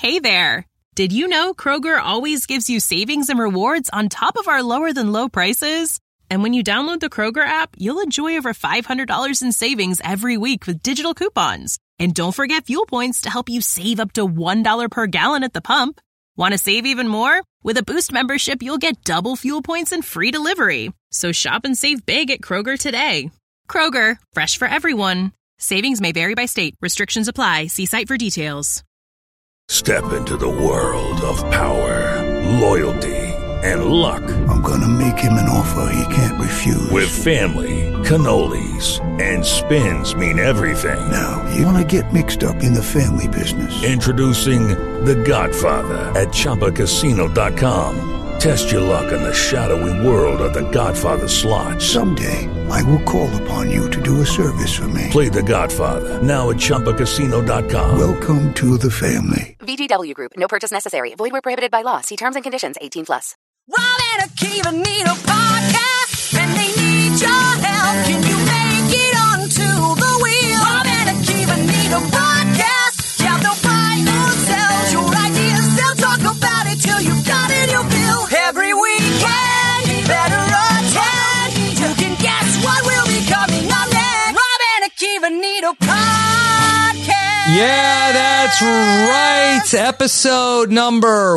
Hey there. Did you know Kroger always gives you savings and rewards on top of our lower than low prices? And when you download the Kroger app, you'll enjoy over $500 in savings every week with digital coupons. And don't forget fuel points to help you save up to $1 per gallon at the pump. Want to save even more? With a Boost membership, you'll get double fuel points and free delivery. So shop and save big at Kroger today. Kroger, fresh for everyone. Savings may vary by state. Restrictions apply. See site for details. Step into the world of power, loyalty, and luck. I'm gonna make him an offer he can't refuse. With family, cannolis, and spins mean everything. Now, you wanna get mixed up in the family business. Introducing The Godfather at ChumbaCasino.com. Test your luck in the shadowy world of The Godfather slot. Someday, I will call upon you to do a service for me. Play The Godfather, now at ChumbaCasino.com. Welcome to the family. VGW Group. No purchase necessary. Void where prohibited by law. See terms and conditions. 18+. Rob and Akiva need a podcast, and they need your help. Can you make it onto the wheel? Rob and Akiva need a podcast. Yeah, they'll buy or sell your ideas. They'll talk about it till you've got it, you'll bill. Every weekend, better attend. You can guess what will be coming up next. Rob and Akiva need a podcast. Yeah, that's right. Episode number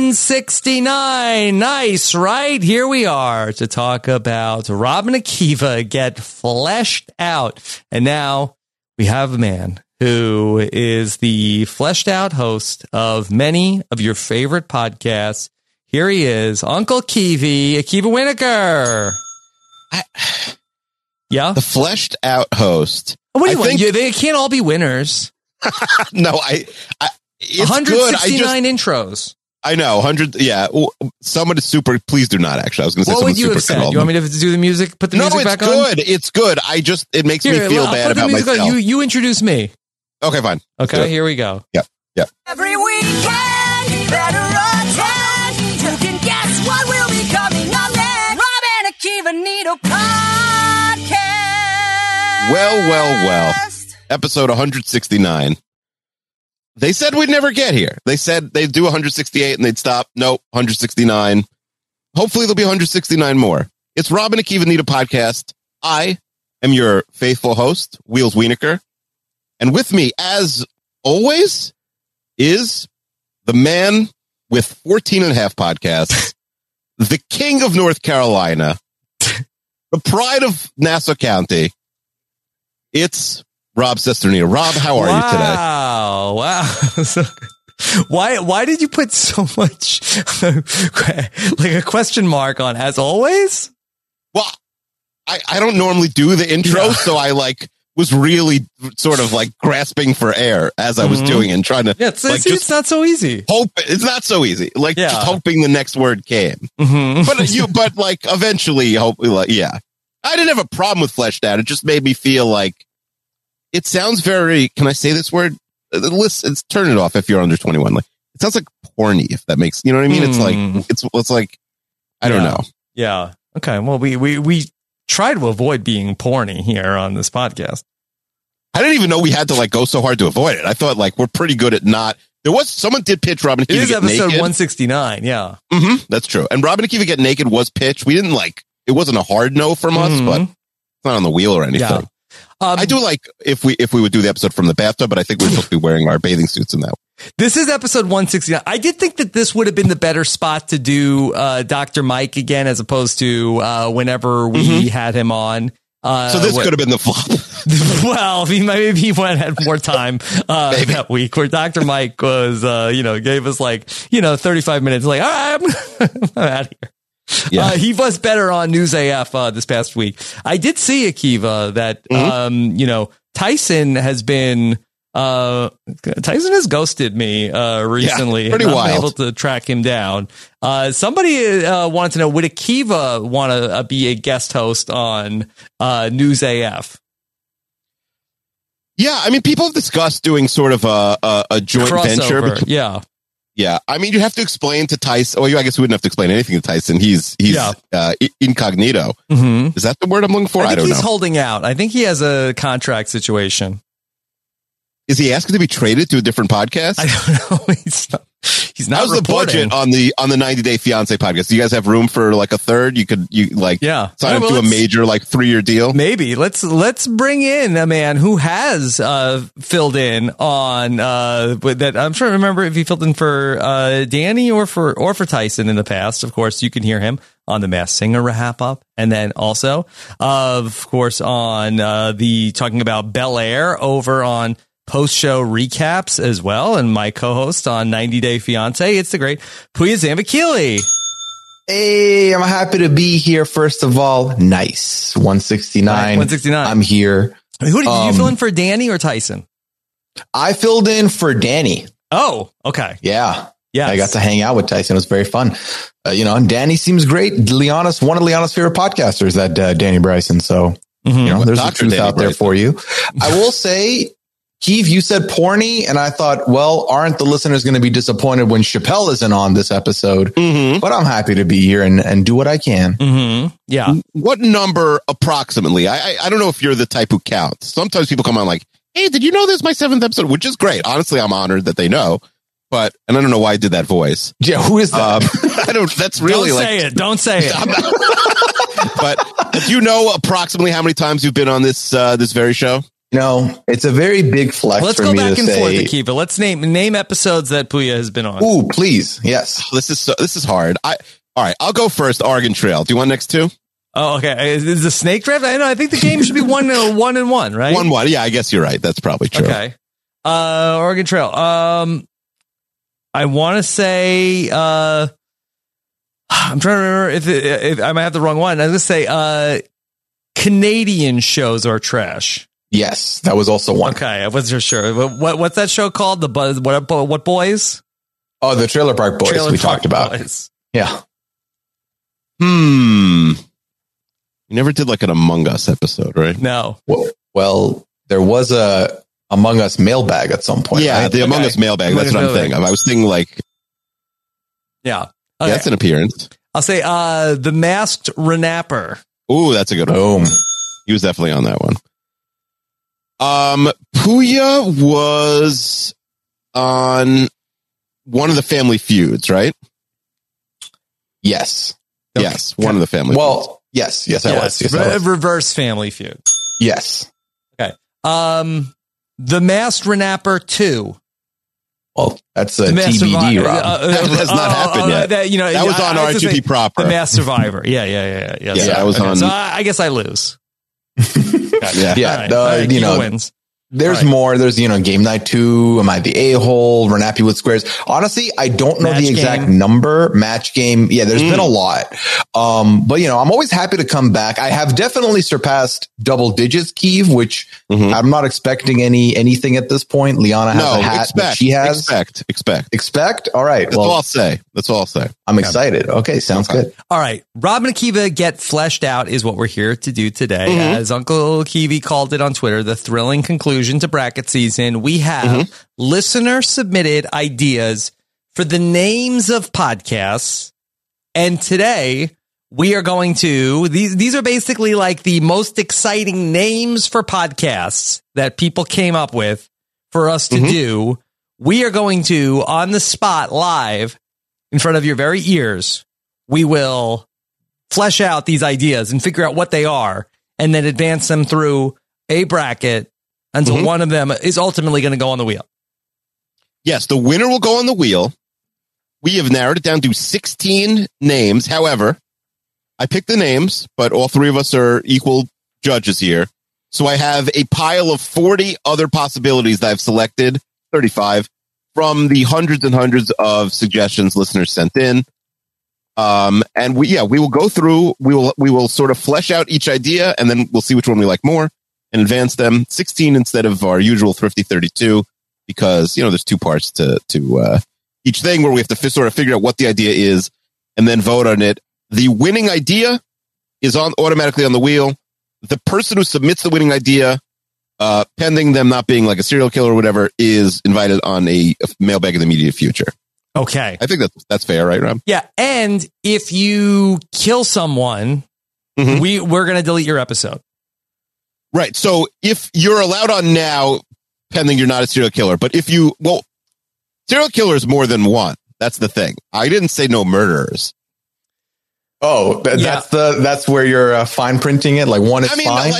169. Nice, right? Here we are to talk about Rob and Akiva get fleshed out. And now we have a man who is the fleshed out host of many of your favorite podcasts. Here he is, Uncle Kiwi, Akiva Winokur. Yeah? The fleshed out host. What do you want? They can't all be winners. No, it's 169 intros. I know, 100. Yeah, someone is super. Please do not. Actually, I was going to say. What would you have said? You want me to do the music? Put the music back on. No, it's good. It's good. It makes me feel bad about myself. You introduce me. Okay, fine. Okay, here we go. Yep. Every weekend, better attend. You can guess what will be coming up next. Rob and Akiva need a podcast. Well. Episode 169. They said we'd never get here. They said they'd do 168 and they'd stop. Nope, 169. Hopefully there'll be 169 more. It's Rob and Akiva Need a Podcast. I am your faithful host, Wheels Wienerker. And with me, as always, is the man with 14 and a half podcasts, the king of North Carolina, the pride of Nassau County. It's Rob Cesternino. Rob, how are you today? Wow. Why did you put so much like a question mark on as always? Well, I don't normally do the intro, so I was really sort of grasping for air as I was doing and trying to. Yeah, it's not so easy. It's not so easy. Just hoping the next word came. Mm-hmm. But eventually, hopefully, yeah. I didn't have a problem with fleshed out. It just made me feel like it sounds very. Can I say this word? It's turn it off if you're under 21. It sounds like porny. If that makes you know what I mean. It's like I don't know. Yeah. Okay. Well, we try to avoid being porny here on this podcast. I didn't even know we had to go so hard to avoid it. I thought we're pretty good at not. There was someone did pitch Robin Akiva. It is get episode naked. 169. Yeah. Mm-hmm, that's true. And Robin Akiva get naked was pitched. We didn't it wasn't a hard no from us, but it's not on the wheel or anything. Yeah. I do if we would do the episode from the bathtub, but I think we're supposed to be wearing our bathing suits in that. This is episode 169. I did think that this would have been the better spot to do Dr. Mike again, as opposed to whenever we had him on. So this could have been the flop. Well, maybe he had more time that week, where Dr. Mike was, gave us 35 minutes. All right, I'm out of here. Yeah. He was better on News AF this past week. I did see, Akiva, that Tyson has been Tyson has ghosted me recently. Yeah, pretty and wild. I'm able to track him down. Somebody wanted to know, would Akiva want to be a guest host on News AF? Yeah, I mean, people have discussed doing sort of a joint Crossover, venture. Yeah. Yeah, I mean, you have to explain to Tyson. Well, I guess we wouldn't have to explain anything to Tyson. He's incognito. Mm-hmm. Is that the word I'm looking for? I don't know. He's holding out. I think he has a contract situation. Is he asking to be traded to a different podcast? I don't know. He's not How's reporting. the budget on the 90 Day Fiance podcast? Do you guys have room for like a third? You sign up to a major like 3-year deal. Maybe let's bring in a man who has filled in on that. I'm trying to remember if he filled in for Danny or for Tyson in the past. Of course, you can hear him on the Masked Singer wrap up, and then also, of course, on the talking about Bel Air over on post-show recaps as well, and my co-host on 90 Day Fiance. It's the great Puya Zambakili. Hey, I'm happy to be here. First of all, nice 169. 169. I'm here. Who did you fill in for, Danny or Tyson? I filled in for Danny. Oh, okay. Yeah. Yeah. I got to hang out with Tyson. It was very fun. And Danny seems great. Liana's one of Liana's favorite podcasters, that Danny Bryson. So, there's the truth out there for you. I will say, Keith, you said porny, and I thought, well, aren't the listeners going to be disappointed when Chappelle isn't on this episode? Mm-hmm. But I'm happy to be here and do what I can. Mm-hmm. Yeah. What number approximately? I don't know if you're the type who counts. Sometimes people come on like, hey, did you know this is my 7th episode? Which is great. Honestly, I'm honored that they know. And I don't know why I did that voice. Yeah, who is that? That's really Don't say it. But do you know approximately how many times you've been on this very show? No, it's a very big flex Let's for go me back to and say. forth, Akiva. Let's name episodes that Puya has been on. Ooh, please. Yes. This is hard. All right, I'll go first. Oregon Trail. Do you want next two? Oh, okay. Is the snake draft? I think the game should be 1-1, right? 1-1. Yeah, I guess you're right. That's probably true. Okay. Oregon Trail. I want to say, I'm trying to remember if I might have the wrong one. I was going to say, Canadian shows are trash. Yes, that was also one. Okay, I wasn't sure. What's that show called? The Buzz? What Boys? Oh, the Trailer Park Boys we talked about. Boys. Yeah. You never did like an Among Us episode, right? No. Well, there was a Among Us mailbag at some point. Yeah, right? the Among Us mailbag. That's what I'm thinking of. I was thinking like, yeah, okay. That's an appearance. I'll say the Masked Renapper. Ooh, that's a good one. Boom. He was definitely on that one. Puya was on one of the Family Feuds, right? Yes. Okay. Yes, one of the Family Feuds. Yes, I was. Yes, I was. Reverse Family Feud. Yes. Okay. The Masked Renapper 2. Well, that's a TBD, Rob. That has not happened yet. That was on R2P proper. The Masked Survivor. Yeah. I was on. So I guess I lose. Yeah. All right. Wins. There's more. There's, Game Night 2. Am I the a-hole? Renappy with Squares. Honestly, I don't know the exact number. Match Game. Yeah, there's been a lot. But, I'm always happy to come back. I have definitely surpassed double digits, Keeve, which I'm not expecting anything at this point. Liana has a hat that she has. Expect? All right. That's all I'll say. I'm excited. Okay. Sounds good. All right. Rob and Akiva Get Fleshed Out is what we're here to do today. As Uncle Kiwi called it on Twitter, the thrilling conclusion to bracket season. We have listener submitted ideas for the names of podcasts. And today we are going to, these are basically like the most exciting names for podcasts that people came up with for us to do. We are going to, on the spot, live in front of your very ears, we will flesh out these ideas and figure out what they are and then advance them through a bracket until one of them is ultimately going to go on the wheel. Yes, the winner will go on the wheel. We have narrowed it down to 16 names. However, I picked the names, but all three of us are equal judges here. So I have a pile of 40 other possibilities that I've selected, 35, from the hundreds and hundreds of suggestions listeners sent in. And we will go through, we will sort of flesh out each idea, and then we'll see which one we like more and advance them. 16 instead of our usual thrifty 32, because, there's two parts to each thing where we have to sort of figure out what the idea is and then vote on it. The winning idea is automatically on the wheel. The person who submits the winning idea, pending them not being like a serial killer or whatever, is invited on a mailbag in the immediate future. Okay. I think that's fair, right, Rob? Yeah. And if you kill someone, we're going to delete your episode. Right. So if you're allowed on now, pending you're not a serial killer. But if you, well, serial killer is more than one. That's the thing. I didn't say no murderers. Oh, that's where you're fine printing it. Like one is fine.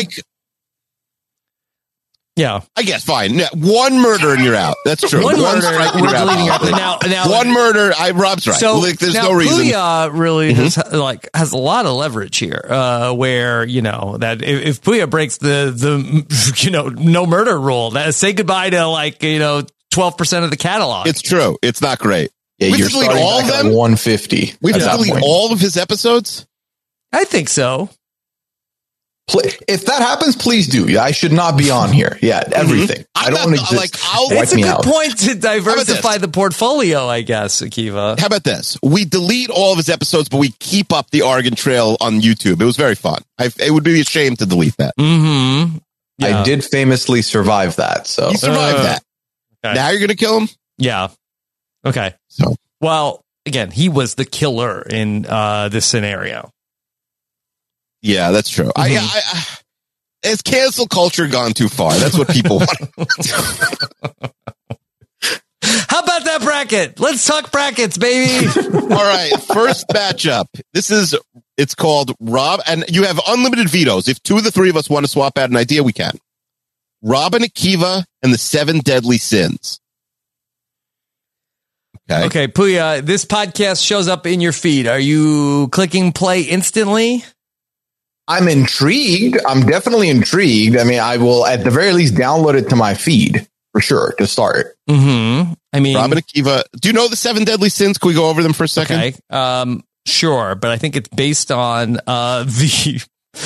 Yeah, I guess fine. Yeah, one murder and you're out. That's true. One murder, strike and we're you're out. deleting everything. Now, one murder. Rob's right. So like, there's now no reason. Puya really has a lot of leverage here, where that if Puya breaks the no murder rule, that say goodbye to 12% of the catalog. It's true. It's not great. Yeah, you're starting all of them. 150. We have to delete all of his episodes. I think so. If that happens, please do. I should not be on here. Yeah, everything. I don't want to just it's a good point to diversify the portfolio, I guess, Akiva. How about this? We delete all of his episodes, but we keep up the Oregon Trail on YouTube. It was very fun. It would be a shame to delete that. Mm-hmm. Yeah. I did famously survive that. So you survived that. Okay. Now you're going to kill him? Yeah. Okay. So, well, again, he was the killer in this scenario. Yeah, that's true. Mm-hmm. Has cancel culture gone too far? That's what people want. How about that bracket? Let's talk brackets, baby. All right. First matchup. It's called Rob, and you have unlimited vetoes. If two of the three of us want to swap out an idea, we can. Rob and Akiva and the 7 Deadly Sins. Okay, Puya, this podcast shows up in your feed. Are you clicking play instantly? I'm intrigued. I'm definitely intrigued. I mean, I will at the very least download it to my feed for sure to start. Mm-hmm. I mean, Rob and Akiva, do you know the 7 Deadly Sins? Can we go over them for a second? Okay. Sure, but I think it's based on the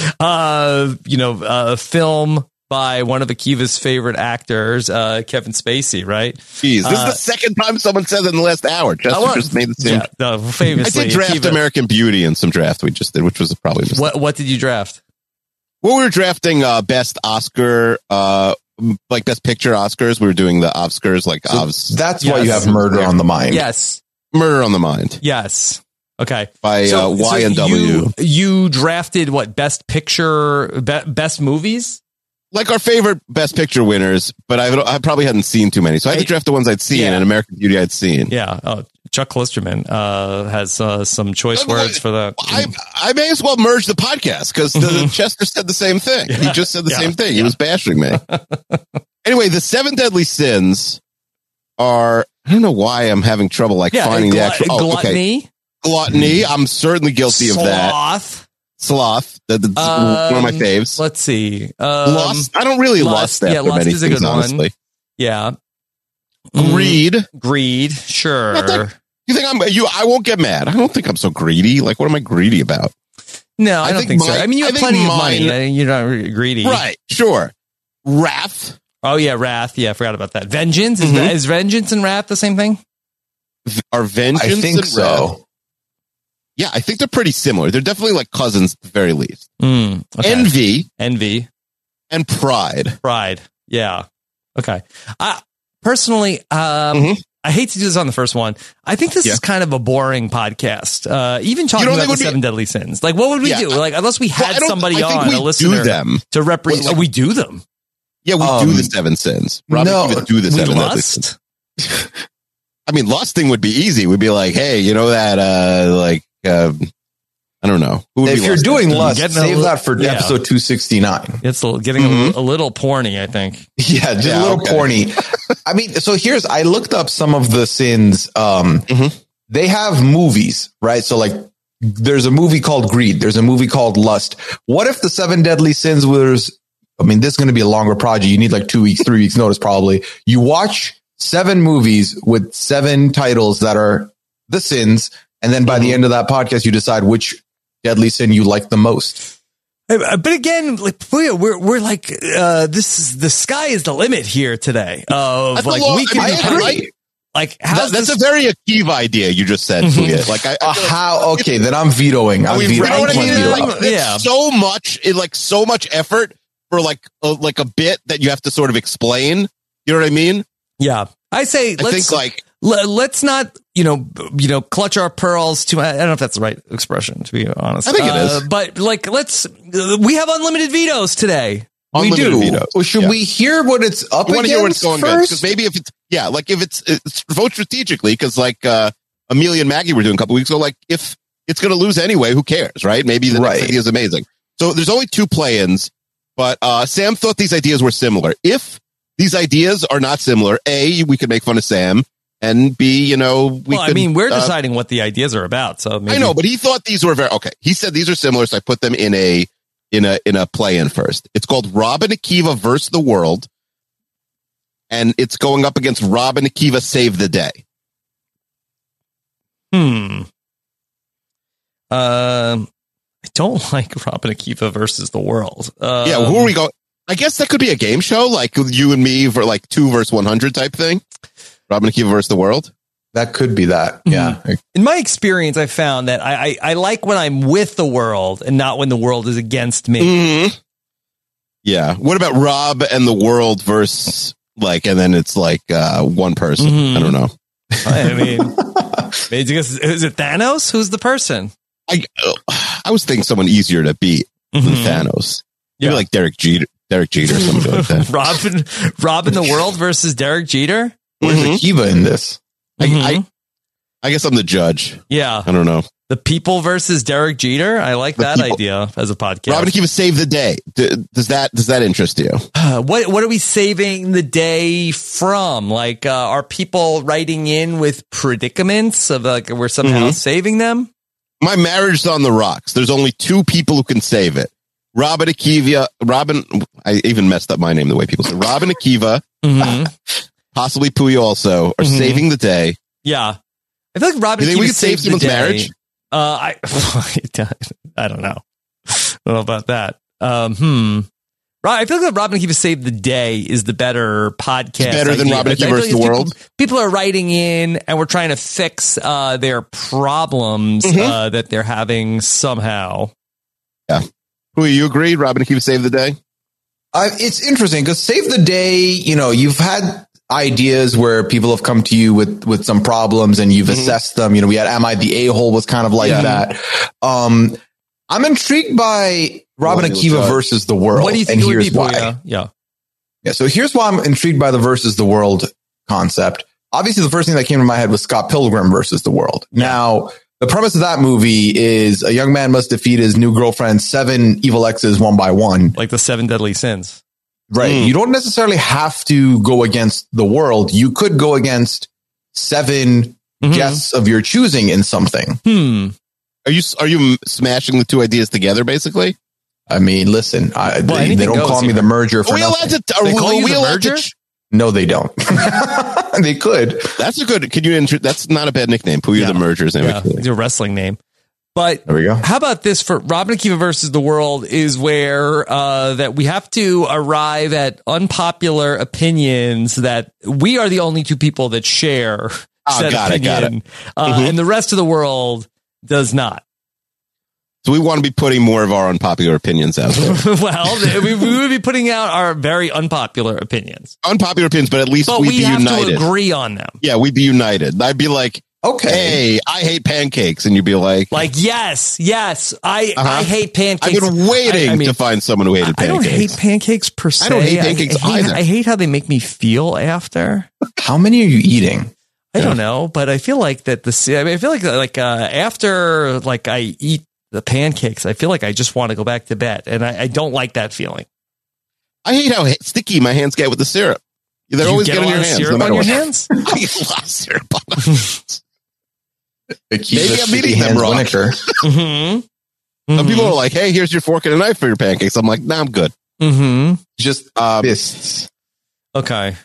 film by one of Akiva's favorite actors, Kevin Spacey, right? Jeez, this is the second time someone said that in the last hour. Chester just made the same. Yeah, famously. I did draft Akiva. American Beauty in some draft we just did, which was probably a mistake. What did you draft? Well, we were drafting best Oscar, best picture Oscars. We were doing the Oscars, that's why you have Murder on the Mind. Yes, Murder on the Mind. Yes. Okay. By Y&W. You drafted what? Best picture, best movies? Like our favorite Best Picture winners, but I probably hadn't seen too many. So I had to draft the ones I'd seen, and American Beauty I'd seen. Yeah. Oh, Chuck Klosterman has some choice words for that. I may as well merge the podcast because Chester said the same thing. He just said the same thing. He was bashing me. Anyway, the 7 Deadly Sins are, I don't know why I'm having trouble finding the actual. Gluttony. Okay. Gluttony. I'm certainly guilty of that. Sloth. That's one of my faves. Let's see. Lust. I don't really lust after Lust many is a things, good honestly. one. Yeah. Greed. Sure. You think I won't get mad. I don't think I'm so greedy. Like, what am I greedy about? No, I don't think so. I mean, you have plenty of money. You're not really greedy. Right. Sure. Wrath. Oh, yeah. Wrath. Yeah. I forgot about that. Vengeance. Is vengeance and wrath the same thing? Are vengeance I think and so. wrath? Yeah, I think they're pretty similar. They're definitely like cousins at the very least. Okay. Envy. And pride. Yeah. Okay. Personally, I hate to do this on the first one. I think this is kind of a boring podcast. Even talking about the 7 Deadly Sins. Like, what would we do? Like, unless we had somebody on, a listener to represent. We do them. Yeah, we do the 7 Sins. Robin, do the 7 Deadly Sins. I mean, lusting would be easy. We'd be like, hey, you know that, I don't know. If you're doing lust, save that for episode 269. It's getting a little porny, I think. Yeah, just a little porny. I mean, so I looked up some of the sins. They have movies, right? So like, there's a movie called Greed. There's a movie called Lust. What if the 7 Deadly Sins was, I mean, this is going to be a longer project. You need like 2 weeks, 3 weeks notice, probably. You watch 7 movies with 7 titles that are the sins. And then by the end of that podcast, you decide which deadly sin you like the most. But again, like, we're like, the sky is the limit here today. We can agree. Like, that's a very Akiva idea you just said. Like, okay, then I'm vetoing. I'm vetoing. You know what I mean? It's so much effort for like a bit that you have to sort of explain. You know what I mean? Yeah, I say let's not clutch our pearls too. I don't know if that's the right expression, to be honest. I think it is. But like, we have unlimited vetoes today. We Unlimited do. vetoes. Well, should we hear what it's up I want against to hear what it's going against. first? Because maybe if it's vote strategically, because like Amelia and Maggie were doing a couple weeks ago, like if it's going to lose anyway, who cares, right? Maybe the next idea is amazing. So there's only 2 play-ins, but Sam thought these ideas were similar. If these ideas are not similar, A, we could make fun of Sam, and B, we're deciding what the ideas are about. So maybe. I know, but he thought these were okay. He said these are similar, so I put them in a play-in first. It's called Rob and Akiva versus the World, and it's going up against Rob and Akiva Save the Day. I don't like Rob and Akiva versus the World. Who are we going? I guess that could be a game show, like you and me for like 2 versus 100 type thing. Rob and Akiva versus the World. That could be that. Yeah. In my experience, I found that I like when I'm with the world and not when the world is against me. Mm-hmm. Yeah. What about Rob and the World versus and then it's like one person? I don't know. I mean, is it Thanos? Who's the person? I was thinking someone easier to beat than Thanos. Maybe like Derek Jeter or something like that. Rob in the World versus Derek Jeter? Where's Akiva in this? I guess I'm the judge. Yeah. I don't know. The people versus Derek Jeter. I like that idea as a podcast. Rob and Akiva Save the Day. Does that interest you? What are we saving the day from? Like, are people writing in with predicaments of like we're somehow saving them? My marriage's on the rocks. There's only 2 people who can save it. Rob and Akiva. I even messed up my name the way people say. Rob and Akiva, possibly Puyo also, are saving the day. Yeah. I feel like Rob and Akiva we could save someone's marriage? I don't know. I don't know about that. I feel like Rob and Akiva Save the Day is the better podcast. It's better than Rob and Akiva versus the World. People are writing in and we're trying to fix their problems that they're having somehow. Yeah. Who you agree? Rob and Akiva Save the Day? It's interesting because Save the Day, you've had ideas where people have come to you with some problems and you've assessed them. We had Am I the A-hole was kind of like that. I'm intrigued by Rob and Akiva versus the World. What do you think and it would here's be? why. Yeah. So here's why I'm intrigued by the versus the world concept. Obviously, the first thing that came to my head was Scott Pilgrim versus the World. Now, the premise of that movie is a young man must defeat his new girlfriend 7 evil exes one by one. Like the 7 deadly sins. Right. You don't necessarily have to go against the world. You could go against 7 guests of your choosing in something. Are you smashing the 2 ideas together, basically? I mean, listen, they don't call me the merger for nothing. They call you the merger? No, they don't. They could. That's a good. Can you? That's not a bad nickname. Puyo the Merger is it's a wrestling name. But there we go. How about this for Rob and Akiva versus the World is where that we have to arrive at unpopular opinions that we are the only 2 people that share said opinion, and the rest of the world does not. So we want to be putting more of our unpopular opinions out there. Well, we would be putting out our very unpopular opinions. Unpopular opinions, but at least we'd be united. Have to agree on them. Yeah, we'd be united. I'd be like, okay, hey, I hate pancakes. And you'd be like, yes, I hate pancakes. I've been waiting to find someone who hated pancakes. I don't hate pancakes per se. I don't hate pancakes either. I hate how they make me feel after. How many are you eating? I don't know, but I feel like that I feel like after like I eat the pancakes, I feel like I just want to go back to bed, and I don't like that feeling. I hate how sticky my hands get with the syrup. They're always getting your hands. Syrup on your hands? I get a lot of syrup on my hands. Maybe I'm eating them wrong. Some people are like, "Hey, here's your fork and a knife for your pancakes." I'm like, "Nah, I'm good." Just fists. Okay.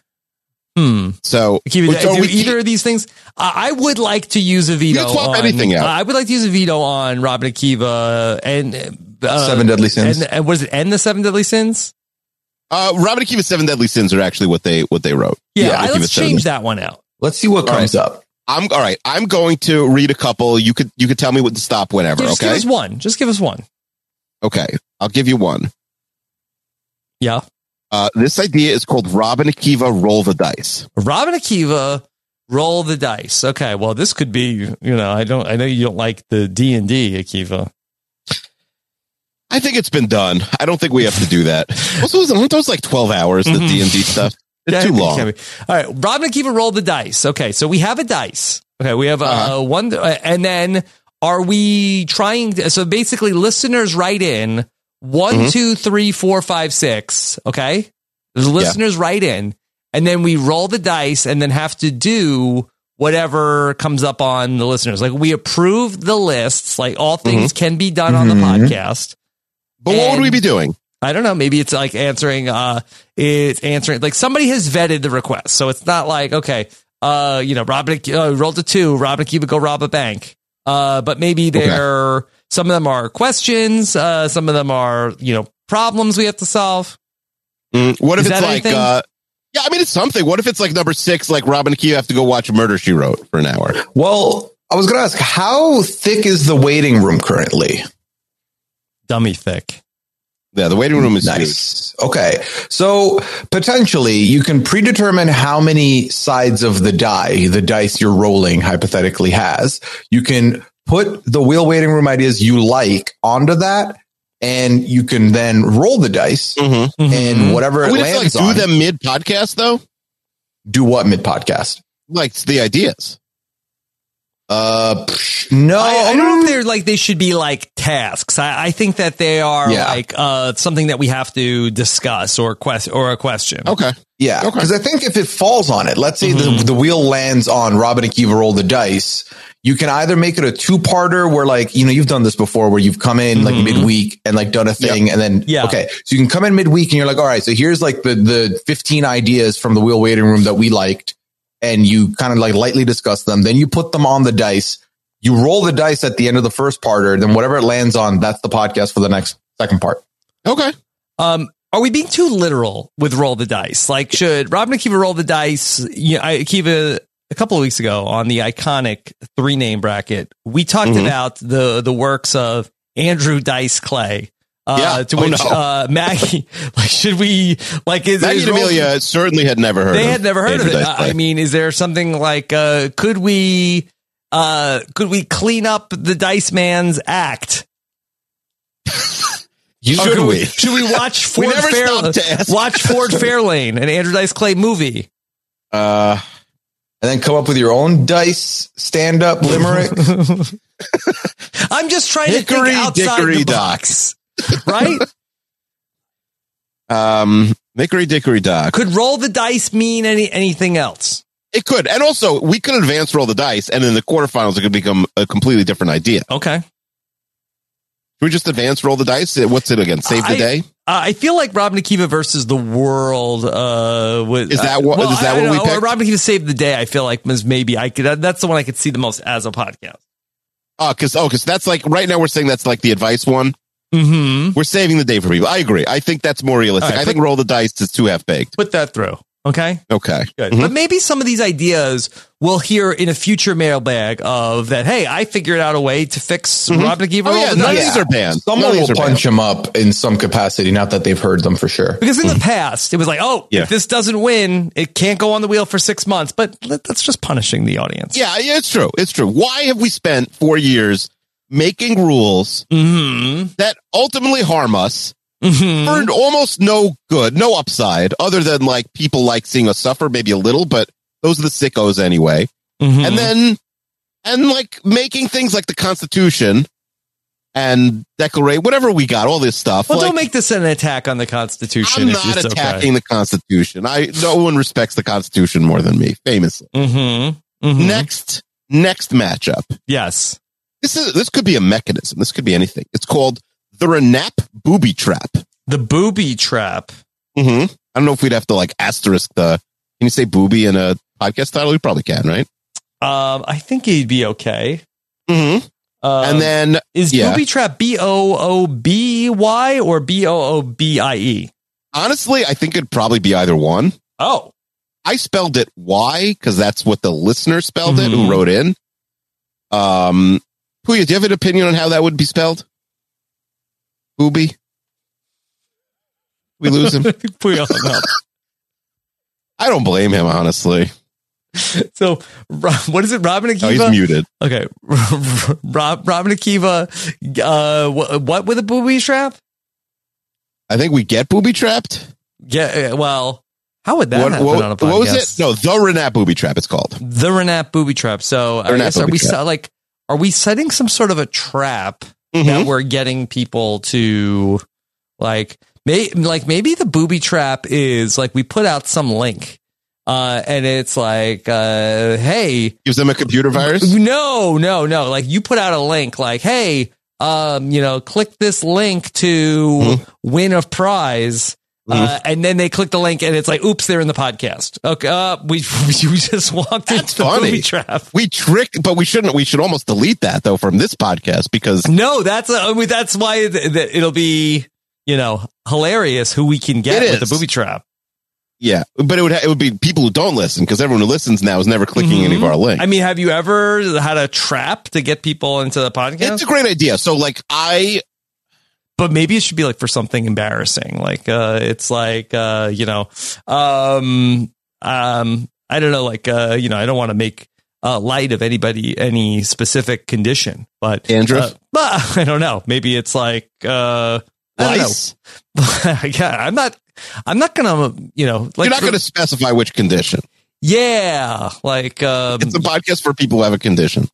So, do either of these things? I would like to use a veto. You can swap anything out. I would like to use a veto on Rob and Akiva and 7 Deadly Sins. And was it the 7 Deadly Sins? Rob and Akiva's 7 Deadly Sins are actually what they wrote. Yeah, let's change that one out. Let's see what comes up. All right. I'm going to read a couple. You could tell me what to stop whenever. Just give us one. Just give us one. Okay, I'll give you one. Yeah. This idea is called Rob and Akiva Roll the Dice. Rob and Akiva Roll the Dice. Okay, well, this could be, I know you don't like the D&D, Akiva. I think it's been done. I don't think we have to do that. Also, aren't those like 12 hours, the D&D stuff? It's too long. All right. Rob and Akiva roll the dice. Okay. So we have a dice. Okay. We have one. And then are we trying to, so basically listeners write in 1, 2, 3, 4, 5, 6. Okay. The listeners write in, and then we roll the dice and then have to do whatever comes up on the listeners. Like we approve the lists, like all things can be done on the podcast. But what would we be doing? I don't know. Maybe it's like answering, like somebody has vetted the request. So it's not like, okay, Rob rolled a 2, Rob and Akiva go rob a bank. But maybe some of them are questions. Some of them are, problems we have to solve. What if it's like, it's something. What if it's like number 6, like Rob and Akiva have to go watch Murder, She Wrote for an hour? Well, I was going to ask, how thick is the waiting room currently? Dummy thick. Yeah, the waiting room is nice. Huge. Okay. So potentially you can predetermine how many sides of the dice you're rolling hypothetically has. You can put the wheel waiting room ideas you like onto that, and you can then roll the dice and whatever it lands on. Do them mid podcast though? Do what mid podcast? Like the ideas. No, I don't know if they're like, they should be like tasks. I think that they are like something that we have to discuss or a question. Okay. Yeah. Because I think if it falls on it, let's say the wheel lands on Rob and Akiva roll the dice, you can either make it a 2-parter where like, you've done this before where you've come in like midweek and like done a thing and then, okay. So you can come in midweek and you're like, all right, so here's like the 15 ideas from the wheel waiting room that we liked. And you kind of like lightly discuss them. Then you put them on the dice. You roll the dice at the end of the first parter. Then whatever it lands on, that's the podcast for the second part. Okay. Are we being too literal with roll the dice? Like, should Rob and Akiva roll the dice? Akiva, a couple of weeks ago on the iconic 3-name bracket, we talked about the works of Andrew Dice Clay. Maggie, like, should we like? Maggie and Amelia certainly had never heard. They had never heard of it. I mean, is there something like? Could we clean up the Dice Man's act? Should we? Should we watch Ford Fairlane, an Andrew Dice Clay movie? And then come up with your own dice stand-up limerick. I'm just trying to think outside the box. Right? Hickory dickory dock. Could roll the dice mean anything else? It could. And also, we could advance roll the dice, and in the quarterfinals, it could become a completely different idea. Okay. Should we just advance roll the dice? What's it again? Save the day? I feel like Rob and Akiva versus the world. Is that what we picked? Rob and Akiva Save the Day, I feel like was maybe that's the one I could see the most as a podcast. Because that's like, right now we're saying that's like the advice one. We're saving the day for people. I agree. I think that's more realistic. I think roll the dice is too half-baked. Put that through. Okay. Good. But maybe some of these ideas we'll hear in a future mailbag of that. Hey, I figured out a way to fix Rob and Akiva. None of these are banned. Someone will punch them up in some capacity. Not that they've heard them for sure. Because in the past, it was like, if this doesn't win, it can't go on the wheel for 6 months. But that's just punishing the audience. Yeah, it's true. It's true. Why have we spent 4 years making rules that ultimately harm us for almost no good, no upside, other than like people like seeing us suffer, maybe a little, but those are the sickos anyway. And like making things like the Constitution and Declaration, whatever we got, all this stuff. Well, don't make this an attack on the Constitution. I'm not attacking the Constitution. No one respects the Constitution more than me, famously. Next matchup. Yes. This could be a mechanism. This could be anything. It's called the Renap Booby Trap. The Booby Trap. I don't know if we'd have to like asterisk can you say booby in a podcast title? You probably can, right? I think he'd be okay. And then is Booby Trap BOOBY or BOOBIE? Honestly, I think it'd probably be either one. Oh, I spelled it Y because that's what the listener spelled it who wrote in. Puya, do you have an opinion on how that would be spelled? Booby? We lose him. Puya hung up. I don't blame him, honestly. So, what is it? Robin Akiva? Oh, he's muted. Okay. Robin Akiva, what with a booby trap? I think we get booby trapped. Yeah, well, how would that happen on a podcast? What was it? No, the Renap booby trap. It's called the Renap booby trap. So, I guess, are we setting some sort of a trap that we're getting people to maybe the booby trap is like we put out some link. And it's like, hey, gives them a computer virus. No. Like you put out a link like, hey, click this link to win a prize. And then they click the link and it's like, oops, they're in the podcast. Okay. We just walked into the booby trap. We tricked, but we shouldn't. We should almost delete that though from this podcast because no, that's why it'll be, hilarious who we can get with the booby trap. Yeah, but it would be people who don't listen because everyone who listens now is never clicking any of our links. I mean, have you ever had a trap to get people into the podcast? It's a great idea. So but maybe it should be like for something embarrassing. Like, it's like, I don't know, like, I don't want to make light of any specific condition, but dandruff. But I don't know. Maybe it's like, lice. Yeah, I'm not gonna, you're not gonna specify which condition. Yeah, like it's a podcast for people who have a condition.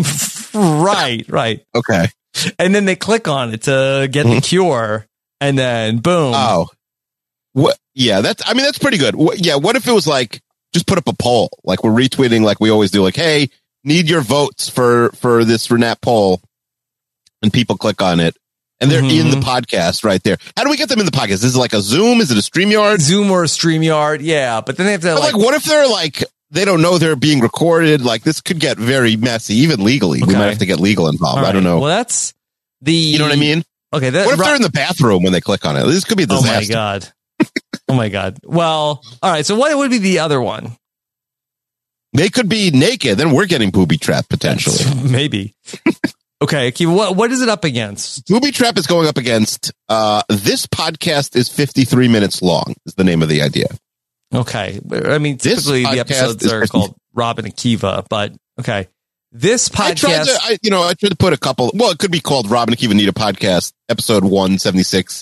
Right. Okay. And then they click on it to get the cure, and then boom. Oh, what? Yeah, that's pretty good. Yeah, what if it was like just put up a poll, like we're retweeting, like we always do, like, hey, need your votes for this Renap poll, and people click on it. And they're in the podcast right there. How do we get them in the podcast? Is it like a Zoom? Is it a StreamYard? Zoom or a StreamYard, yeah. But then they have to like what if they're like, they don't know they're being recorded? Like this could get very messy, even legally. Okay. We might have to get legal involved. Right. I don't know. Well, that's you know what I mean? Okay. What if they're in the bathroom when they click on it? This could be a disaster. Oh my God. Well, all right. So what would be the other one? They could be naked. Then we're getting booby trapped potentially. Maybe. Okay, Akiva, what is it up against? Booby Trap is going up against, this podcast is 53 minutes long, is the name of the idea. Okay. I mean, typically the episodes are called Robin Akiva, but okay. This podcast... I tried to put a couple... Well, it could be called Robin Akiva Need a Podcast, episode 176, :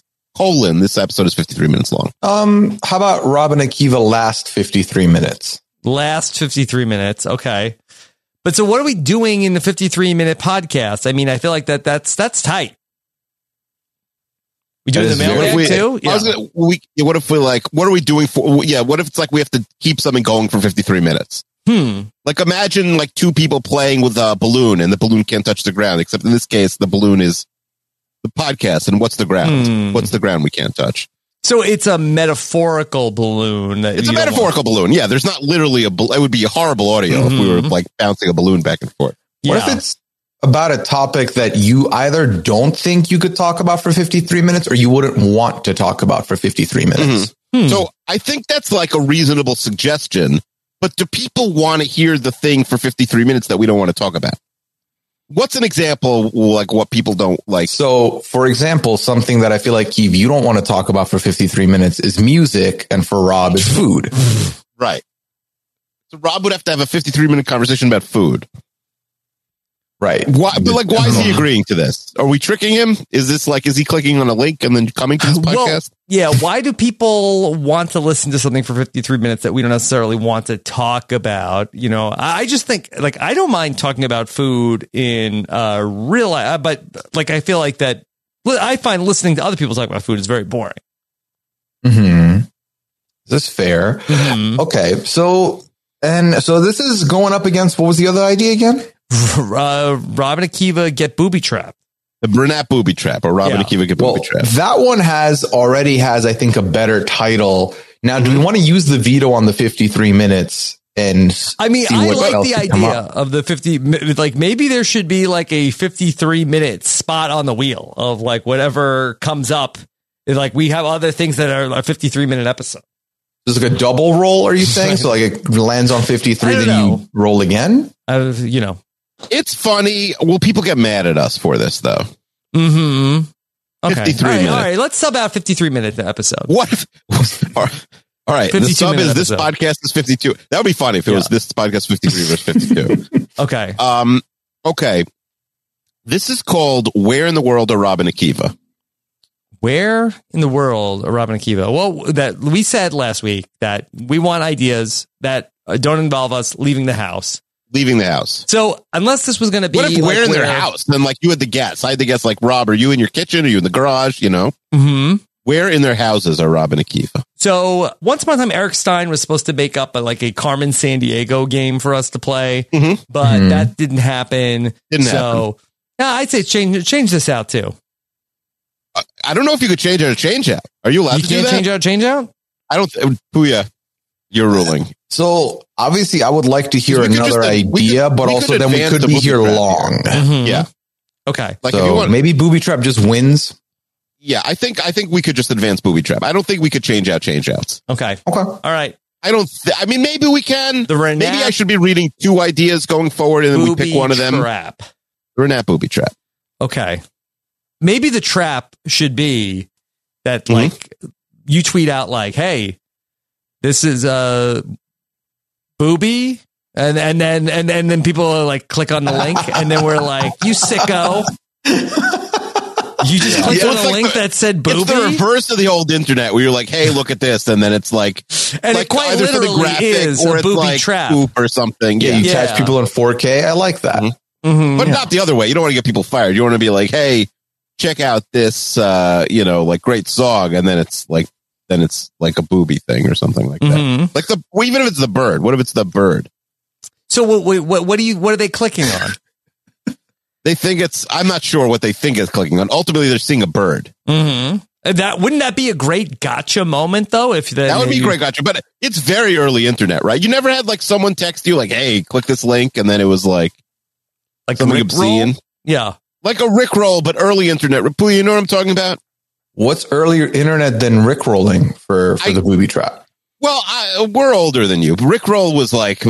this episode is 53 minutes long. How about Robin Akiva last 53 minutes? Last 53 minutes, okay. But so what are we doing in the 53-minute podcast? I mean, I feel like that's tight. We doing the mailbag too? Yeah. What if what are we doing for? Yeah. What if it's like we have to keep something going for 53 minutes? Like imagine like two people playing with a balloon and the balloon can't touch the ground, except in this case, the balloon is the podcast. And what's the ground? What's the ground we can't touch? So it's a metaphorical balloon. It's a metaphorical balloon. Yeah, there's not literally it would be horrible audio if we were like bouncing a balloon back and forth. Yeah. What if it's about a topic that you either don't think you could talk about for 53 minutes or you wouldn't want to talk about for 53 minutes? So I think that's like a reasonable suggestion. But do people want to hear the thing for 53 minutes that we don't want to talk about? What's an example, like what people don't like? So, for example, something that I feel like, Keeve, you don't want to talk about for 53 minutes is music, and for Rob is food. Right. So Rob would have to have a 53-minute conversation about food. Right. Why is he agreeing to this? Are we tricking him? Is he clicking on a link and then coming to this podcast? Yeah. Why do people want to listen to something for 53 minutes that we don't necessarily want to talk about? I just think like, I don't mind talking about food in real life, but like, I feel like that I find listening to other people talk about food is very boring. Is this fair? Okay. So this is going up against, what was the other idea again? Robin Akiva get booby trapped. The Renap booby trap or Robin Akiva get booby trap. That one already has, I think, a better title. Now, do we want to use the veto on the 53 minutes? And I mean, I like the idea of the 50, like maybe there should be like a 53-minute spot on the wheel of like whatever comes up. Like we have other things that are a 53-minute episode. Is it like a double roll, are you saying? So like it lands on 53, then you roll again? It's funny. Will people get mad at us for this, though? Okay. 53 minutes. All right. Let's sub out 53-minute episode. What if, All right. The 52 sub minute is this episode. podcast is 52. That would be funny if it was this podcast 53 versus 52. Okay. Okay. This is called Where in the World Are Rob and Akiva? Where in the world are Rob and Akiva? Well, that we said last week that we want ideas that don't involve us leaving the house. Leaving the house. So unless this was going to be What if we're like in their house? Then like you had to guess. I had to guess like, Rob, are you in your kitchen? Are you in the garage? You know? Mm-hmm. Where in their houses are Rob and Akiva? So once upon a time, Eric Stein was supposed to make up a Carmen San Diego game for us to play, but that didn't happen. Happen. Yeah, I'd say change this out too. I don't know if you could change out a change out. Are you allowed You to do can't that? change out? I don't. Puya, you're ruling. So obviously, I would like to hear We could another just- we idea, could- but we also could then we advance could the be booby here trap long. Yeah. Okay. Like if you So want, maybe Booby Trap just wins. yeah, I think we could just advance booby trap. I don't think we could change outs. Okay. Okay. All right. I don't. I mean, maybe we can. The Renat Maybe I should be reading two ideas going forward, and then we pick one of them. Trap. The Renat booby trap. Okay. Maybe the trap should be that like you tweet out like, "Hey, this is booby," and then people are like click on the link, and then we're like, "You sicko." You just clicked on it's a like link that said booby. It's the reverse of the old internet where you're like, "Hey, look at this," and then it's like, And like it quite either something literally graphic is or a it's booby like trap. poop or something. Yeah, Yeah, you catch people in 4K. I like that. but not the other way. You don't want to get people fired. You want to be like, "Hey, check out this, like great song," and then it's like a booby thing or something like that. Like even if it's the bird. What if it's the bird? So what are they clicking on? They think I'm not sure what they think it's clicking on. Ultimately, they're seeing a bird. Wouldn't that be a great gotcha moment though? If That would be great, gotcha. But it's very early internet, right? You never had like someone text you like, "Hey, click this link," and then it was like something Rickroll? obscene. Yeah, like a Rickroll, but early internet. Pooh, you know what I'm talking about? What's earlier internet than Rickrolling for the booby trap? Well, we're older than you. Rickroll was like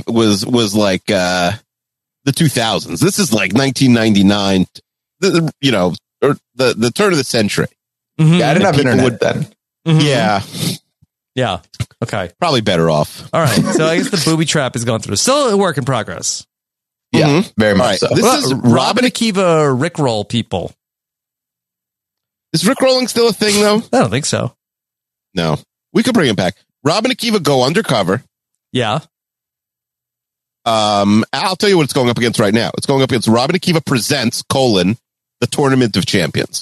the 2000s. This is like 1999. Or the turn of the century. Yeah, I didn't have internet then. Yeah. Yeah. Okay. Probably better off. All right. So I guess the booby trap has gone through. Still a work in progress. Yeah, very much so. This is Rob and Akiva Rickroll people. Is Rickrolling still a thing, though? I don't think so. No. We could bring it back. Rob and Akiva go undercover. Yeah. I'll tell you what it's going up against right now. It's going up against Rob and Akiva Presents, the Tournament of Champions.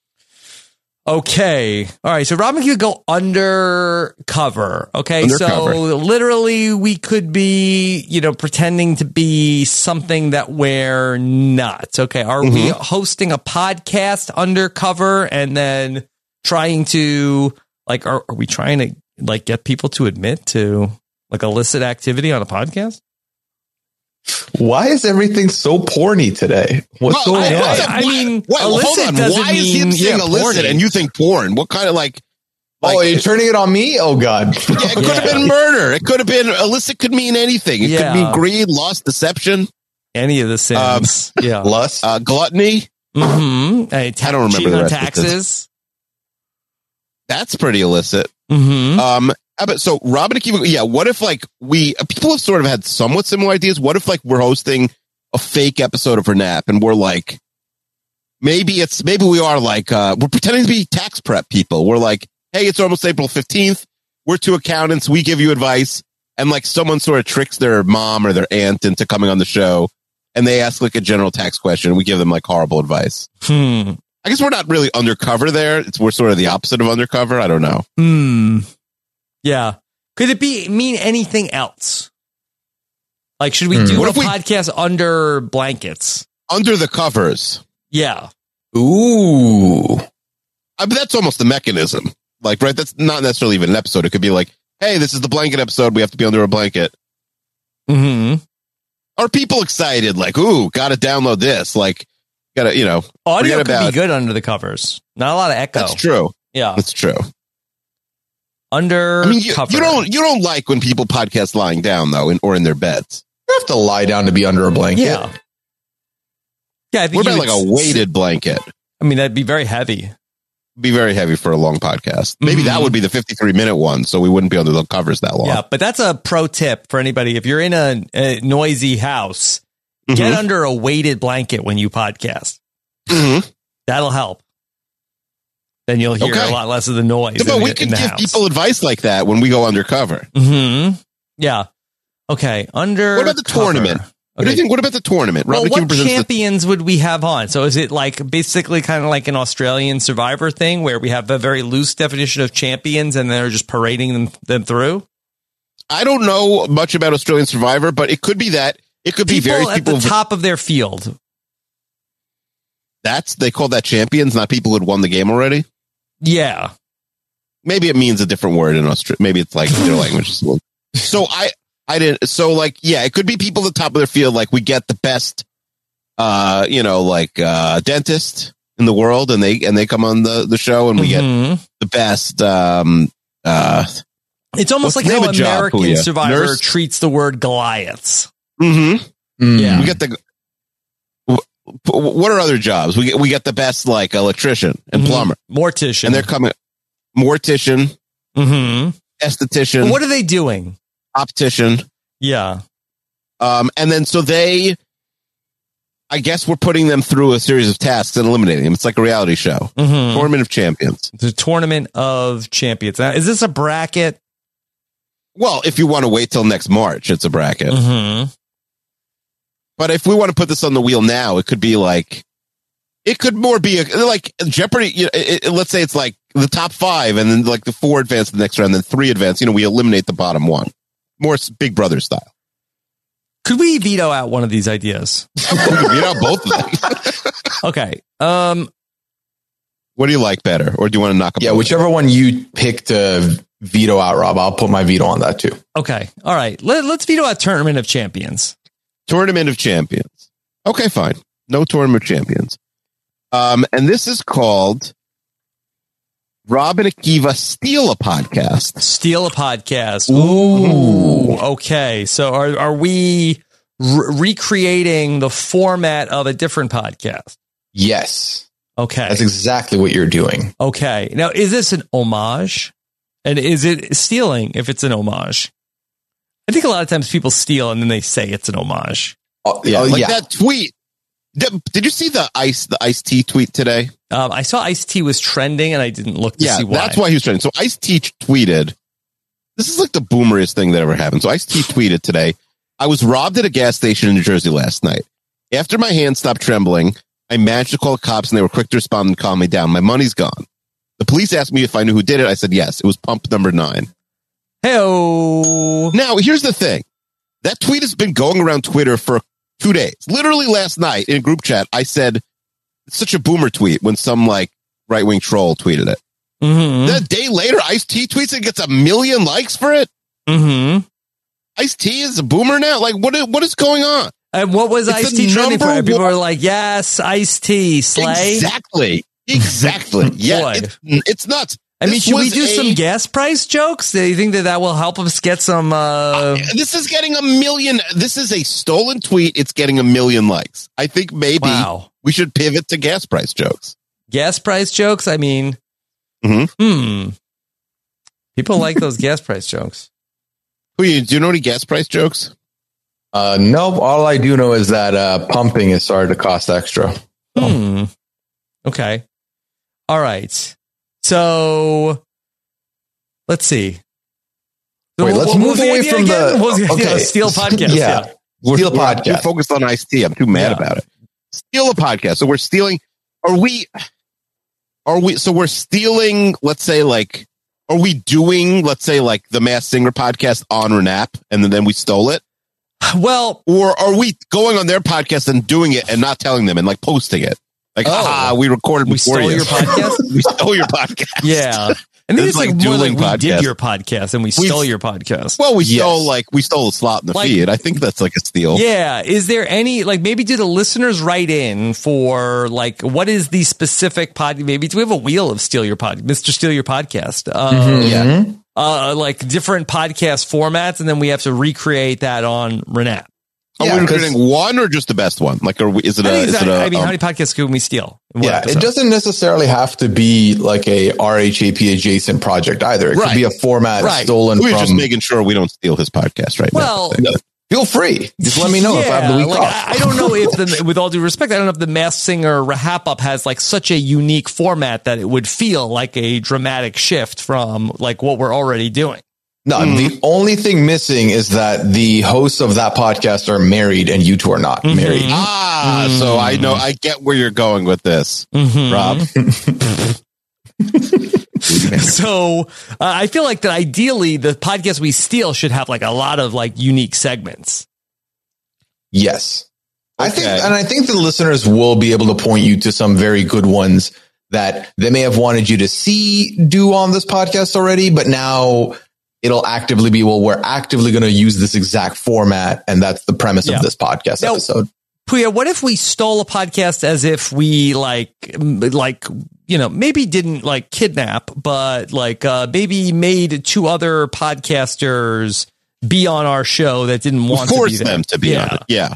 Okay. All right. So Rob and Akiva go undercover. Okay. Undercover. So literally we could be, pretending to be something that we're not. Okay. Are we hosting a podcast undercover and then trying to are we trying to get people to admit to illicit activity on a podcast? Why is everything so porny today? What's going on? Illicit hold on. doesn't Why is him mean, saying illicit porny. and you think porn? What kind of Oh, you're turning it on me? Oh, God. Yeah, it could have been murder. It could have been illicit. Could mean anything. It could mean greed, lust, deception. Any of the sins. Lust, gluttony. I don't remember the rest of taxes. That's pretty illicit. So Rob and Akiva, what if people have sort of had somewhat similar ideas. What if we're hosting a fake episode of Renap and we're like, maybe we are we're pretending to be tax prep people. We're like, hey, it's almost April 15th. We're two accountants. We give you advice. And someone sort of tricks their mom or their aunt into coming on the show and they ask a general tax question. And we give them horrible advice. I guess we're not really undercover there. We're sort of the opposite of undercover. I don't know. Yeah. Could it mean anything else? Should we do a podcast under blankets? Under the covers. Yeah. Ooh. But that's almost the mechanism. Right? That's not necessarily even an episode. It could be hey, this is the blanket episode. We have to be under a blanket. Are people excited? Ooh, got to download this. Gotta, audio could be good under the covers. Not a lot of echo. That's true. Yeah. That's true. Under you don't like when people podcast lying down though, or in their beds. You have to lie down to be under a blanket. Yeah. Yeah. I think what about a weighted blanket? I mean, that'd be very heavy. be very heavy for a long podcast. Maybe that would be the 53-minute one, so we wouldn't be under the covers that long. Yeah, but that's a pro tip for anybody. If you're in a noisy house, get under a weighted blanket when you podcast. That'll help. Then you'll hear a lot less of the noise. But we can give people advice like that when we go undercover. Yeah. Okay. What about the tournament? What do you think? What about the tournament? Well, what champions would we have on? So is it like basically kind of like an Australian Survivor thing where we have a very loose definition of champions and they're just parading them through? I don't know much about Australian Survivor, but it could be that. It could be people at the top of their field. They call that champions, not people who had won the game already. Yeah. Maybe it means a different word in Australia. Maybe it's like their language. So I didn't. So like, yeah, it could be people at the top of their field. Like we get the best, dentist in the world, and they come on the show, and we get the best. It's almost like how American Survivor treats the word Goliaths. Yeah, we get the. What are other jobs? We get the best, like electrician and plumber, mortician, and they're coming. Mortician, esthetician. But what are they doing? Optician. Yeah. And then so I guess we're putting them through a series of tasks and eliminating them. It's like a reality show. Tournament of Champions. The Tournament of Champions. Now, is this a bracket? Well, if you want to wait till next March, it's a bracket. But if we want to put this on the wheel now, it could be like, it could more be like Jeopardy. Let's say it's like the top 5 and then like the 4 advance the next round, then 3 advance. We eliminate the bottom 1. More Big Brother style. Could we veto out one of these ideas? We could veto out both of them. Okay. What do you like better? Or do you want to knock them? Yeah, whichever one you pick to veto out, Rob, I'll put my veto on that too. Okay. All right. Let's veto out Tournament of Champions. Tournament of Champions. Okay, fine. No Tournament of Champions. And this is called Rob and Akiva Steal a Podcast. Steal a Podcast. Ooh. Okay. So are we recreating the format of a different podcast? Yes. Okay. That's exactly what you're doing. Okay. Now, is this an homage? And is it stealing if it's an homage? I think a lot of times people steal and then they say it's an homage. That tweet. Did you see the Ice-T tweet today? I saw Ice-T was trending and I didn't look to see why. That's why he was trending. So Ice-T tweeted, this is like the boomeriest thing that ever happened. So Ice-T tweeted today, I was robbed at a gas station in New Jersey last night. After my hand stopped trembling, I managed to call the cops and they were quick to respond and calm me down. My money's gone. The police asked me if I knew who did it. I said, yes, it was pump number 9. Hey-o. Now, here's the thing. That tweet has been going around Twitter for 2 days. Literally last night in a group chat, I said, it's such a boomer tweet when some like right-wing troll tweeted it. Then a day later, Ice-T tweets and gets 1 million likes for it. Ice-T is a boomer now? Like, what is going on? And what was Ice-T trending for? People were like, yes, Ice-T, slay. Exactly. Yeah, it's nuts. I mean, should we do some gas price jokes? Do you think that will help us get some... This is getting 1 million. This is a stolen tweet. It's getting 1 million likes. I think maybe we should pivot to gas price jokes. Gas price jokes? I mean... People like those gas price jokes. Do you know any gas price jokes? No, all I do know is that pumping is starting to cost extra. Okay. All right. So let's see. Wait, let's move away from the Steal podcast. Yeah. Steal podcast. We're focused on Ice-T. I'm too mad about it. Steal a podcast. So we're stealing. So we're stealing, let's say, like, are we doing, let's say, like the Masked Singer podcast on Renap and then we stole it? Well, or are we going on their podcast and doing it and not telling them and like posting it? Like, we recorded before you. We stole your podcast? We stole your podcast. Yeah. And then it's like more like podcast. We did your podcast and we stole your podcast. Well, we stole a slot in the feed. I think that's like a steal. Yeah. Is there any, like, maybe do the listeners write in for like, what is the specific pod? Maybe do we have a wheel of Mr. Steal Your Podcast? Like different podcast formats. And then we have to recreate that on Renap. Are we doing one or just the best one? Like, is it how many podcasts can we steal? It doesn't necessarily have to be like a RHAP adjacent project either. It could be a format stolen We're from. just making sure we don't steal his podcast now. Feel free. Just let me know if I have the week off. I don't know if, with all due respect, I don't know if the Masked Singer Hap Up has like such a unique format that it would feel like a dramatic shift from like what we're already doing. No, the only thing missing is that the hosts of that podcast are married and you two are not married. So I get where you're going with this, Rob. So I feel like that ideally the podcast we steal should have like a lot of like unique segments. Yes. I think the listeners will be able to point you to some very good ones that they may have wanted you to do on this podcast already, but now it'll actively be, we're actively going to use this exact format. And that's the premise of this podcast episode. Puya, what if we stole a podcast as if we maybe didn't like kidnap, but like maybe made two other podcasters be on our show that didn't want to be there. Them to be on it. Yeah.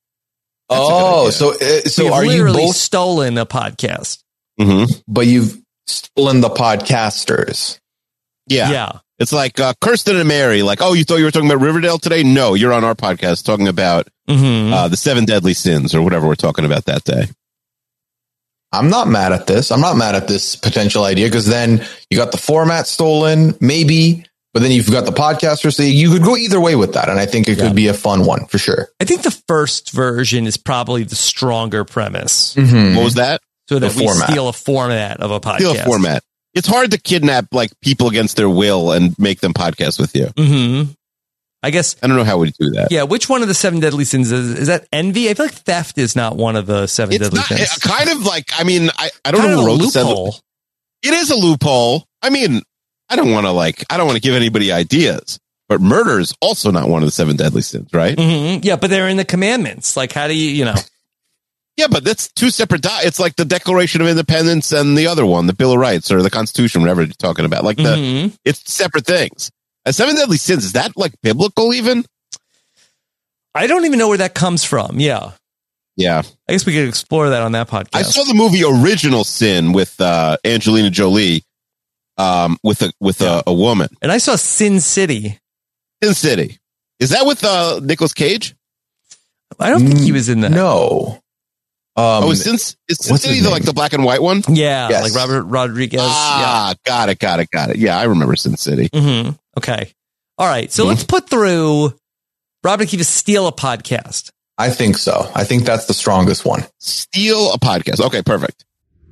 So are you both stolen a podcast? But you've stolen the podcasters. Yeah. It's like Kirsten and Mary, like, oh, you thought you were talking about Riverdale today? No, you're on our podcast talking about the 7 deadly sins or whatever we're talking about that day. I'm not mad at this. I'm not mad at this potential idea because then you got the format stolen, maybe, but then you've got the podcaster. So you could go either way with that. And I think it could be a fun one for sure. I think the first version is probably the stronger premise. What was that? So that we steal a format of a podcast. Steal a format. It's hard to kidnap like people against their will and make them podcast with you. I guess I don't know how we do that. Yeah, which one of the 7 deadly sins is that? Envy? I feel like theft is not one of the 7 deadly sins. It's kind of like, I mean, I don't know who wrote the 7. It is a loophole. I mean, I don't want to give anybody ideas, but murder is also not one of the 7 deadly sins, right? Yeah, but they're in the commandments. Like, how do you know? Yeah, but that's two separate. It's like the Declaration of Independence and the other one, the Bill of Rights or the Constitution, whatever you're talking about. Like it's separate things. 7 deadly sins, is that like biblical even? I don't even know where that comes from. Yeah. I guess we could explore that on that podcast. I saw the movie Original Sin with Angelina Jolie, with a woman, and I saw Sin City. Sin City, is that with Nicolas Cage? I don't think he was in that. No. Is Sin City like the black and white one? Yeah, like Robert Rodriguez. Got it. Yeah, I remember Sin City. Okay. All right. So let's put through Robert Akiva steal a podcast. I think so. I think that's the strongest one. Steal a podcast. Okay, perfect.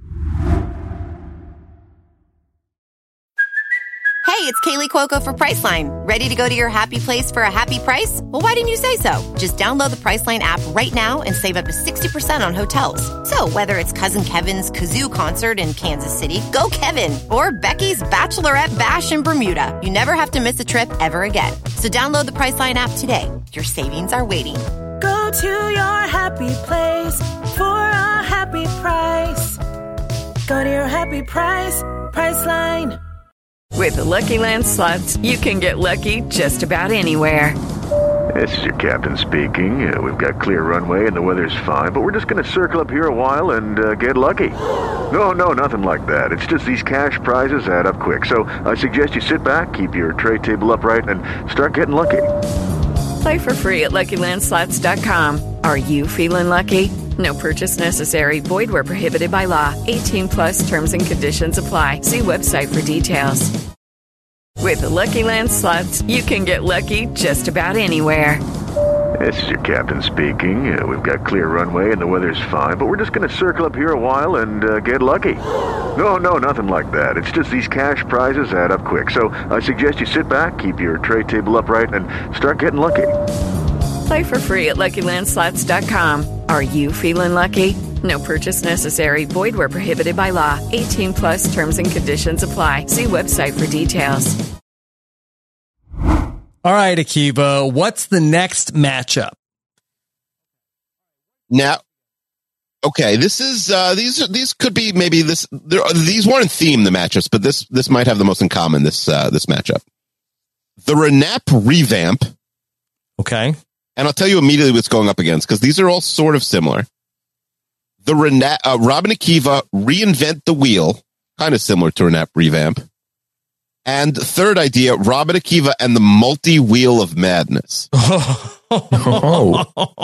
Hey, it's Kaylee Cuoco for Priceline. Ready to go to your happy place for a happy price? Well, why didn't you say so? Just download the Priceline app right now and save up to 60% on hotels. So whether it's Cousin Kevin's Kazoo Concert in Kansas City, go Kevin, or Becky's Bachelorette Bash in Bermuda, you never have to miss a trip ever again. So download the Priceline app today. Your savings are waiting. Go to your happy place for a happy price. Go to your happy price, Priceline. With the Lucky Land Slots, you can get lucky just about anywhere. This is your captain speaking. We've got clear runway and the weather's fine, but we're just going to circle up here a while and get lucky. No, nothing like that. It's just these cash prizes add up quick. So I suggest you sit back, keep your tray table upright, and start getting lucky. Play for free at LuckyLandSlots.com. Are you feeling lucky? No purchase necessary. Void where prohibited by law. 18+ terms and conditions apply. See website for details. With the Lucky Land Slots, you can get lucky just about anywhere. This is your captain speaking. We've got clear runway and the weather's fine, but we're just going to circle up here a while and get lucky. No, nothing like that. It's just these cash prizes add up quick. So I suggest you sit back, keep your tray table upright, and start getting lucky. Play for free at LuckyLandSlots.com. Are you feeling lucky? No purchase necessary. Void where prohibited by law. 18+ terms and conditions apply. See website for details. All right, Akiva, what's the next matchup? Now, okay, this is these could be maybe this. These weren't themed the matchups, but this might have the most in common. This matchup, the Renap revamp, okay, and I'll tell you immediately what's going up against, because these are all sort of similar. The Robin Akiva Reinvent the Wheel, kind of similar to Renap Revamp. And third idea, Robin Akiva and the Multi-Wheel of Madness. Oh.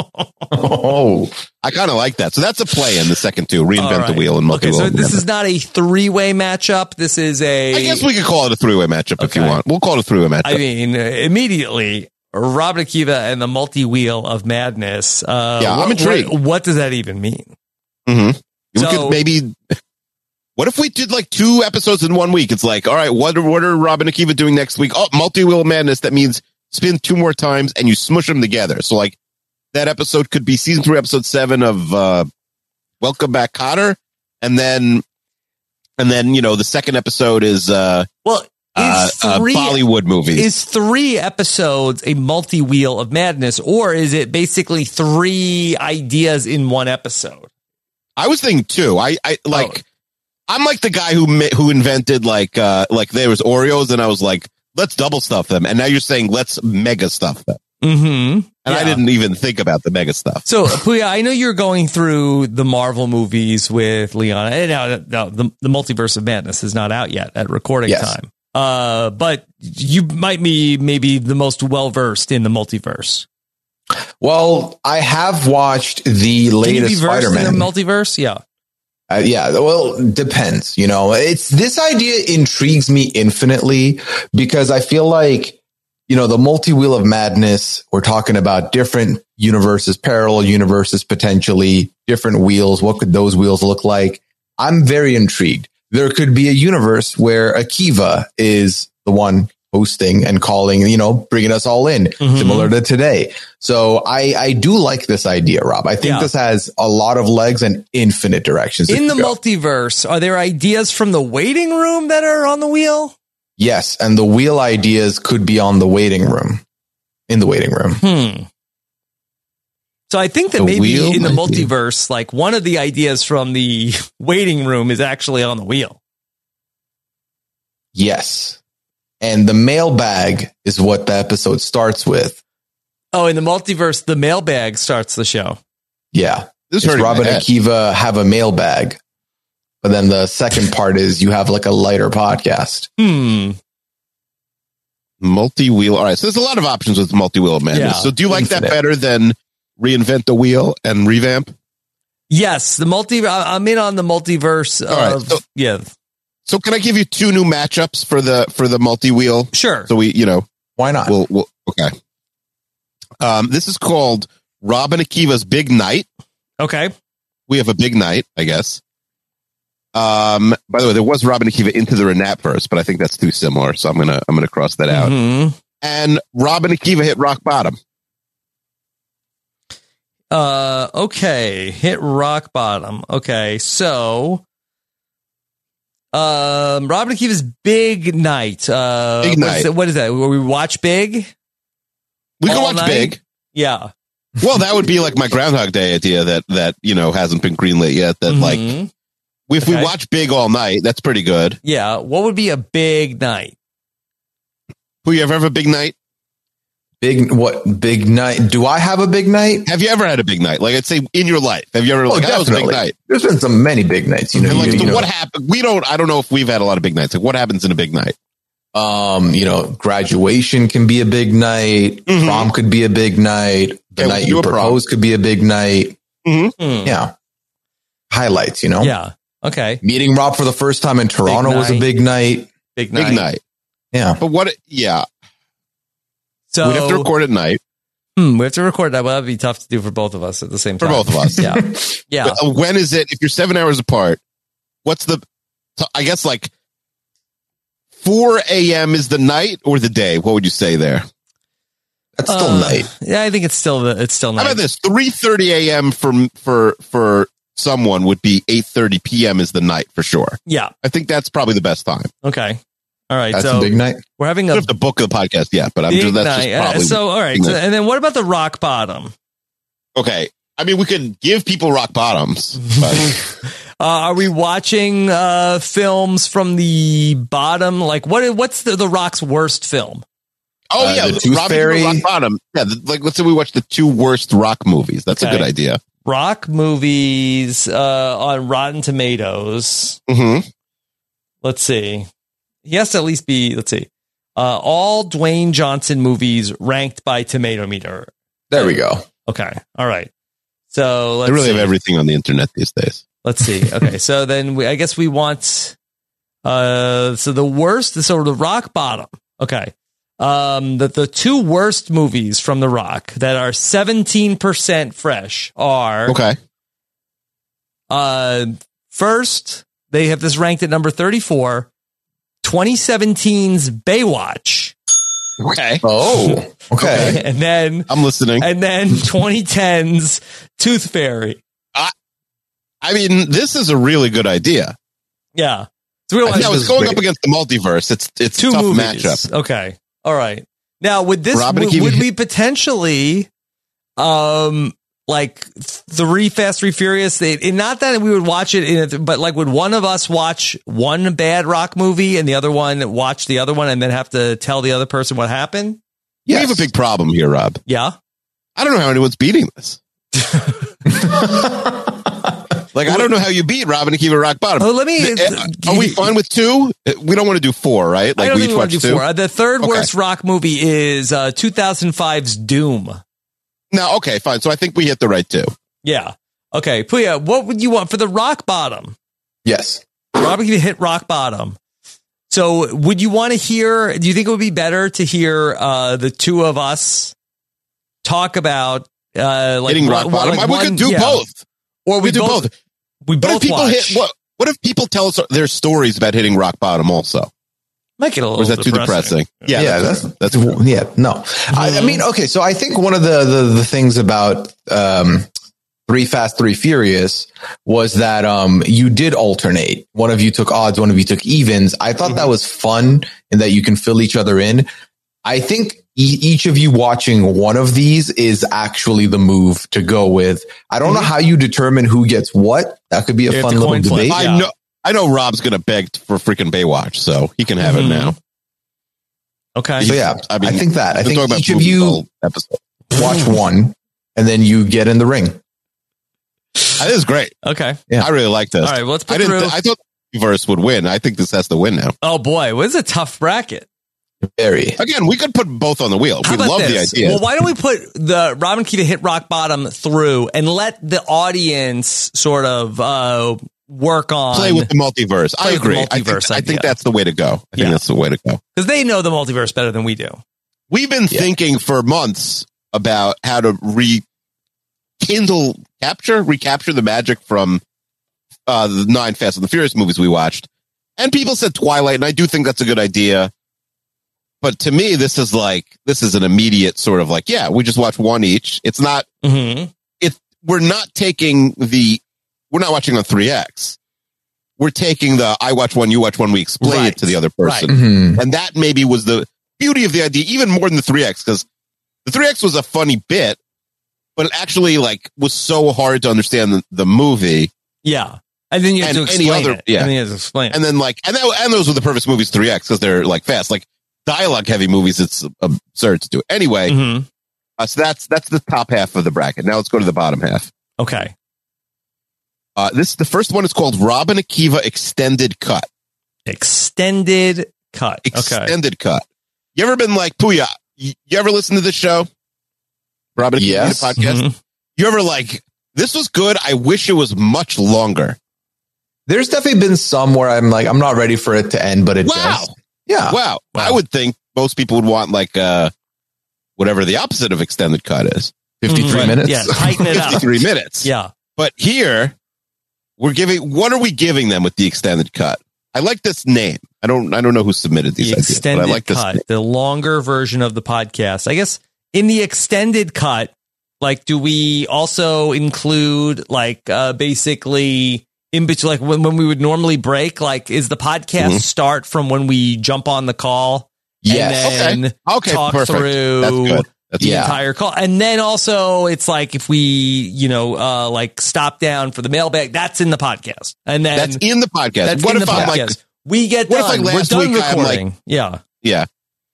I kind of like that. So that's a play in the second two, Reinvent the Wheel and Multi-Wheel. Okay, so this is not a three-way matchup. This is I guess we could call it a three-way matchup if you want. We'll call it a three-way matchup. I mean, immediately, Robin Akiva and the Multi-Wheel of Madness. I'm intrigued. What does that even mean? Mm-hmm. So, we could maybe... What if we did like 2 episodes in 1 week? It's like, all right, what are Robin Akiva doing next week? Oh, Multi-Wheel of Madness. That means spin 2 more times and you smush them together. So like that episode could be season 3, episode 7 of Welcome Back, Kotter. And then, the second episode is Bollywood movies. Is 3 episodes a Multi-Wheel of Madness, or is it basically 3 ideas in 1 episode? I was thinking 2. I'm like the guy who invented like there was Oreos, and I was like, let's double stuff them. And now you're saying let's mega stuff them. Mm-hmm. And I didn't even think about the mega stuff. So, Puya, I know you're going through the Marvel movies with Liana. And now the Multiverse of Madness is not out yet at recording time. But you might be maybe the most well-versed in the multiverse. Well, I have watched the latest Spider-Man. In the multiverse? Yeah. Well, depends. It's this idea intrigues me infinitely because I feel like, the Multi-Wheel of Madness, we're talking about different universes, parallel universes, potentially different wheels. What could those wheels look like? I'm very intrigued. There could be a universe where Akiva is the one hosting and calling, bringing us all in, similar to today. So I do like this idea, Rob. I think this has a lot of legs and infinite directions. In the multiverse, are there ideas from the waiting room that are on the wheel? Yes. And the wheel ideas could be on the waiting room, in the waiting room. So I think that maybe in the multiverse, like one of the ideas from the waiting room is actually on the wheel. Yes. And the mailbag is what the episode starts with. Oh, in the multiverse, the mailbag starts the show. Yeah. It's Robin Akiva have a mailbag. But then the second part is you have like a lighter podcast. Multi-wheel. All right. So there's a lot of options with Multi-Wheel of Madness. Yeah. So do you like that better than Reinvent the Wheel and Revamp? Yes. I'm in on the multiverse. All right. So can I give you 2 new matchups for the Multi-Wheel? Sure. So why not? We'll okay. This is called Robin Akiva's Big Night. Okay. We have a big night, I guess. By the way, there was Robin Akiva into the Renap verse, but I think that's too similar, so I'm gonna cross that out. And Robin Akiva hit rock bottom. Okay, hit rock bottom. Okay, so Robin Akiva's Big Night. Big Night. What is that? Will we watch Big? We can watch Big. Yeah. Well, that would be like my Groundhog Day idea that hasn't been greenlit yet. That like if we watch Big all night, that's pretty good. Yeah. What would be a big night? Who you ever have a big night? Big night? Do I have a big night? Have you ever had a big night? Like I'd say in your life. Have you ever that was a big night? There's been many big nights. What happened? I don't know if we've had a lot of big nights. Like what happens in a big night? Graduation can be a big night. Prom could be a big night. The night you propose could be a big night. Yeah. Highlights, Yeah. Okay. Meeting Rob for the first time in Toronto was a big night. Big night. Yeah. But so we'd have to record at night. We have to record that. Well, that'd be tough to do for both of us at the same time. For both of us. Yeah. Yeah. But when is it? If you're 7 hours apart, I guess like 4 a.m. is the night or the day? What would you say there? That's still night. Yeah, I think it's still night. How about this? 3:30 a.m. for someone would be 8:30 p.m. is the night for sure. Yeah. I think that's probably the best time. Okay. All right. That's a big night. We're having the book of the podcast yet, but that's just probably all right. So, and then what about the rock bottom? Okay. I mean, we could give people rock bottoms. But are we watching films from the bottom? Like what's the Rock's worst film? Oh yeah, the Tooth Robbie Fairy. Rock Bottom. Yeah, like let's say we watch the 2 worst rock movies. That's a good idea. Rock movies on Rotten Tomatoes. Mm-hmm. Let's see. He has to at least be. Let's see. All Dwayne Johnson movies ranked by Tomato Meter. There we go. Okay. All right. So let's They really see. have everything on the internet these days. Let's see. Okay. So then I guess we want. So the worst. So the Rock Bottom. Okay. The 2 worst movies from The Rock that are 17% fresh are first, they have this ranked at number 34, 2017's Baywatch. Okay. Oh, okay. And then I'm listening. And then 2010's Tooth Fairy. I mean, this is a really good idea. Yeah. It's going up against the multiverse. It's 2 a tough movies. matchup. Okay. All right. Now, would this Robin would we potentially like 3 Fast 3 Furious? Not that we would watch it, but like would one of us watch one bad rock movie and the other one watch the other one and then have to tell the other person what happened? We have a big problem here, Rob. Yeah. I don't know how anyone's beating this. Like, I don't know how you beat Robin Akiva Rock Bottom. Oh, let me. Are we fine with 2? We don't want to do 4, right? Like, I don't we think each we want watch to do 2. 4. The third worst rock movie is 2005's Doom. No, okay, fine. So I think we hit the right 2. Yeah. Okay, Puya, what would you want for the Rock Bottom? Yes. Robin Akiva hit Rock Bottom. So would you want to hear, do you think it would be better to hear the 2 of us talk about like hitting Rock Bottom? We could do both. Or we do both. We both watch. What if people tell us their stories about hitting Rock Bottom also? Make it a little Or is that too depressing? Yeah, that's no. I mean, okay, so I think one of the things about 3 Fast 3 Furious was that you did alternate. One of you took odds, one of you took evens. I thought that was fun and that you can fill each other in. I think each of you watching one of these is actually the move to go with. I don't know how you determine who gets what. That could be a fun little debate. I know Rob's going to beg for freaking Baywatch, so he can have it now. Okay. So yeah, I think that. I think about each of you watch one and then you get in the ring. This is great. Okay. Yeah. I really like this. All right, well, let's put I thought the verse would win. I think this has to win now. Oh boy, what is a tough bracket. Very. Again, we could put both on the wheel. How We about love this? the idea. Well, why don't we put the Robin Akiva hit Rock Bottom through and let the audience sort of work on play with the multiverse. I agree. I think that's the way to go. I think that's the way to go. Because they know the multiverse better than we do. We've been thinking for months about how to recapture the magic from the 9 Fast and the Furious movies we watched. And people said Twilight, and I do think that's a good idea. But to me, this is an immediate sort of like, yeah, we just watch one each. It's not, we're not watching on 3X. We're taking I watch one, you watch one, we explain it to the other person. Mm-hmm. And that maybe was the beauty of the idea, even more than the 3X, because the 3X was a funny bit, but it actually was so hard to understand the movie. Yeah. And then you have to explain it. Yeah. And then you have to explain it. And then and those were the perfect movies, 3X, because they're fast. Dialogue heavy movies, it's absurd to do. Anyway, so that's the top half of the bracket. Now let's go to the bottom half. Okay. The first one is called Robin Akiva Extended Cut. Extended Cut. Extended Cut. You ever been like, Puya, you ever listen to this show? Robin Akiva podcast? Mm-hmm. You ever this was good. I wish it was much longer. There's definitely been some where I'm I'm not ready for it to end, but it does. Yeah. Wow. I would think most people would want whatever the opposite of extended cut is. 53 minutes. Yeah, tighten it up. 53 minutes. Yeah. But here what are we giving them with the extended cut? I like this name. I don't know who submitted these ideas, but I like this cut, name. the longer version of the podcast. I guess in the extended cut, do we also include basically in between, when we would normally break, is the podcast start from when we jump on the call? Yes. And then talk perfect. through That's good. the entire call. And then also it's if we, stop down for the mailbag, that's in the podcast. And then that's in the podcast. That's What in if the I'm podcast. We get what if done. We're last done week I'm recording. Yeah. Yeah.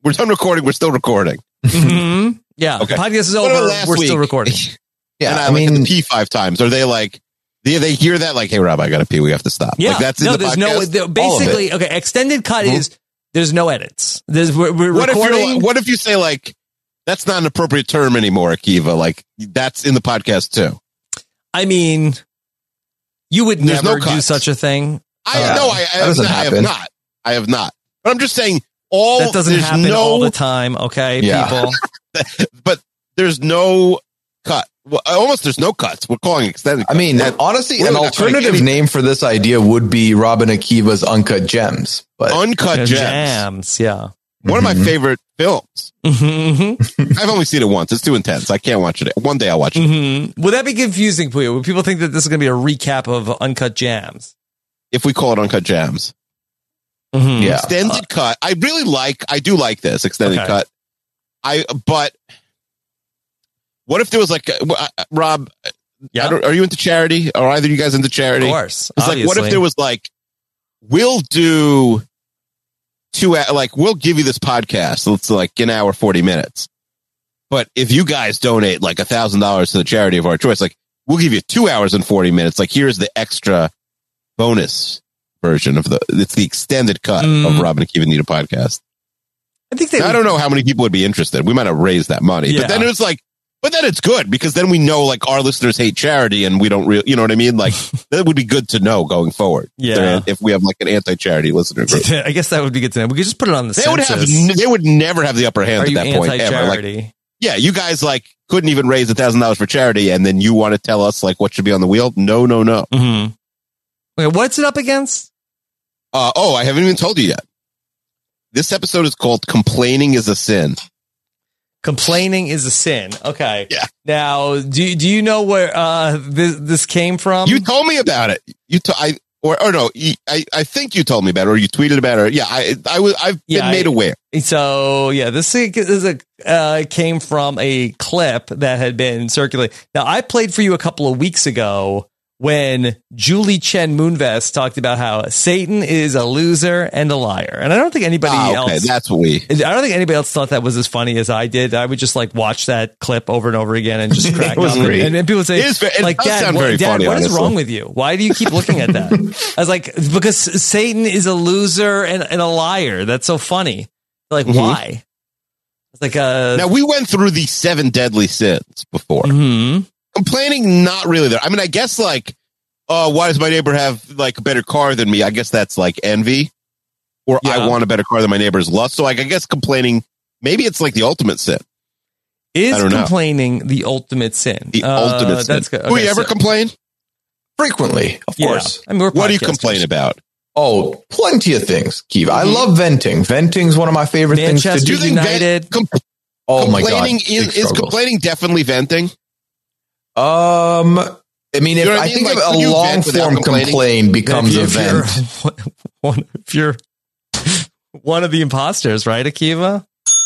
We're done recording. We're still recording. Mm-hmm. Yeah. Okay. The podcast is What about over. last We're still week? recording. Yeah, And I mean, the pee 5 times. Are they like? Do they hear that? Like, hey, Rob, I got to pee. We have to stop. Yeah. Like, that's in no, the there's podcast? no. Basically, okay. Extended cut is there's no edits. We're What recording. what if you say like that's not an appropriate term anymore, Akiva? Like that's in the podcast too. I mean, you would There's never no do cuts. such a thing. I have not. I have not. But I'm just saying That doesn't happen all the time. Okay, people. But there's no cut. Well, almost there's no cuts. We're calling extended. I mean, honestly, an alternative name for this idea would be Robin Akiva's Uncut Gems. But Uncut Gems, yeah. One of my favorite films. Mm-hmm. I've only seen it once. It's too intense. I can't watch it. One day I'll watch it. Mm-hmm. Would that be confusing for you? Would people think that this is going to be a recap of Uncut Jams? If we call it Uncut Jams. Mm-hmm. Yeah. Extended cut. I do like this extended cut. But what if there was like, Rob, are you into charity? Are either of you guys into charity? Of course. It's like, what if there was like, we'll do we'll give you this podcast. It's like an hour, 40 minutes. But if you guys donate like $1,000 to the charity of our choice, like we'll give you 2 hours and 40 minutes. Like here's the extra bonus version of it's the extended cut of Rob and Akiva Need a Podcast. I think I don't know how many people would be interested. We might have raised that money, but then it's like, but then it's good because then we know like our listeners hate charity and we don't really, you know what I mean? Like that would be good to know going forward. Yeah. If we have like an anti-charity listener group. I guess that would be good to know. We could just put it on the They would never have the upper hand at that point ever. Like, yeah, you guys like couldn't even raise $1,000 for charity and then you want to tell us like what should be on the wheel? No. Mm-hmm. Okay, what's it up against? I haven't even told you yet. This episode is called Complaining is a Sin. Complaining is a sin. Okay. Yeah. Now, do you know where this came from? You told me about it. I think you told me about it, or you tweeted about it. Yeah, I've been made aware. So yeah, this came from a clip that had been circulated. Now, I played for you a couple of weeks ago when Julie Chen Moonves talked about how Satan is a loser and a liar. And I don't think anybody else. That's what I don't think anybody else thought that was as funny as I did. I would just like watch that clip over and over again and just crack up. And then people would say, like, Dad, what is wrong with you? Why do you keep looking at that? I was like, because Satan is a loser and a liar. That's so funny. Like, why? It's like, now we went through the 7 deadly sins before. Mm-hmm. Complaining, not really there. I mean, I guess like, why does my neighbor have like a better car than me? I guess that's like envy, or I want a better car than my neighbor's lust. So like, I guess complaining, maybe it's like the ultimate sin. Is complaining the ultimate sin? The ultimate sin. That's good. Okay, do we ever complain? Frequently, of course. I mean, what do you complain about? Oh, plenty of things, Kiva. I love venting. Venting's one of my favorite things to do. United. Oh my God. Is complaining definitely venting? I mean, if I think of a long form complaint becomes a vent. If you're one of the imposters, right, Akiva?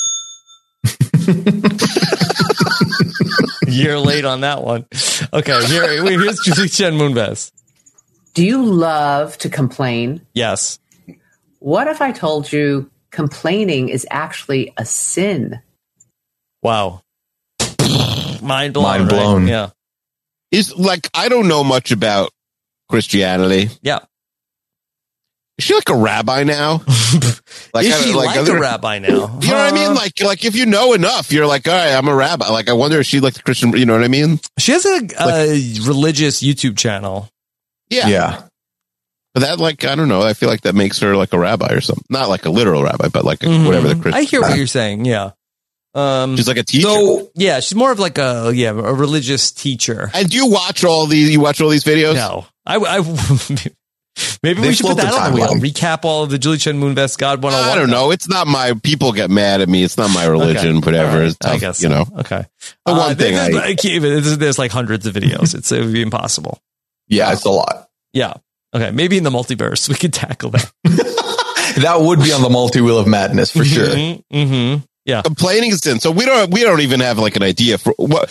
Year late on that one. Okay, here's Julie Chen Moonves. Do you love to complain? Yes. What if I told you complaining is actually a sin? Wow. Mind blown. Right? Yeah. Is like, I don't know much about Christianity. Yeah. Is she like a rabbi now? Like, is she like a rabbi now? You know what I mean? Like if you know enough, you're like, all right, I'm a rabbi. Like, I wonder if she like the Christian, you know what I mean? She has a religious YouTube channel. Yeah. But that, like, I don't know. I feel like that makes her like a rabbi or something. Not like a literal rabbi, but like whatever the Christian. I hear what you're saying. Yeah. She's like a teacher. So, yeah, she's more of like a religious teacher. And do you watch all these? You watch all these videos? No, maybe we should put that on the wheel. Recap all of the Julie Chen Moonves God 101. I don't know. It's not my. People get mad at me. It's not my religion. Okay. Whatever. Right. It's tough, I guess you know. Okay. The one thing there's like hundreds of videos. It would be impossible. Yeah, it's a lot. Yeah. Okay. Maybe in the multiverse we could tackle that. That would be on the multi-wheel of madness for sure. Mm-hmm. Yeah. Complaining is sin. So we don't even have like an idea for what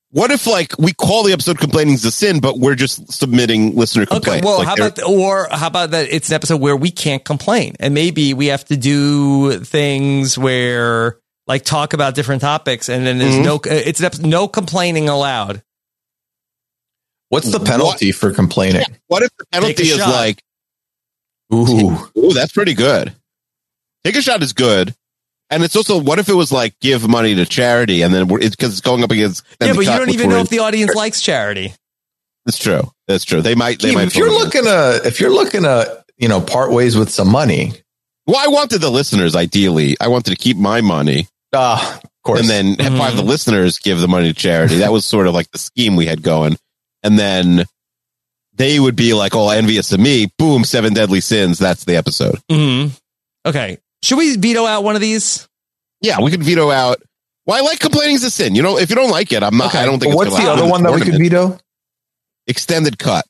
What if like we call the episode "Complaining is a Sin," but we're just submitting listener complaints? Okay, well, like how about that? It's an episode where we can't complain, and maybe we have to do things where, like, talk about different topics, and then there's it's an episode, no complaining allowed. What's the penalty for complaining? Yeah. What if the penalty is shot. like, ooh, that's pretty good. Take a shot is good. And it's also, what if it was like give money to charity, and then because it's going up against but you don't even know if the audience likes charity. That's true. That's true. They might. If you're looking to part ways with some money. Well, I wanted the listeners. Ideally, I wanted to keep my money. Of course. And then have the listeners give the money to charity. That was sort of like the scheme we had going. And then they would be like all envious of me. Boom, 7 deadly sins. That's the episode. Mm-hmm. Okay. Should we veto out one of these? Yeah, we could veto out. Well, I like complaining is a sin. You know, if you don't like it, I'm not. Okay. I don't think. What's the other one that we could veto? Extended cut.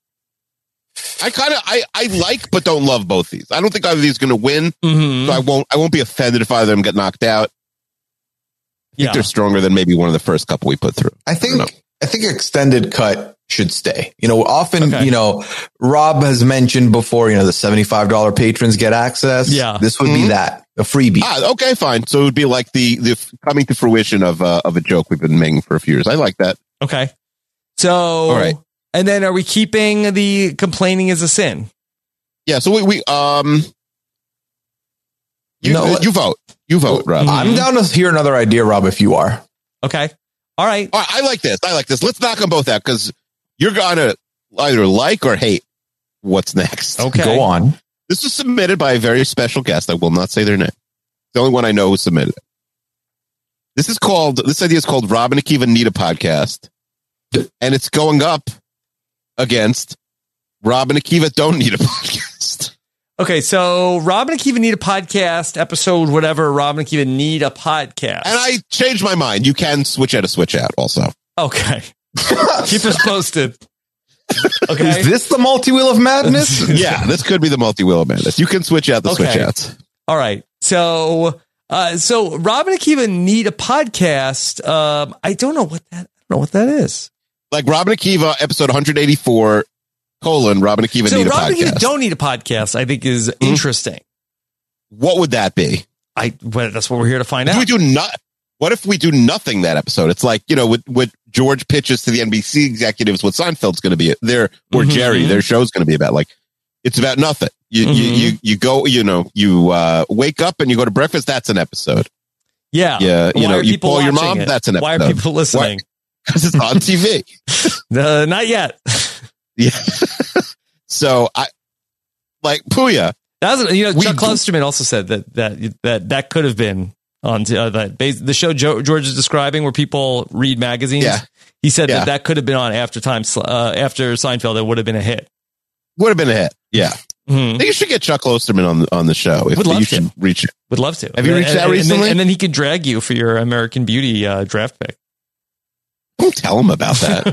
I like but don't love both these. I don't think either of these is going to win. So I won't be offended if either of them get knocked out. I think they're stronger than maybe one of the first couple we put through. I think extended cut should stay. Often, Rob has mentioned before, the $75 patrons get access. Yeah. This would be that, a freebie. Okay, fine. So it would be like the coming to fruition of a joke we've been making for a few years. I like that. Okay. So, all right. And then are we keeping the complaining is a sin? Yeah. So you vote. You vote, Rob. I'm down to hear another idea, Rob, if you are. Okay. All right. I like this. Let's knock them both out because you're going to either like or hate what's next. Okay. Go on. This was submitted by a very special guest. I will not say their name. The only one I know who submitted it. This idea is called Rob and Akiva Need a Podcast. And it's going up against Rob and Akiva Don't Need a Podcast. Okay, so Rob and Akiva Need a Podcast, episode whatever, Rob and Akiva Need a Podcast. And I changed my mind. You can switch out also. Okay. Keep us posted. Okay. Is this the multi-wheel of madness? Yeah, this could be the multi-wheel of madness. You can switch out the switch outs. All right. So Rob and Akiva Need a Podcast. I don't know what that is. Like Rob and Akiva, episode 184, Rob and Akiva Need a Podcast. Rob and Akiva Don't Need a Podcast, I think, is interesting. What would that be? That's what we're here to find out. What if we do nothing that episode? It's like, what George pitches to the NBC executives, what Seinfeld's going to be there, or Jerry, their show's going to be about. Like, it's about nothing. You go, you wake up and you go to breakfast. That's an episode. Yeah. Yeah. You call your mom. That's an episode. Why are people listening? Because it's on TV. Not yet. Yeah. So Puya. Chuck Klosterman also said that could have been on the show George is describing where people read magazines. Yeah. He said that could have been on after Seinfeld. It would have been a hit. Would have been a hit. Yeah. I think you should get Chuck Klosterman on the show. Would love to. Would love to. Have you reached out recently? And then he could drag you for your American Beauty draft pick. Don't tell him about that.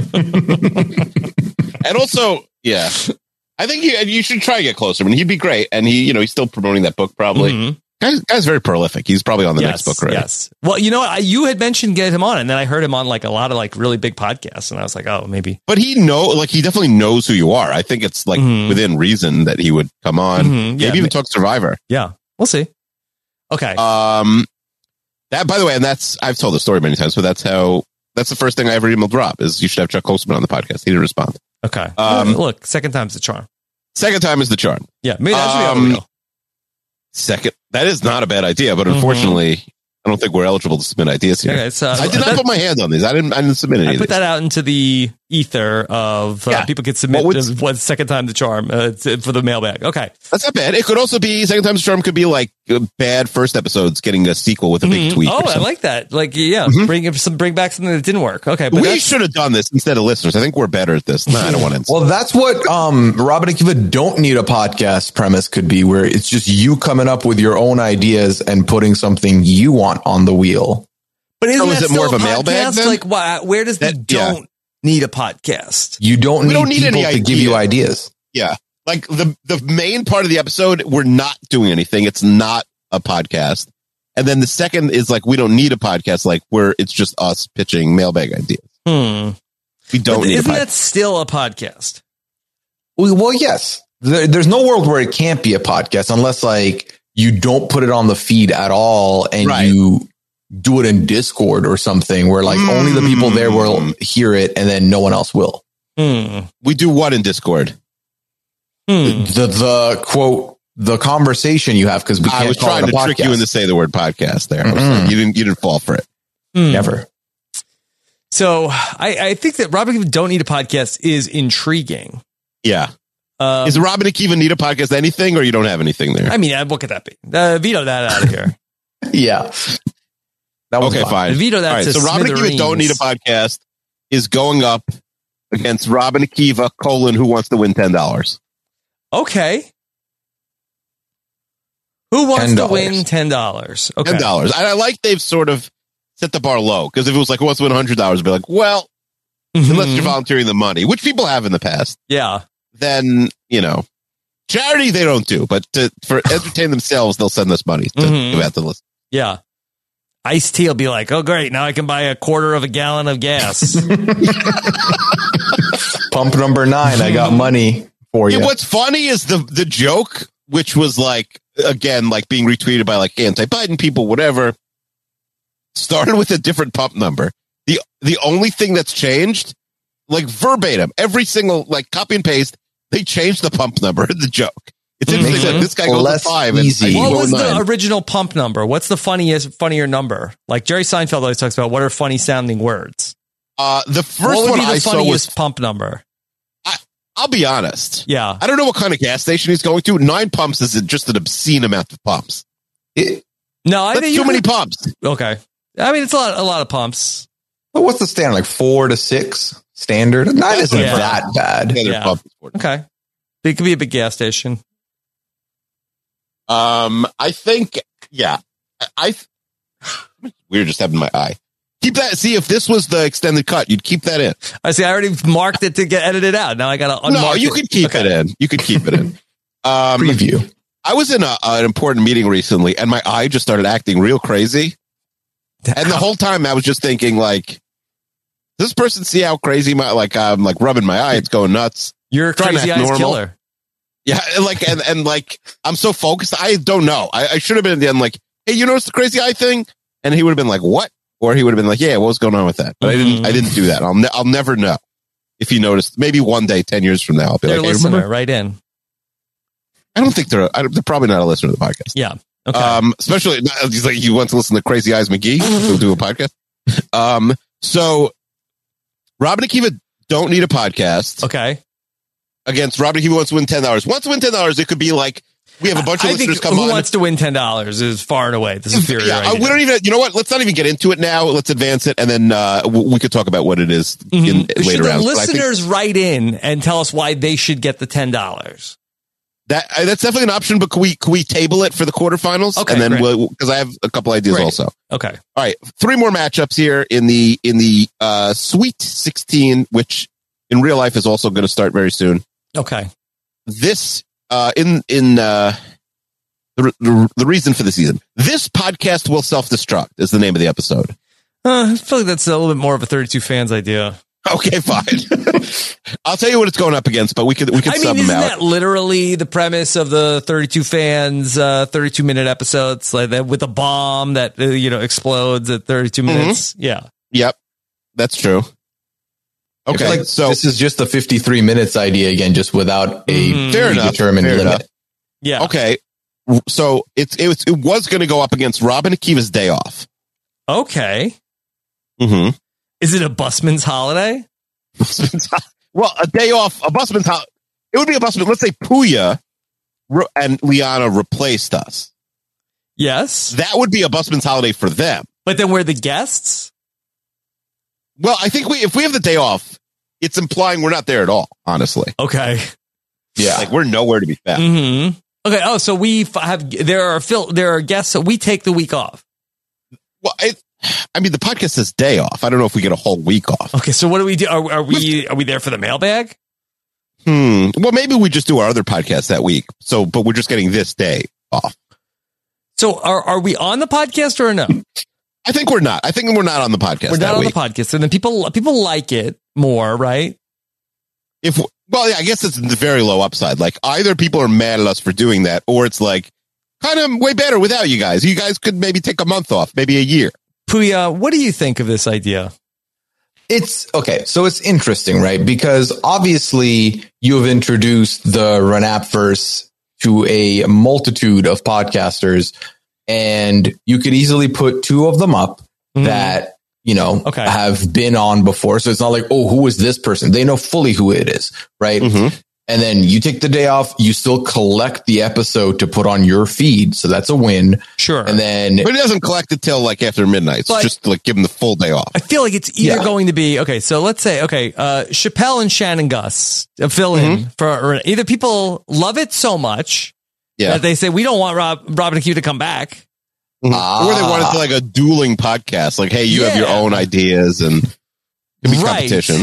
And also, yeah, I think you should try to get closer. I mean, he'd be great. And he's still promoting that book probably. Guy's very prolific. He's probably on the next book, right? Yes. Well, you had mentioned get him on, and then I heard him on like a lot of like really big podcasts, and I was like, oh, maybe. But he definitely knows who you are. I think it's like within reason that he would come on. Maybe even talk Survivor. Yeah, we'll see. Okay. That, by the way, and I've told the story many times, but that's the first thing I ever emailed Rob is you should have Chuck Klosterman on the podcast. He didn't respond. Okay. Look, second time's the charm. Second time is the charm. Yeah, maybe that should be real. Second, that is not a bad idea, but unfortunately, I don't think we're eligible to submit ideas here. Okay, so I did not put my hand on these. I didn't submit anything. I put that out into the ether of people can submit what's second time the charm for the mailbag. Okay, that's not bad. It could also be second time the charm. Could be like bad first episodes getting a sequel with a big tweet. Oh, I like that. Like, yeah, bring back something that didn't work. Okay, but we should have done this instead of listeners. I think we're better at this. No, I don't want to. Well, that's what Rob and Akiva Don't Need a Podcast premise could be, where it's just you coming up with your own ideas and putting something you want on the wheel. But is it more of a mailbag then? Like, where does the don't need a podcast? You don't need people to give you ideas. Yeah. Like the main part of the episode, we're not doing anything. It's not a podcast. And then the second is like, we don't need a podcast. Like it's just us pitching mailbag ideas. We don't need isn't that still a podcast? Well, yes. There's no world where it can't be a podcast unless like you don't put it on the feed at all and you do it in Discord or something where like only the people there will hear it and then no one else will. We do what in Discord? The quote, the conversation you have, because we can't. I was trying to trick you into say the word podcast there. I was like, you didn't fall for it. Never. So I think that Robin and Akiva Don't Need a Podcast is intriguing. Yeah. Is Robin and Akiva Need a Podcast anything, or you don't have anything there? I mean, what could that be? Veto that out of here. Yeah. That was fine. Veto that. All right, so Robin and Akiva Don't Need a Podcast is going up against Robin and Akiva, Who Wants to Win $10. Okay. Who wants to win $10? Okay. $10. I like they've sort of set the bar low, because if it was like, who wants to win $100, it'd be like, well, unless you're volunteering the money, which people have in the past. Yeah. Then, charity they don't do, but for entertain themselves, they'll send us money to give out the list. Yeah. Ice-T will be like, oh, great. Now I can buy 1/4 gallon of gas. Pump number 9. I got money for you. What's funny is the joke, which was like, again, like being retweeted by like anti-Biden people, whatever, started with a different pump number. The only thing that's changed, like verbatim, every single, like copy and paste, they changed the pump number in the joke. It's interesting that this guy goes to 5. What was the original pump number? What's the funnier number? Like Jerry Seinfeld always talks about, what are funny sounding words? The first what would one be the I saw funniest was pump number. I'll be honest. Yeah. I don't know what kind of gas station he's going to. 9 pumps is just an obscene amount of pumps. That's too many pumps. Okay. I mean, it's a lot of pumps. But what's the standard? Like 4 to 6 standard? 9 isn't that bad. Yeah. Okay. It could be a big gas station. I think, we're just having my eye. Keep that. See, if this was the extended cut, you'd keep that in. I see. I already marked it to get edited out. Now I got to unmark it. No, you could keep it in. You could keep it in. Preview. I was in an important meeting recently, and my eye just started acting real crazy. And the whole time I was just thinking, like, does this person see how crazy I'm like rubbing my eye? It's going nuts. You're a crazy eyes killer. Yeah, like and like I'm so focused. I don't know. I should have been at the end like, hey, you notice the crazy eye thing? And he would have been like, what? Or he would have been like, yeah, what was going on with that? But I didn't do that. I'll never know if he noticed. Maybe one day, 10 years from now, I'll be they're like, hey, listener, right in. I don't think they're probably not a listener to the podcast. Yeah. Okay. Especially he's like, you want to listen to Crazy Eyes McGee to do a podcast. So Robin and Akiva Don't Need a Podcast. Okay. Against Robin and Akiva Wants to Win $10. Wants to win $10. It could be like, we have a bunch of listeners come on. Who Wants to Win $10 is far and away the superior idea. We don't even, you know what? Let's not even get into it now. Let's advance it. And then we could talk about what it is later on. The listeners write in and tell us why they should get the $10. That's definitely an option, but can we table it for the quarterfinals? Okay, and then because I have a couple ideas also. Okay. All right. 3 more matchups here in the Sweet 16, which in real life is also going to start very soon. Okay. This the reason for the season. This podcast will self-destruct is the name of the episode. I feel like that's a little bit more of a 32 fans idea. Okay, fine. I'll tell you what it's going up against, but we could sub them out. Isn't that literally the premise of the 32 fans 32-minute episodes, like that, with a bomb that explodes at 32 minutes? Yeah. Yep. That's true. Okay, so this is just the 53 minutes idea again, just without a predetermined limit. Yeah. Okay. So it was going to go up against Robin and Akiva's Day Off. Okay. Mm-hmm. Is it a busman's holiday? Well, a day off, a busman's holiday. It would be a busman. Let's say Puya and Liana replaced us. Yes. That would be a busman's holiday for them. But then we're the guests? Well, I think if we have the day off, it's implying we're not there at all, honestly. Okay. Yeah. Like we're nowhere to be found. Mm-hmm. Okay. Oh, so there are guests, so we take the week off. Well, the podcast says day off. I don't know if we get a whole week off. Okay. So what do we do? Are we there for the mailbag? Well, maybe we just do our other podcast that week. But we're just getting this day off. So are we on the podcast or no? I think we're not. I think we're not on the podcast. We're not on the podcast, and then people like it more, right? Well, yeah, I guess it's the very low upside. Like either people are mad at us for doing that, or it's like kind of way better without you guys. You guys could maybe take a month off, maybe a year. Puya, what do you think of this idea? It's okay. So it's interesting, right? Because obviously you have introduced the Renapverse to a multitude of podcasters, and you could easily put two of them up that, you know, have been on before. So it's not like, oh, who is this person? They know fully who it is, right? And then you take the day off, you still collect the episode to put on your feed. So that's a win. Sure. And then, but it doesn't collect it till like after midnight. It's just to, like give them the full day off. I feel like it's either going to be, okay, so let's say, Chappelle and Shannon Gus fill in for either people love it so much that they say, we don't want Rob and Akiva to come back. Or they want it to like a dueling podcast. Like, hey, you have your own ideas and it be competition.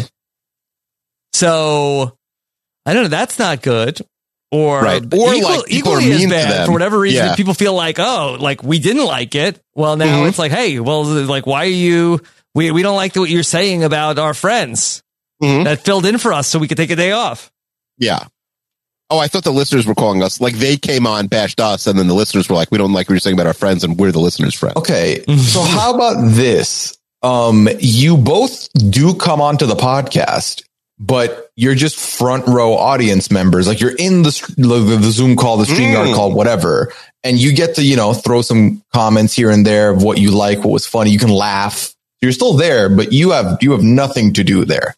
So I don't know. That's not good. Or like equally as bad for whatever reason. People feel like, oh, like we didn't like it. Well, now it's like, hey, well, like, why are you? We don't like what you're saying about our friends that filled in for us, so we could take a day off. Yeah. Oh, I thought the listeners were calling us like they came on, bashed us, and then the listeners were like, we don't like what you're saying about our friends, and we're the listeners' friends. Okay, so how about this? You both do come onto the podcast, but you're just front row audience members. Like you're in the Zoom call, the StreamYard call, whatever. And you get to, you know, throw some comments here and there of what you like, what was funny. You can laugh. You're still there, but you have nothing to do there.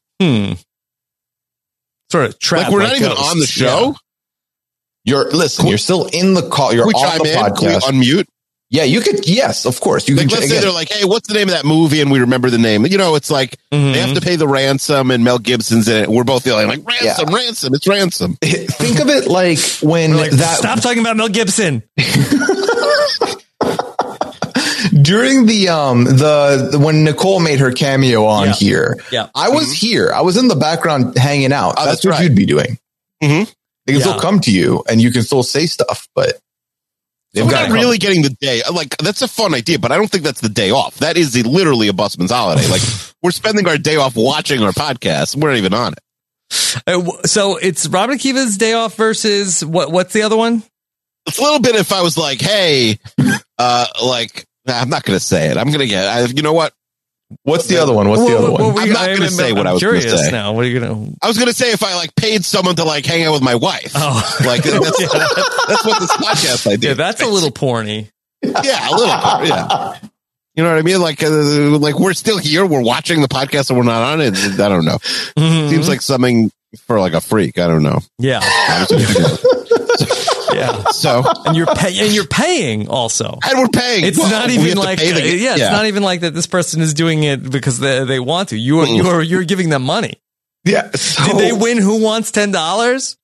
Sort of trapped. Like we're not even on the show. You're still in the call. You're on the podcast. Can we unmute? Yeah, you could. Yes, of course. You like, can. Let's say they're like, "Hey, what's the name of that movie?" And we remember the name. You know, it's like they have to pay the ransom, and Mel Gibson's in it. We're both feeling like ransom. It's ransom. Think of it like when stop talking about Mel Gibson. During the when Nicole made her cameo on here, I was here. I was in the background hanging out. Oh, that's what you'd be doing. They can still come to you, and you can still say stuff, but. We're not really getting the day. Like, that's a fun idea, but I don't think that's the day off. That is literally a busman's holiday. Like, we're spending our day off watching our podcast. We're not even on it. So it's Rob and Akiva's day off versus what's the other one? It's a little bit if I was like, hey, I'm not going to say it. I'm going to you know what? What's the other one? I'm not going to say what I was going to say. Now, what are you going to? I was going to say if I like paid someone to like hang out with my wife. Oh, like that's what this podcast I do. Yeah, that's a little porny. Yeah, a little. Yeah. You know what I mean? Like we're still here. We're watching the podcast and we're not on it. I don't know. Seems like something for like a freak. I don't know. Yeah. Yeah. So and you're paying also, and we're paying. It's not even like it's not even like that. This person is doing it because they want to. You're giving them money. Yeah. Did they win Who Wants $10? Is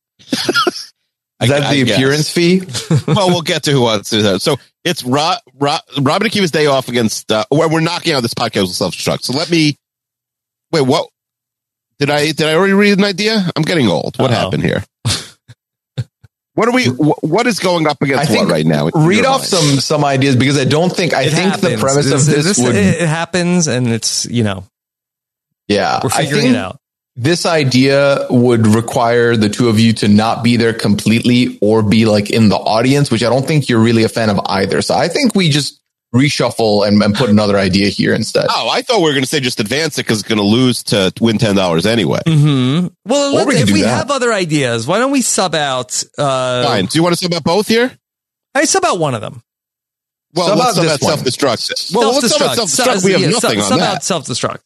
that the appearance fee? Well, we'll get to Who Wants $10. So it's Rob and Akiva's day off against. We're knocking out this podcast with self-destruct. So let me wait. What did I already read an idea? I'm getting old. What happened here? What is going up against what right now? Read off some ideas because I think the premise of this would it happens and it's, you know, we're figuring it out. This idea would require the two of you to not be there completely or be like in the audience, which I don't think you're really a fan of either. So I think we just reshuffle and put another idea here instead. Oh, I thought we were going to say just advance it because it's going to lose to win $10 anyway. Well, if we have other ideas, why don't we sub out? Fine. Do you want to sub out both here? I sub out one of them. Well, let's sub out self-destruct. Well, let's sub out self-destruct. We have nothing on that. Sub out self-destruct.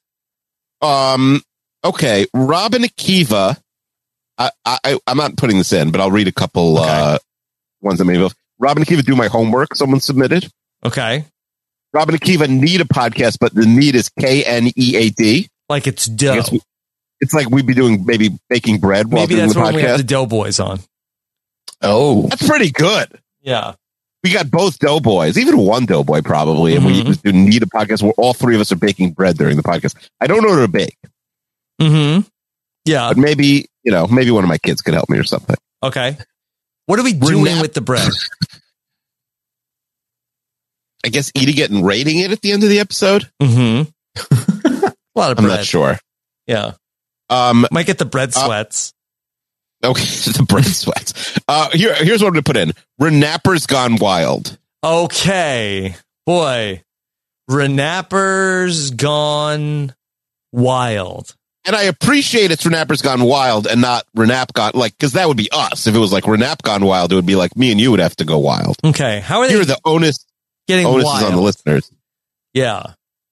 Okay. Rob and Akiva. I'm not putting this in, but I'll read a couple ones that maybe. Rob and Akiva do my homework. Someone submitted. Okay. Rob and Akiva need a podcast, but the need is KNEAD. Like it's dough. It's like we'd be doing maybe baking bread while doing the podcast. Maybe that's when we have the Doughboys on. Oh. That's pretty good. Yeah. We got both Doughboys, even one Doughboy probably, and we do need a podcast where all three of us are baking bread during the podcast. I don't know how to bake. Yeah. But maybe one of my kids could help me or something. Okay. What are we doing with the bread? I guess, eating it and rating it at the end of the episode. Mm-hmm. A lot of bread. I'm not sure. Yeah. Might get the bread sweats. Okay, the bread sweats. Here's what I'm going to put in. Renapper's Gone Wild. Okay. Boy. Renapper's Gone Wild. And I appreciate it's Renapper's Gone Wild and not Renap Gone, like, because that would be us. If it was like Renap Gone Wild, it would be like me and you would have to go wild. Okay. How are they? Here, the onus getting is wild on the listeners. Yeah.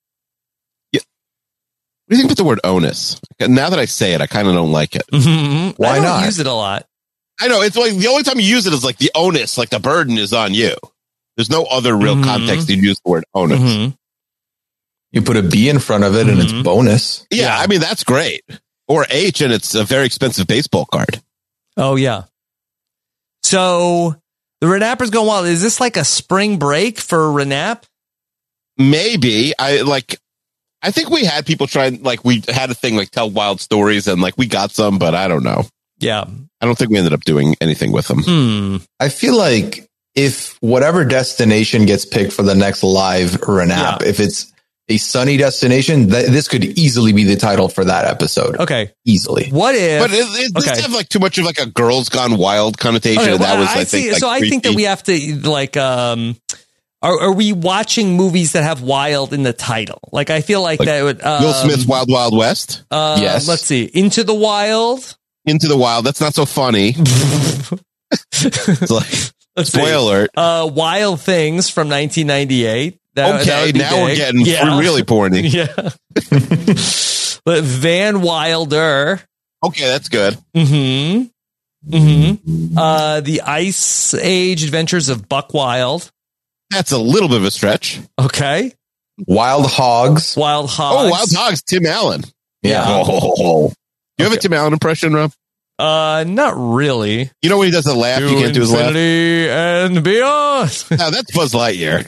What do you think about the word onus? Now that I say it, I kind of don't like it. Mm-hmm. Why I don't not? Use it a lot. I know. It's like the only time you use it is like the onus, like the burden is on you. There's no other real context you'd use the word onus. Mm-hmm. You put a B in front of it and it's bonus. Yeah, I mean, that's great. Or H and it's a very expensive baseball card. Oh, yeah. So the Renapper's Gone Wild. Is this like a spring break for Renap? Maybe. I think we had people try, like, we had a thing like tell wild stories and like we got some, but I don't know. Yeah. I don't think we ended up doing anything with them. I feel like if whatever destination gets picked for the next live Renap, if it's a sunny destination, this could easily be the title for that episode. Okay. Easily. What if? But it does have like too much of like a Girls Gone Wild connotation. Okay, that was, I think, see. like, so I think that we have to like, are we watching movies that have wild in the title? Like, I feel like that would, Will Smith's Wild Wild West. Yes. Let's see. Into the Wild. Into the Wild. That's not so funny. It's like, spoiler alert. Wild Things from 1998. Okay, now we're getting really porny. Yeah. But Van Wilder. Okay, that's good. Mm-hmm. Mm-hmm. The Ice Age Adventures of Buck Wild. That's a little bit of a stretch. Okay. Wild Hogs. Wild Hogs. Oh, Wild Hogs, Tim Allen. Yeah. Oh. You have a Tim Allen impression, Rob? Not really. You know when he does the laugh, you can't do his laugh? Infinity and beyond. No, that's Buzz Lightyear.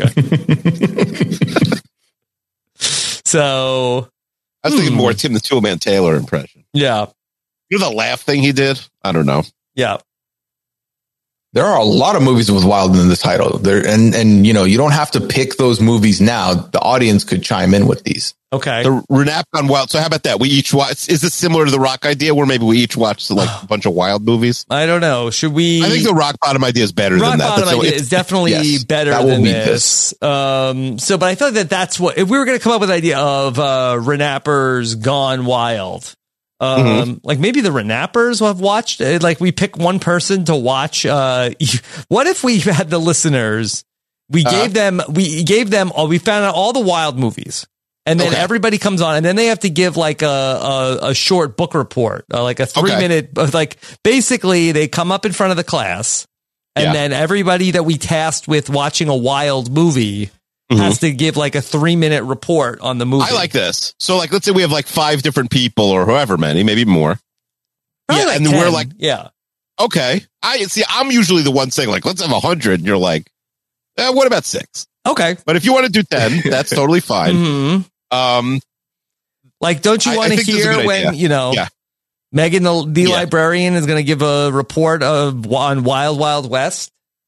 So I was thinking more Tim the Toolman Taylor impression. Yeah. You know the laugh thing he did? I don't know. Yeah. There are a lot of movies with wild in the title. There and you know, you don't have to pick those movies now. The audience could chime in with these. Okay. The Renap Gone Wild. So how about that? We each watch. Is this similar to the Rock idea where maybe we each watch like a bunch of wild movies? I don't know. Should we? I think the Rock Bottom idea is better than that. Rock Bottom idea is definitely better than this. So, but I thought that that's what, if we were going to come up with an idea of Renapper's Gone Wild, like maybe the Renappers will have watched it. Like we pick one person to watch. What if we had the listeners? We gave them, we found out all the wild movies. And then everybody comes on, and then they have to give like a short book report, like a 3-minute, like basically they come up in front of the class, and then everybody that we tasked with watching a wild movie has to give like a 3-minute report on the movie. I like this. So like, let's say we have like 5 different people or however many, maybe more. Probably like and 10. we're like, okay. I'm usually the one saying like, let's have 100. And you're like, what about 6? Okay. But if you want to do 10, that's totally fine. Like, don't you want to hear when, idea. you know, Megan, the librarian is going to give a report on Wild Wild West?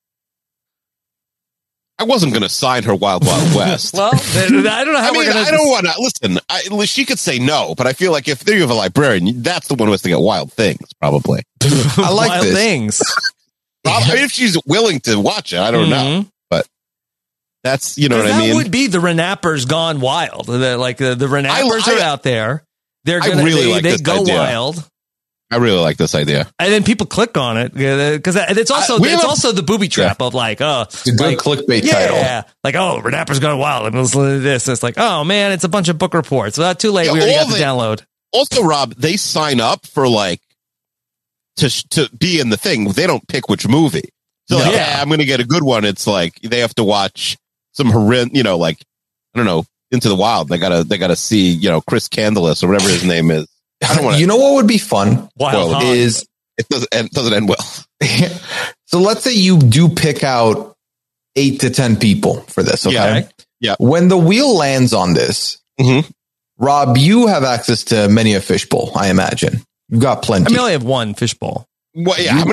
I wasn't going to sign her Wild Wild West. Well, I don't know how we're going to. I don't want to listen. She could say no, but I feel like if you have a librarian, that's the one who has to get Wild Things, probably. I like Wild this. Things. I mean, if she's willing to watch it, I don't know. But that's, you know what I mean? That would be the Renappers Gone Wild. Like the Renappers are out there. They're going to they go idea. wild. I really like this idea. And then people click on it because it's also the booby trap of like, it's a good clickbait title. Yeah, like, oh, Renapper's Gone Wild. I'm listening to this. And it's like, oh man, it's a bunch of book reports. Well, too late. We already got the download. Also, Rob, they sign up for like to be in the thing. They don't pick which movie. So like, I'm going to get a good one. It's like they have to watch some like, I don't know, Into the Wild. They gotta see, you know, Chris Candelas or whatever his name is. I don't want. You know what would be fun? Wild is it doesn't end well. So let's say you do pick out 8 to 10 people for this. Okay. Yeah. When the wheel lands on this, Rob, you have access to many a fishbowl. I imagine you've got plenty. I mean, I only have one fishbowl. Well, yeah. How many?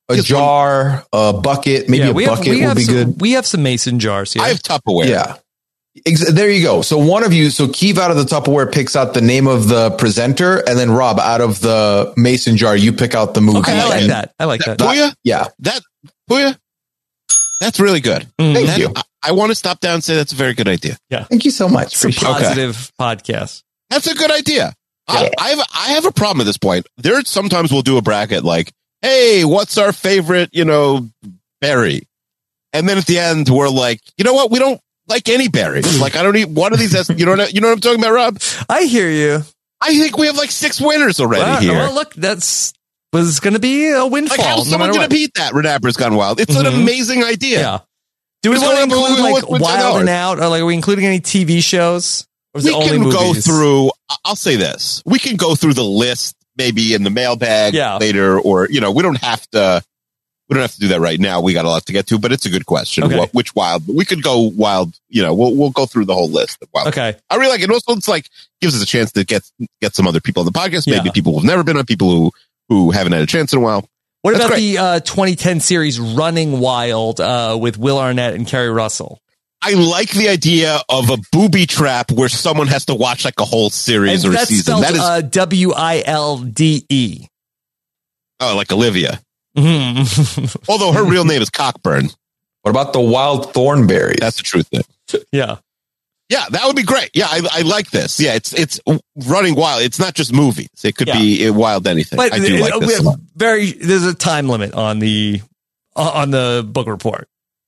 a jar, a bucket, maybe a bucket would be good. We have some mason jars here. I have Tupperware. Yeah. There you go. So one of you, Keith out of the Tupperware picks out the name of the presenter, and then Rob out of the mason jar, you pick out the movie. Okay, I like that. I like that. Puya? Yeah. Puya? That's really good. Thank you. I want to stop down and say that's a very good idea. Yeah. Thank you so much. It's a positive podcast. That's a good idea. I have a problem at this point. There sometimes we'll do a bracket like, hey, what's our favorite, berry? And then at the end, we're like, you know what? We don't like any berries. Like, I don't eat one of these. You know what I'm talking about, Rob? I hear you. I think we have like 6 winners already here. Well, look, was going to be a windfall. Like, how's someone going to beat that? Renapper's Gone Wild. It's an amazing idea. Yeah. Do we want to include like Wild and Out, or like are we including any TV shows? Or is it only movies? Go through. I'll say this: we can go through the list maybe in the mailbag later, or we don't have to. We don't have to do that right now. We got a lot to get to, but it's a good question. Okay. Which Wild? We could go Wild. We'll go through the whole list of Wild. Okay. I really like it. Also, it's like gives us a chance to get some other people on the podcast. Maybe people who've never been on, people who haven't had a chance in a while. What about the 2010 series Running Wild with Will Arnett and Kerry Russell? I like the idea of a booby trap where someone has to watch like a whole series or a season. That is WILDE. Oh, like Olivia. Mm-hmm. Although her real name is Cockburn. What about the Wild Thornberries? That's the truth thing. Yeah. Yeah, that would be great. Yeah, I like this. Yeah, it's Running Wild. It's not just movies. It could be wild anything. But I do like this a lot. There's a time limit on the book report.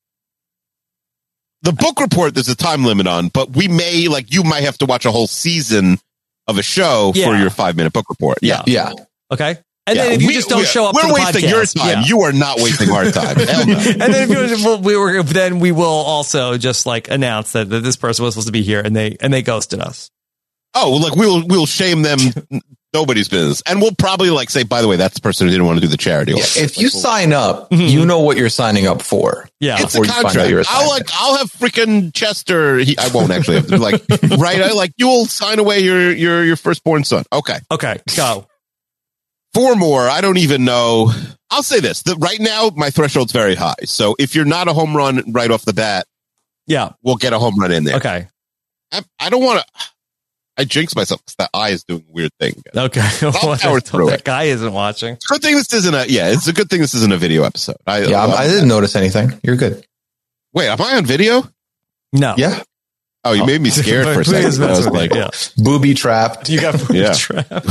The book report there's a time limit on, but we may you might have to watch a whole season of a show for your 5-minute book report. Yeah. Okay. And then if you just don't show up, we're wasting your time. Yeah. You are not wasting our time. Hell no. And then we will also just announce that this person was supposed to be here, and they ghosted us. Oh, we'll shame them. Nobody's business, and we'll probably say, by the way, that's the person who didn't want to do the charity. Yeah, if you sign up, you know what you're signing up for. Yeah, it's a contract. I'll have freaking Chester. I won't actually have to right. You will sign away your firstborn son. Okay, go. 4 more. I don't even know. I'll say this. Right now, my threshold's very high. So if you're not a home run right off the bat, we'll get a home run in there. Okay. I don't want to. I jinx myself because that eye is doing a weird thing. Okay. I'll power through that guy isn't watching. It's a good thing this isn't it's a good thing this isn't a video episode. I didn't notice anything. You're good. Wait, am I on video? No. Yeah. Oh, you made me scared for a second. I was like, booby trapped. You got booby trapped.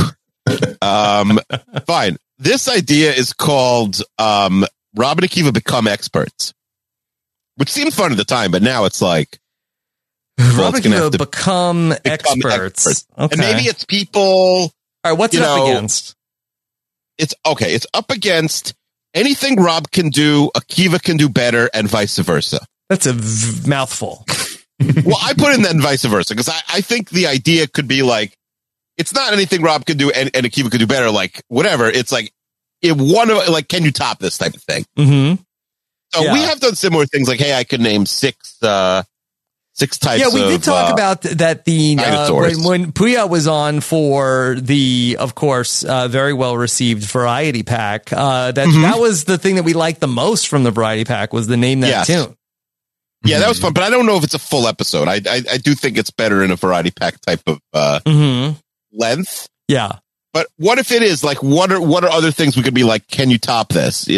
Fine. This idea is called Rob and Akiva Become Experts, which seemed fun at the time, but now it's like Rob and Akiva become experts. Okay. And maybe it's people. All right, what's it up against? It's okay. It's up against anything Rob can do, Akiva can do better, and vice versa. That's a mouthful. Well, I put in that and vice versa because I think the idea could be it's not anything Rob could do and Akiva could do better, whatever. It's can you top this type of thing? Mm-hmm. So we have done similar things hey, I could name 6 types. Yeah, we did talk about that when Puya was on for the, of course, very well received variety pack. That was the thing that we liked the most from the variety pack was the Name That Tune. Yeah, that was fun, but I don't know if it's a full episode. I do think it's better in a variety pack type of length. Yeah. But what if it is what are other things we could be can you top this?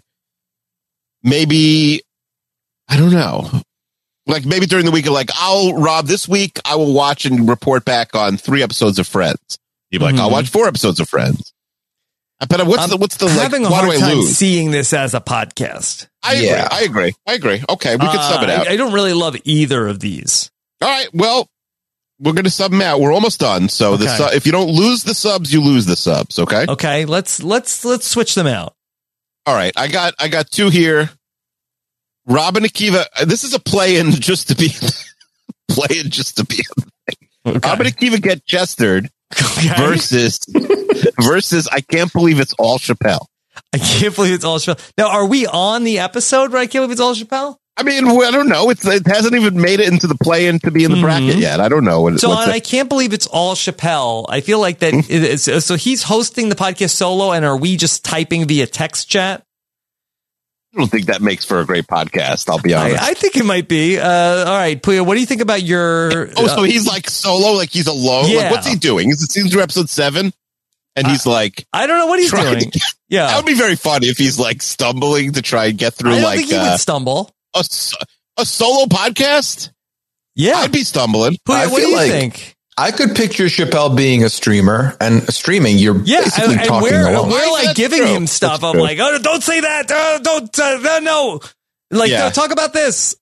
Maybe I don't know. Maybe during the week Rob, this week I will watch and report back on 3 episodes of Friends. You'd be I'll watch 4 episodes of Friends. But what's the having a hard time seeing this as a podcast? I agree. Okay, we could sub it out. I don't really love either of these. All right, well, we're going to sub them out. We're almost done. So if you don't lose the subs, you lose the subs. Okay. Okay. Let's switch them out. All right. I got 2 here. Rob and Akiva. This is a play-in just to be playing just to be. Okay. Rob and Akiva get Chestered versus I can't believe it's all Chappelle. I can't believe it's all Chappelle. Now, are we on the episode where I can't believe it's all Chappelle? I mean, I don't know. It hasn't even made it into the play-in to be in the bracket yet. I don't know. I can't believe it's all Chappelle. I feel like that. So he's hosting the podcast solo, and are we just typing via text chat? I don't think that makes for a great podcast. I'll be honest. I think it might be. All right, Puya, what do you think about your... so he's like solo, like he's alone? Yeah. Like, what's he doing? Is it season 2, episode 7? And he's like... I don't know what he's doing. Yeah. That would be very funny if he's like stumbling to try and get through I don't think he would stumble. A solo podcast? Yeah. I'd be stumbling. Puya, what do you think? I could picture Chappelle being a streamer and streaming. You're basically and talking along. we're like giving him stuff. I'm like, oh, don't say that. No. Like, Yeah. talk about this.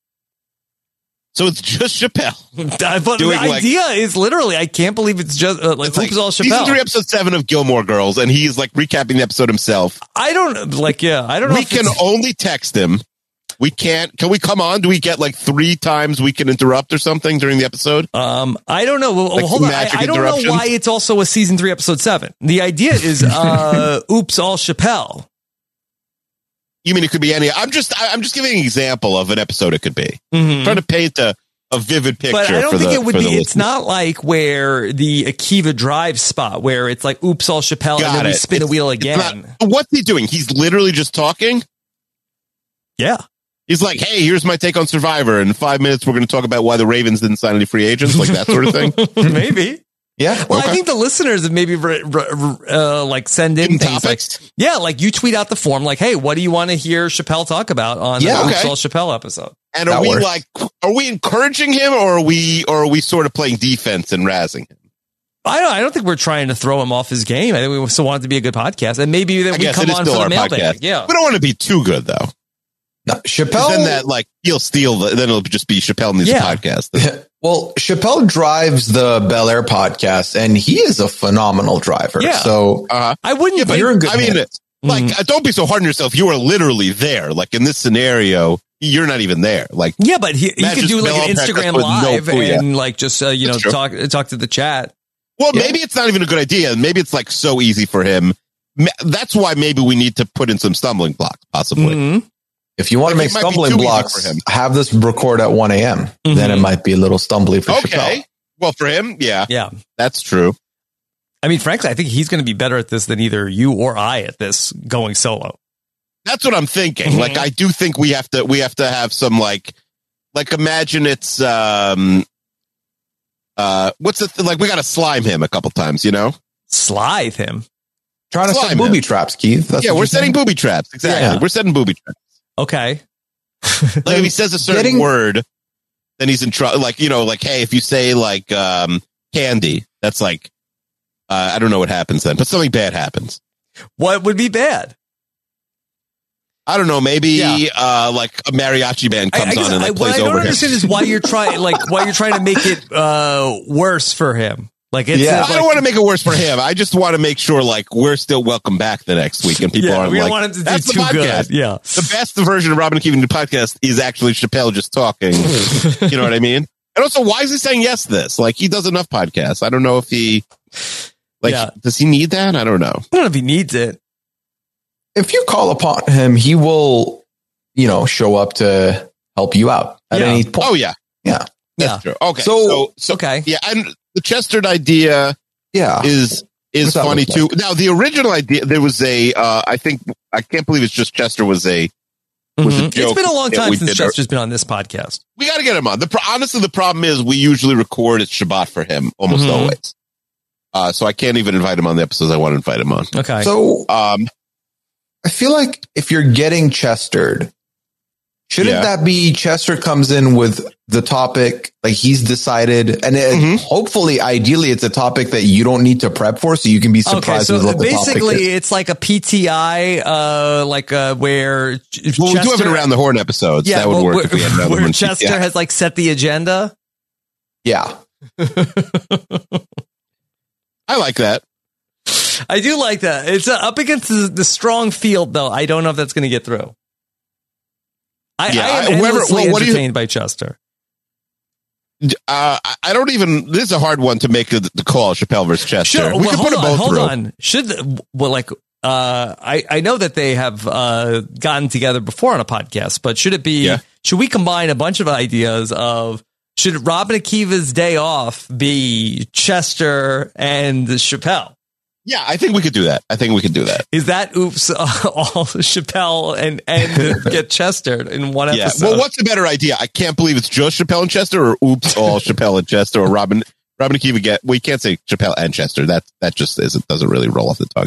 So it's just Chappelle. But the idea is literally, I can't believe it's just It's Oops All season Chappelle. 3, episode 7 of Gilmore Girls, and he's like recapping the episode himself. I don't know. We can only text him. We can't. Can we come on? Do we get like 3 times we can interrupt or something during the episode? I don't know. Well, Like hold on. magic I don't know interruptions? why it's also a season 3, episode 7. The idea is Oops All Chappelle. You mean it could be any? I'm just giving an example of an episode it could be. Trying to paint a vivid picture. But I don't think it would be. It's listeners. not like where the Akiva Drive spot where it's like Oops All Chappelle and then we spin a wheel again. What's he doing? He's literally just talking. Yeah. He's like, hey, here's my take on Survivor. In 5 minutes, we're going to talk about why the Ravens didn't sign any free agents, like that sort of thing. Maybe. Yeah. Well, I think the listeners have maybe like send in things topics? like you tweet out the form like, hey, what do you want to hear Chappelle talk about on the Oops All Chappelle episode? And are we encouraging him, or are we sort of playing defense and razzing him? I don't think we're trying to throw him off his game. I think we still want it to be a good podcast, and maybe that we come on for the mailbag. Yeah, we don't want to be too good though. No, Chappelle. Then that like he'll steal. Then it'll just be Chappelle needs a podcast. Well, Chappelle drives the Bel Air podcast, and he is a phenomenal driver. Yeah. So I wouldn't. Yeah, but you're in good hands. Don't be so hard on yourself. You are literally there. Like in this scenario, you're not even there. Like yeah, but he could do like an Instagram live and like just talk to the chat. Well, maybe it's not even a good idea. Maybe it's like so easy for him. That's why maybe we need to put in some stumbling blocks, possibly. Mm-hmm. If you want to make stumbling blocks, have this record at 1 a.m. Then it might be a little stumbly for Chappelle. Well, for him, yeah, that's true. I mean, frankly, I think he's going to be better at this than either you or I at this going solo. That's what I'm thinking. Like, I do think we have to have some like imagine it's what's the like we got to slime him a couple times, you know? Slide him. Trying to set booby traps, Keith. That's we're setting booby traps. Exactly. Yeah. We're setting booby traps. Okay. Like if he says a certain word, then he's in trouble. Like, you know, like, hey, if you say like candy, that's like I don't know what happens then, but something bad happens. What would be bad? I don't know. Maybe like a mariachi band comes on and like plays over him. What I don't understand is why you're trying to make it worse for him. Like it's I don't want to make it worse for him. I just want to make sure like we're still welcome back the next week, and people aren't we like, don't want him to that's do the too podcast. good. Yeah, the best version of Robin and Keevan the podcast is actually Chappelle just talking. You know what I mean? And also, why is he saying yes to this? Like he does enough podcasts. I don't know if he does he need that? I don't know. I don't know if he needs it. If you call upon him, he will, show up to help you out at any point. Oh yeah, that's true. Okay, so okay, yeah, and the Chestered idea, is funny too. Now the original idea, there was a, I can't believe it's just Chester was a joke. It's been a long time since Chester's been on this podcast. We got to get him on. Honestly, the problem is we usually record at Shabbat for him almost always. So I can't even invite him on the episodes I want to invite him on. Okay. So, I feel like if you're getting Chestered, shouldn't that be Chester comes in with the topic, like he's decided, and hopefully, ideally, it's a topic that you don't need to prep for, so you can be surprised with what the topic is. Basically, it's like a PTI, where Chester, we do have it around the horn episodes. Yeah, that would work. If we had where Chester has like set the agenda. Yeah, I like that. I do like that. It's up against the strong field, though. I don't know if that's going to get through. I am endlessly entertained by Chester. I don't even. This is a hard one to make the call. Chappelle versus Chester. We can put them both hold through. On. I know that they have gotten together before on a podcast, but should it be? Yeah. Should we combine a bunch of ideas of? Should Robin Akiva's day off be Chester and Chappelle? Yeah, I think we could do that. Is that oops all Chappelle and get Chester in one episode? Well, what's a better idea? I can't believe it's just Chappelle and Chester, or oops all Chappelle and Chester, or Robin and Akiva get. We can't say Chappelle and Chester. That just doesn't really roll off the tongue.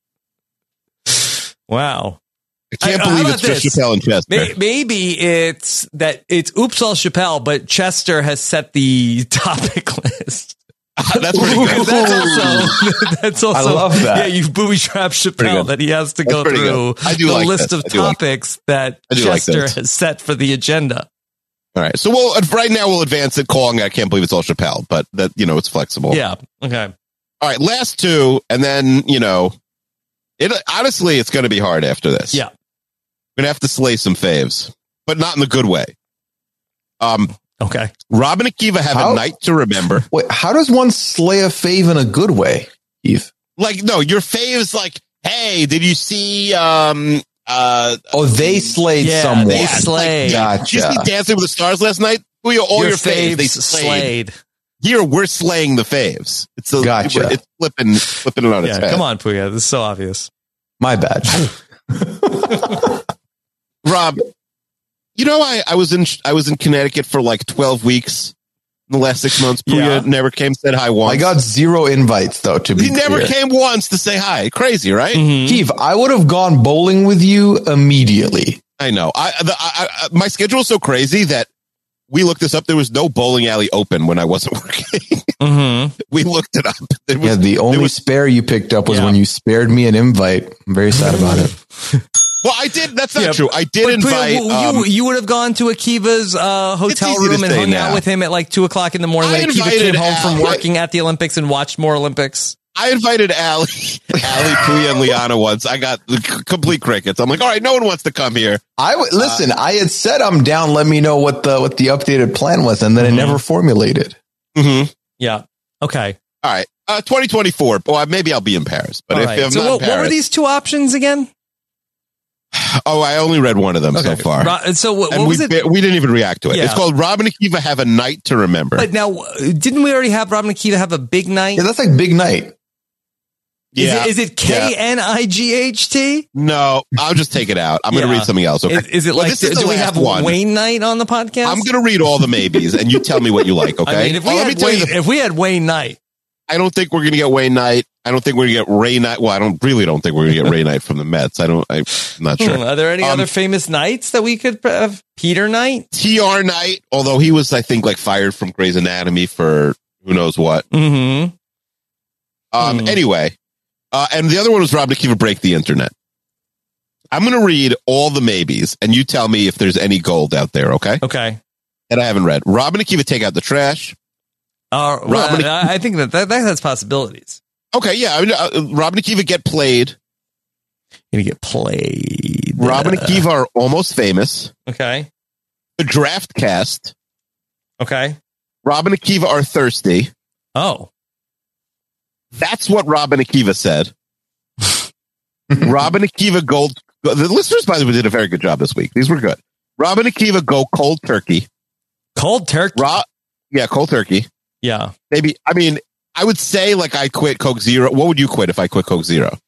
Wow. I can't believe it's just Chappelle and Chester. Maybe it's oops all Chappelle, but Chester has set the topic list. That's pretty good. That's also. I love that. Yeah, you've booby trapped Chappelle that he has to go through the list of topics that Chester has set for the agenda. All right, so right now we'll advance it, calling I can't believe it's all Chappelle, but that it's flexible. Yeah. Okay. All right, last two, and then honestly, it's going to be hard after this. Yeah, we're gonna have to slay some faves, but not in the good way. Okay. Rob and Akiva have a night to remember. Wait, how does one slay a fave in a good way, Eve? Like, no, your fave's like, hey, did you see? They slayed someone. They slayed. Gotcha. Did you see Dancing with the Stars last night? All your faves, they slayed. Here, we're slaying the faves. It's gotcha. It's flipping it on its head. Come on, Puya. This is so obvious. My bad. Rob, I was in Connecticut for like 12 weeks in the last 6 months. Puya never came, said hi once. I got 0 invites though. He never came once to say hi. Crazy, right? Mm-hmm. Eve, I would have gone bowling with you immediately. I know. My schedule is so crazy that we looked this up. There was no bowling alley open when I wasn't working. Mm-hmm. We looked it up. The only spare you picked up was when you spared me an invite. I'm very sad about it. Well, I did. That's not true. I did invite. You would have gone to Akiva's hotel room and hung out with him at like 2:00 in the morning when Akiva came home from working at the Olympics and watched more Olympics. I invited Allie, Puya, and Liana once. I got complete crickets. I'm like, all right, no one wants to come here. Listen. I had said I'm down. Let me know what the updated plan was, and then it never formulated. Mm-hmm. Yeah. Okay. All right. 2024. Well, maybe I'll be in Paris. But if I'm not in Paris, what were these two options again? Oh, I only read one of them so far. So what was it? We didn't even react to it. Yeah. It's called Rob and Akiva Have a Night to Remember. But now, didn't we already have Rob and Akiva Have a Big Night? Yeah, that's like Big Night. Is it KNIGHT? No, I'll just take it out. I'm going to read something else. Okay. Is it like, do we have Wayne Night on the podcast? I'm going to read all the maybes and you tell me what you like. Okay. I mean, if we had Wayne Night, I don't think we're going to get Wayne Knight. I don't think we're going to get Ray Knight. Well, I don't think we're going to get Ray Knight from the Mets. I'm not sure. Are there any other famous Knights that we could have? Peter Knight? TR Knight, although he was, I think, like fired from Grey's Anatomy for who knows what. Mm-hmm. Anyway, and the other one was Rob and Akiva Break the Internet. I'm going to read all the maybes, and you tell me if there's any gold out there, okay? Okay. And I haven't read. Rob and Akiva Take Out the Trash. I think that has possibilities. Okay, yeah. I mean, Rob and Akiva Get Played. Gonna get played. Rob and Akiva Are Almost Famous. Okay. The Draft Cast. Okay. Rob and Akiva Are Thirsty. Oh. That's what Rob and Akiva said. Rob and Akiva Gold. The listeners, by the way, did a very good job this week. These were good. Rob and Akiva Go Cold Turkey. Cold Turkey? Cold Turkey. Yeah. Maybe. I mean, I would say like I quit Coke Zero. What would you quit if I quit Coke Zero?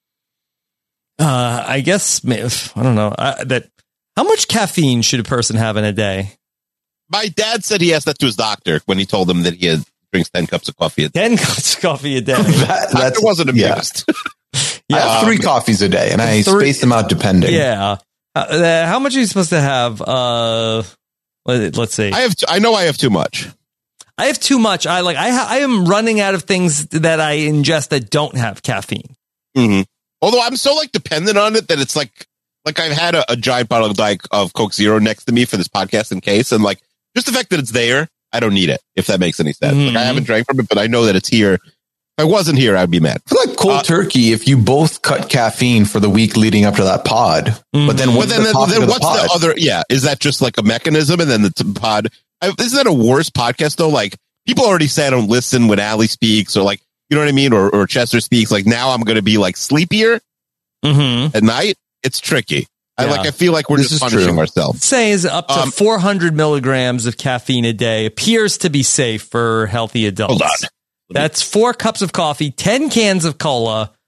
I guess, I don't know. How much caffeine should a person have in a day? My dad said he asked that to his doctor when he told him that he drinks 10 cups of coffee a day. 10 cups of coffee a day. That wasn't amused. Yeah. I have 3 coffees a day, and I space them out depending. Yeah. How much are you supposed to have? Let's see. I know I have too much. I have too much. I am running out of things that I ingest that don't have caffeine. Mm-hmm. Although I'm so dependent on it that it's like I've had a giant bottle of Coke Zero next to me for this podcast in case, and just the fact that it's there, I don't need it. If that makes any sense. Mm-hmm. I haven't drank from it, but I know that it's here. If I wasn't here, I'd be mad. I feel like cold turkey. If you both cut caffeine for the week leading up to that pod, but then what's the other? Yeah, is that just like a mechanism? And then the pod. Isn't that a worse podcast though? Like people already say I don't listen when Allie speaks, or you know what I mean, or Chester speaks. Like now I'm going to be sleepier at night. It's tricky. Yeah. I feel like we're just punishing ourselves. Says up to 400 milligrams of caffeine a day appears to be safe for healthy adults. Hold on. That's 4 cups of coffee, 10 cans of cola,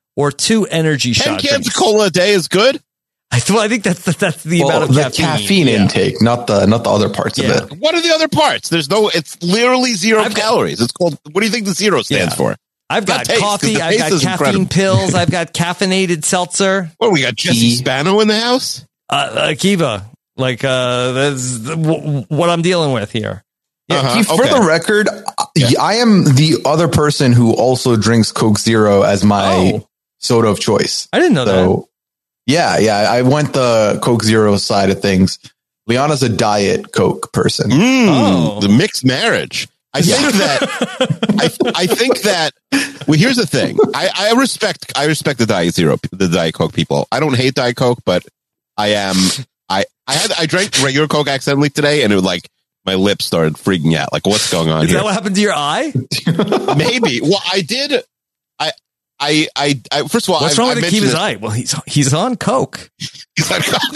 or 2 energy 10 shot cans drinks. of cola a day is good. I think that's the amount of the caffeine intake, not the other parts of it. What are the other parts? It's literally 0 calories. It's called, what do you think the 0 stands for? I've got taste, coffee. I've got caffeine pills. I've got caffeinated seltzer. What, we got Jesse Spano in the house? Kiva. Like, that's what I'm dealing with here. Yeah, Keith, for the record, I am the other person who also drinks Coke Zero as my soda of choice. I didn't know that. Yeah, I went the Coke Zero side of things. Liana's a Diet Coke person. The mixed marriage. I think that. Well, here's the thing. I respect the Diet Coke people. I don't hate Diet Coke, but I drank regular Coke accidentally today, and it was like my lips started freaking out. Like, what's going on? Is that what happened to your eye? Maybe. Well, I did. I first of all, what's wrong with Akiva's eye? Well, he's on Coke. He's on Coke.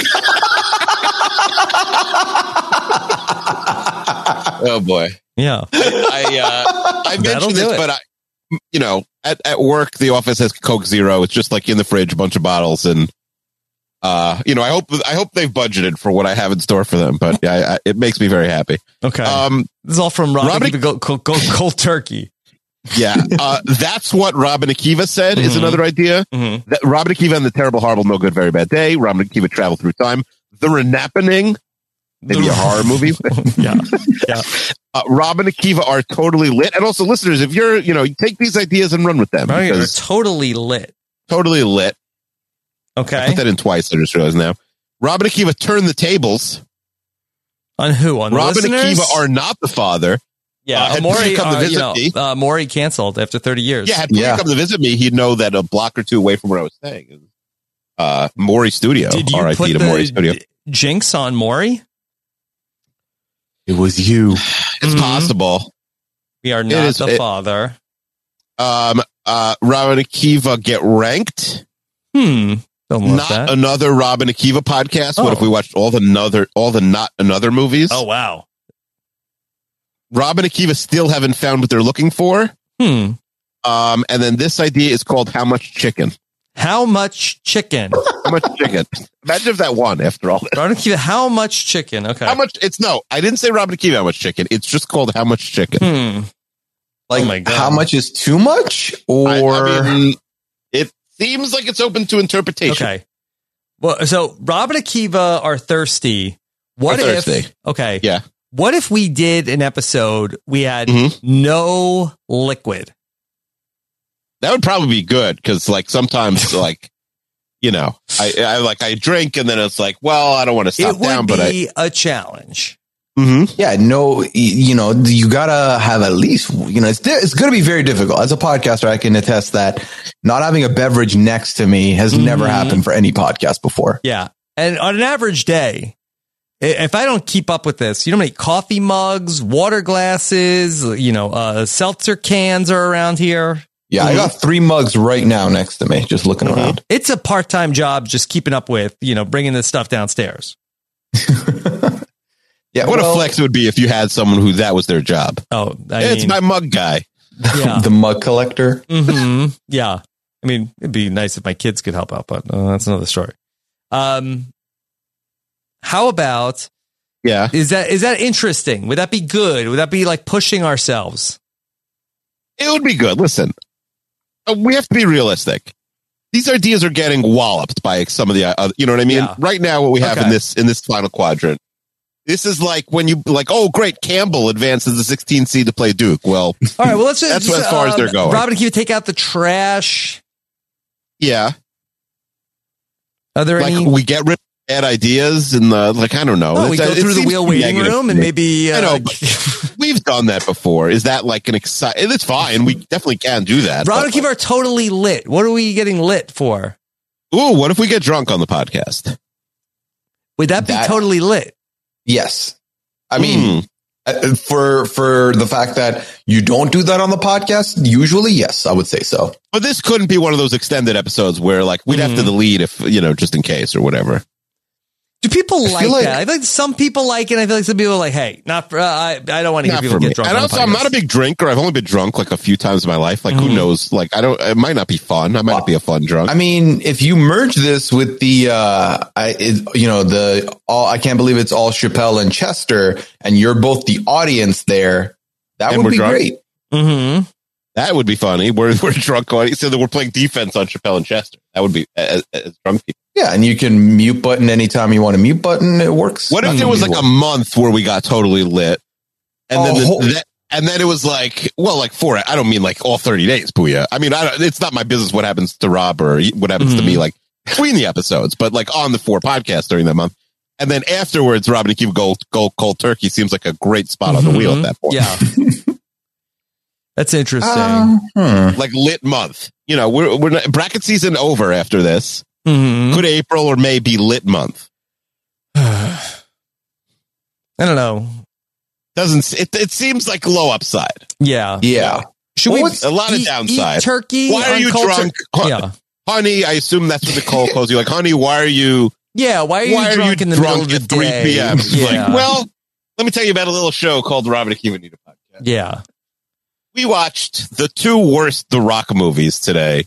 Oh boy. Yeah. I mentioned this, but at work, the office has Coke Zero. It's just like in the fridge, a bunch of bottles, and I hope they've budgeted for what I have in store for them. But yeah, it makes me very happy. Okay. This is all from Robin Cold Turkey. Yeah, that's what Robin Akiva said is another idea. That Robin Akiva and the Terrible, Horrible, No Good, Very Bad Day. Robin Akiva Travel Through Time. The Renappening, maybe a horror movie. Yeah. Robin Akiva are totally lit. And also, listeners, if you're, you take these ideas and run with them. You're totally lit. Totally lit. Okay. I put that in twice. I just realized now. Robin Akiva turn the tables. On who? On Robin listeners? Akiva are not the father. Yeah, Maury come to visit me. Maury canceled after 30 years. Yeah, had Maury come to visit me, he'd know that a block or two away from where I was staying is Maury Studio. Did you RIP put to Maury Studio. Jinx on Maury? It was you. It's possible. We are not the father. Robin Akiva get ranked. Not another Robin Akiva podcast. What if we watched all the not another movies? Oh wow. Robin Akiva still haven't found what they're looking for. And then this idea is called How Much Chicken? How much chicken? How much chicken? Imagine if that won after all this. Robin Akiva, how much chicken? Okay. How much? I didn't say Robin Akiva how much chicken. It's just called How Much Chicken. Like, oh my God. How much is too much? Or I mean, it seems like it's open to interpretation. Okay. Well, so Robin Akiva are thirsty. What if? Okay. Yeah. What if we did an episode we had no liquid? That would probably be good because, like, sometimes, like, I drink and then it's like, well, I don't want to stop down, but it would be a challenge. Yeah, no, you gotta have at least, it's going to be very difficult. As a podcaster, I can attest that not having a beverage next to me has never happened for any podcast before. Yeah. And on an average day, if I don't keep up with this, how many coffee mugs, water glasses, seltzer cans are around here. Yeah, I got 3 mugs right now next to me, just looking around. It's a part-time job just keeping up with, bringing this stuff downstairs. Yeah, what a flex it would be if you had someone who that was their job. Oh, it's my mug guy. Yeah. The mug collector. Yeah. I mean, it'd be nice if my kids could help out, but that's another story. How about? Yeah. Is that interesting? Would that be good? Would that be like pushing ourselves? It would be good. Listen, we have to be realistic. These ideas are getting walloped by some of the other, you know what I mean? Yeah. Right now, what we have in this final quadrant, this is like when you oh, great, Campbell advances the 16th seed to play Duke. Well, all right. Well, let's that's as far as they're going. Robin, can you take out the trash? Yeah. Are there any? We get rid of bad ideas and I don't know. Oh, we go through the wheel waiting room and maybe. I know, but we've done that before. Is that like an exciting? It's fine. We definitely can do that. Robin and Akiva are totally lit. What are we getting lit for? Ooh, what if we get drunk on the podcast? Would that be totally lit? Yes. I mean, for the fact that you don't do that on the podcast, usually, yes, I would say so. But this couldn't be one of those extended episodes where like we'd have to delete if, just in case or whatever. Do people like like- that? I feel like some people like it. I feel like some people are like, hey, not for, I don't want to hear Not people for me. get drunk. And on also, the I'm not a podcast. big drinker. I've only been drunk like a few times in my life. Like, who knows? Like, it might not be fun. I might not be a fun drunk. I mean, if you merge this with the, I can't believe it's all Chappelle and Chester, and you're both the audience there, that And would we're be drunk? great. Mm-hmm. That would be funny. We're drunk audience. So that we're playing defense on Chappelle and Chester. That would be as drunk people. Yeah, and you can mute button anytime you want to mute button. It works. What if there was like a month where we got totally lit, and then it was like, well, like I don't mean like all 30 days, Booyah. I mean, it's not my business what happens to Rob or what happens to me, like between the episodes, but like on the 4 podcasts during that month. And then afterwards, Rob and Akiva go cold turkey seems like a great spot on the wheel at that point. Yeah. That's interesting. Like lit month. You know, we're not, bracket season over after this. Could April or May be lit month? I don't know. It seems like low upside. Yeah. Yeah. Should we a lot of downside? eat turkey? Why are on you culture? drunk? Yeah. Honey, I assume that's what Nicole calls you. Like, honey, why are you? Yeah. Why are you drunk in the middle of the at 3 day? p.m.? It's Yeah. like, well, let me tell you about a little show called Rob and Akiva Need a Podcast. Yeah. We watched the 2 worst The Rock movies today.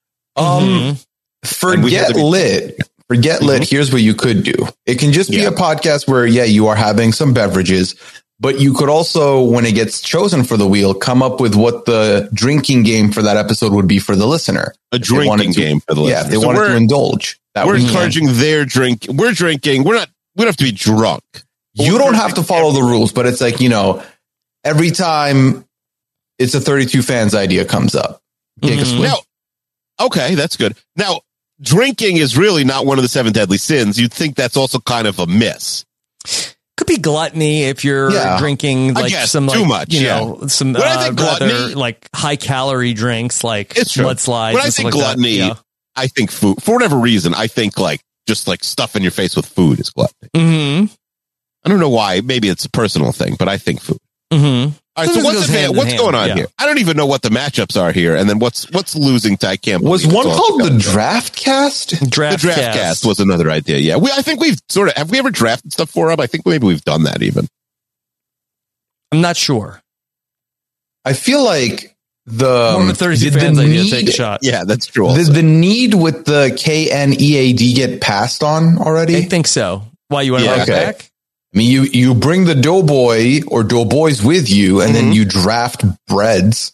Forget lit. Forget lit. Here's what you could do. It can just be a podcast where, you are having some beverages, but you could also, when it gets chosen for the wheel, come up with what the drinking game for that episode would be for the listener. A drinking game for the listener. Yeah, if they wanted to indulge. We're encouraging their drink. We're drinking. We don't have to be drunk. You don't have to follow the rules, but it's like, every time it's a 32 fans idea comes up. Take a swig. Now, okay, that's good. Now, drinking is really not one of the 7 deadly sins. You'd think that's also kind of a miss. Could be gluttony if you're drinking like some too like, much, some When I think rather gluttony, like high calorie drinks like it's true. mudslides. When I and stuff think like gluttony, that. I think food. For whatever reason, I think like just like stuff in your face with food is gluttony. Mm-hmm. I don't know why. Maybe it's a personal thing, but I think food. Mm-hmm. All right, so what's going on here? I don't even know what the matchups are here, and then what's losing to I can't. Was one called the Draft Cast? The Draft Cast was another idea. Yeah, I think we've have we ever drafted stuff for up? I think maybe we've done that even. I'm not sure. I feel like the 32 fans idea to take a shot. Yeah, that's true. Did the need with the KNEAD get passed on already? I think so. Why you want to run it back? I mean, you bring the doughboy or doughboys with you, and then you draft breads.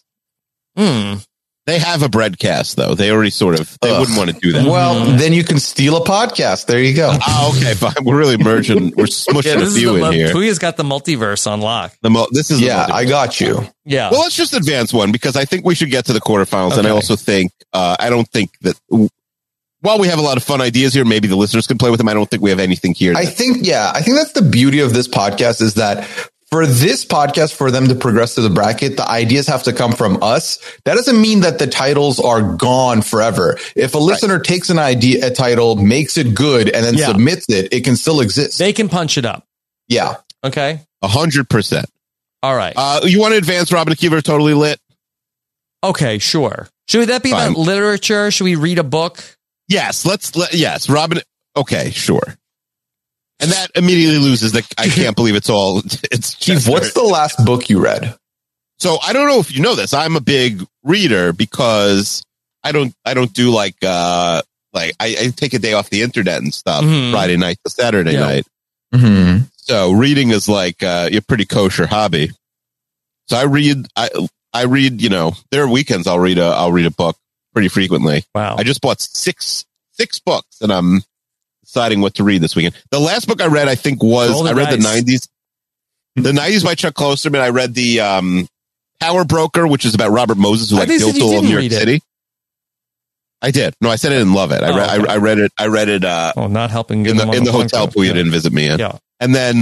They have a bread cast, though. They already they wouldn't want to do that. Well, then you can steal a podcast. There you go. Oh, okay, fine. We're really merging. We're smushing a few in here. Puya's got the multiverse on lock. This is I got you. Yeah. Well, let's just advance one because I think we should get to the quarterfinals, and I also think I don't think that. While we have a lot of fun ideas here, maybe the listeners can play with them. I don't think we have anything here. I think that's the beauty of this podcast is that for this podcast, for them to progress to the bracket, the ideas have to come from us. That doesn't mean that the titles are gone forever. If a listener takes a title, makes it good, and then submits it, it can still exist. They can punch it up. Yeah. Okay. 100%. All right. You want to advance Rob and Akiva are totally lit? Okay, sure. Should that be about literature? Should we read a book? Yes, yes, Robin. Okay, sure. And that immediately loses the I can't believe it's Keith, what's the last book you read? So I don't know if you know this. I'm a big reader because I don't do like I take a day off the internet and stuff Friday night to Saturday night. Mm-hmm. So reading is like a pretty kosher hobby. So I read, there are weekends I'll read a book pretty frequently. Wow. I just bought six books and I'm deciding what to read this weekend. The last book I read, I think I read the 90s. The 90s by Chuck Klosterman. I read the Power Broker, which is about Robert Moses, who killed all of New York City. I did. No, I said I didn't love it. I read it. Not helping in the hotel pool. You didn't visit me in. Yeah. And then,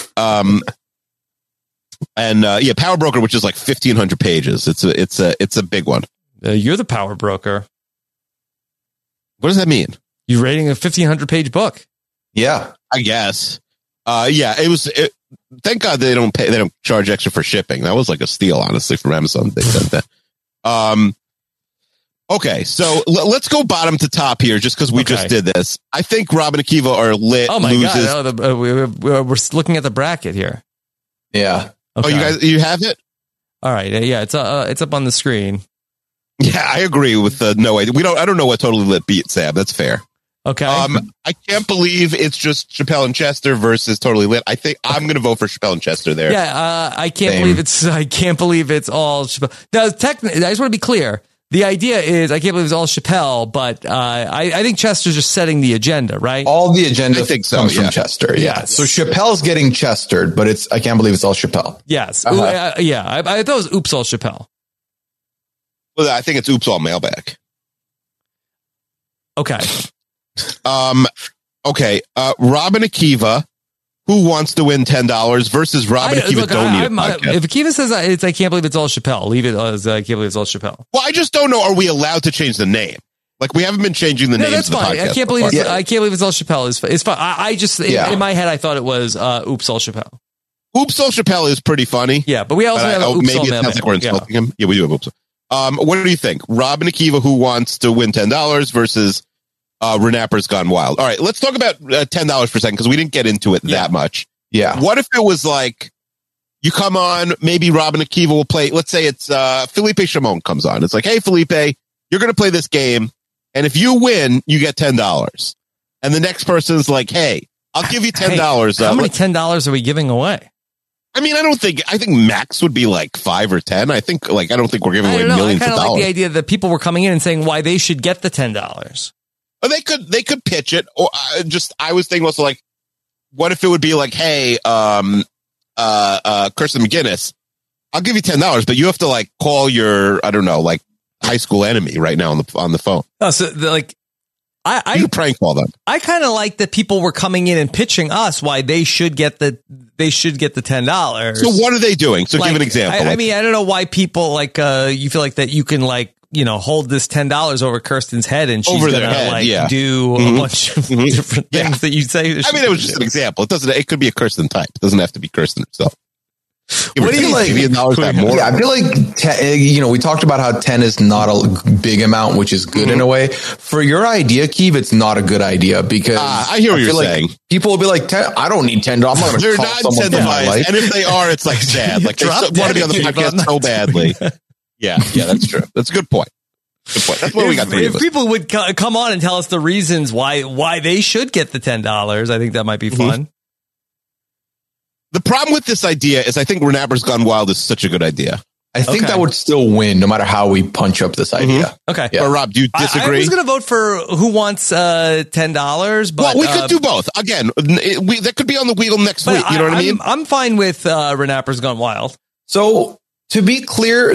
Power Broker, which is like 1,500 pages. It's a big one. You're the power broker. What does that mean? You're rating a 1,500 page book. Yeah, I guess. It was. Thank God they don't charge extra for shipping. That was like a steal, honestly, from Amazon. They said that. Okay, so let's go bottom to top here, just because we just did this. I think Rob and Akiva are lit. Oh my loses. God! We're looking at the bracket here. Yeah. Okay. Oh, you have it? All right. Yeah, it's up on the screen. Yeah, I agree with no way. I don't know what Totally Lit beat Sam. That's fair. Okay. I can't believe it's just Chappelle and Chester versus Totally Lit. I think I'm going to vote for Chappelle and Chester there. Yeah. I can't believe it's all Chappelle. Now, technically, I just want to be clear. The idea is, I can't believe it's all Chappelle, but I think Chester's just setting the agenda, right? All the agenda comes from yeah. Chester. Yeah. Yes. So Chappelle's getting Chestered, but I can't believe it's all Chappelle. Yes. Uh-huh. Yeah. I thought it was Oops All Chappelle. Well, I think it's Oops All Mailbag. Okay. Okay. Rob and Akiva, who wants to win $10 versus Rob and Akiva don't need a podcast. If Akiva says I can't believe it's all Chappelle, leave it as I can't believe it's all Chappelle. Well, I just don't know. Are we allowed to change the name? Like, we haven't been changing the names that's of the fine. podcast. I can't believe it's all Chappelle. It's fine. I just in my head I thought it was Oops All Chappelle. Oops All Chappelle is pretty funny. Yeah, but we also have Oops maybe All it sounds Mailbag. like we're insulting him. Yeah, we do have Oops. What do you think? Rob and Akiva, who wants to win $10 versus Renapper's Gone Wild. All right, let's talk about $10 for a second, because we didn't get into it that much. Yeah. What if it was like, you come on, maybe Rob and Akiva will play, let's say it's Felipe Shimon comes on. It's like, hey, Felipe, you're going to play this game, and if you win, you get $10. And the next person's like, hey, I'll give you $10. Hey, how many $10 are we giving away? I mean, I think max would be like 5 or 10. I don't think we're giving away millions of dollars. I kind of like the idea that people were coming in and saying why they should get the $10. Or they could pitch it. Or I was thinking also, like, what if it would be like, hey, Kirsten McGinnis, I'll give you $10, but you have to like call your, I don't know, like high school enemy right now on the phone. Oh, so you prank call them. I kind of like that people were coming in and pitching us why they should get the $10. So what are they doing? So give an example. I mean, I don't know why people you feel like that you can hold this $10 over Kirsten's head and she's gonna do a bunch of different things that you say. I mean, it was just an example. It could be a Kirsten type. It doesn't have to be Kirsten herself. What do you like? Yeah, I feel like we talked about how 10 is not a big amount, which is good in a way. For your idea, Keeve, it's not a good idea because I hear what you're saying. People will be like, 10, I don't need $10. I'm not going to call someone to my life. And if they are, it's like sad. Like they want to be on the podcast so badly. Yeah, that's true. That's a good point. Good point. That's what we got. If people would come on and tell us the reasons why they should get the $10, I think that might be fun. The problem with this idea is I think Renapper's Gone Wild is such a good idea. I think that would still win no matter how we punch up this idea. Okay. Yeah. But Rob, do you disagree? I was going to vote for who wants $10, but we could do both. Again, that could be on the wheel next week. You know what I mean? I'm fine with Renapper's Gone Wild. So to be clear,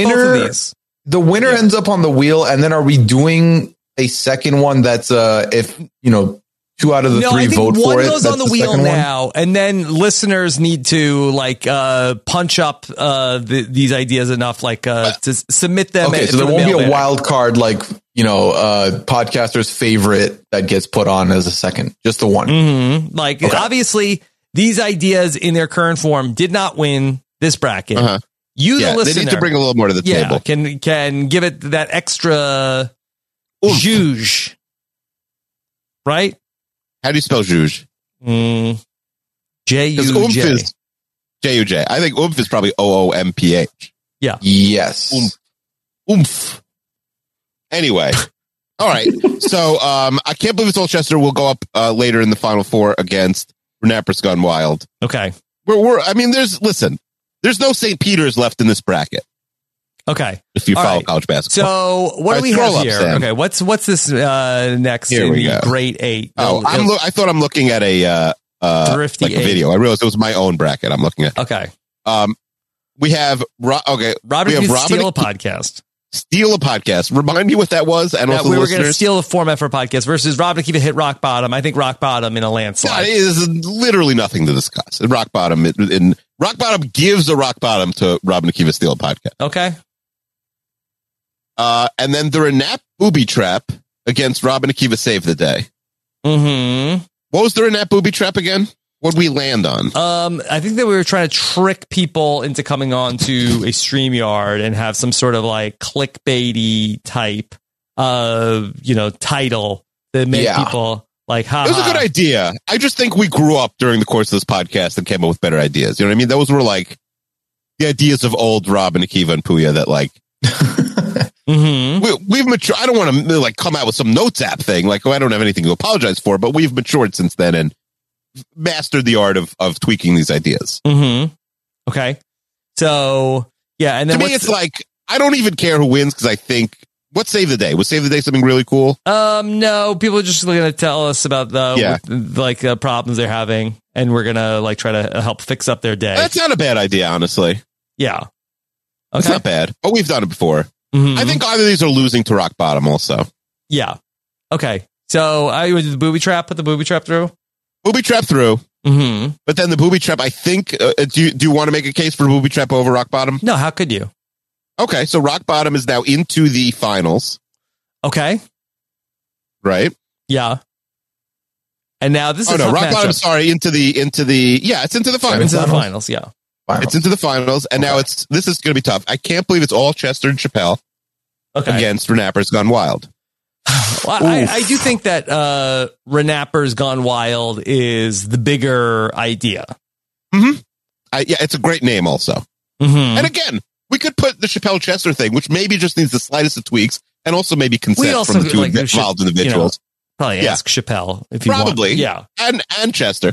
the winner ends up on the wheel, and then are we doing a second one that's if 2 out of the 3 vote for it? One goes on the wheel now, and then listeners need to punch up these ideas enough, to submit them. Okay, so there won't be a wild card podcaster's favorite that gets put on as a second, just the one. Mm-hmm. Obviously, these ideas in their current form did not win this bracket. You, the listener, they need to bring a little more to the table. Can give it that extra zhuzh, right? How do you spell zhuzh? J-U-J. J-U-J. I think oomph is probably O-O-M-P-H. Yeah. Yes. Oomph. Anyway. All right. So I can't believe it's all Chester will go up later in the Final Four against Renapper's Gone Wild. Okay. There's no St. Peter's left in this bracket. Okay. If you follow college basketball. So what do we have here? Sam. Okay. What's this next here in we the go. Great 8? I thought I'm looking at a Thrifty a video. I realized it was my own bracket I'm looking at. Okay. We have Robert Steal a Podcast. Steal a Podcast. Remind me what that was. And also we were going to steal a format for a podcast versus Rob and Akiva hit rock bottom. I think rock bottom in a landslide. It is literally nothing to discuss. Rock bottom Rock bottom gives a rock bottom to Rob and Akiva Steal a Podcast. Okay. And then the Renap Booby Trap against Rob and Akiva Save the Day. Mm-hmm. What was the Renap Booby Trap again? What'd we land on? I think that we were trying to trick people into coming on to a StreamYard and have some sort of like clickbaity type title that made people like, ha. It was a good idea. I just think we grew up during the course of this podcast and came up with better ideas. You know what I mean? Those were like the ideas of old Rob and Akiva and Puya that like we've matured. I don't want to like come out with some notes app thing. Like, I don't have anything to apologize for, but we've matured since then and mastered the art of tweaking these ideas. Okay. So yeah, and then to me it's like I don't even care who wins because I think what's Save the Day? Was Save the Day something really cool? No, people are just going to tell us about the problems they're having, and we're gonna like try to help fix up their day. That's not a bad idea, honestly. Yeah, it's not bad. But we've done it before. I think either of these are losing to Rock Bottom. Also, yeah. Okay, so I did the booby trap. Put the booby trap through. Booby trap through. But then the booby trap, I think. Do you want to make a case for booby trap over Rock Bottom? No. How could you? Okay, so Rock Bottom is now into the finals. Okay. Right? Yeah. And now this is Rock Bottom, sorry, into the it's into the finals. Into the finals, yeah. It's into the finals, and now this is going to be tough. I can't believe it's all Chester and Chappelle against Renappers Gone Wild. Well, I do think that Renappers Gone Wild is the bigger idea. It's a great name also. And again, we could put the Chappelle Chester thing, which maybe just needs the slightest of tweaks, and also maybe consent from the two involved individuals. Probably ask Chappelle if you probably want. Yeah, and Chester.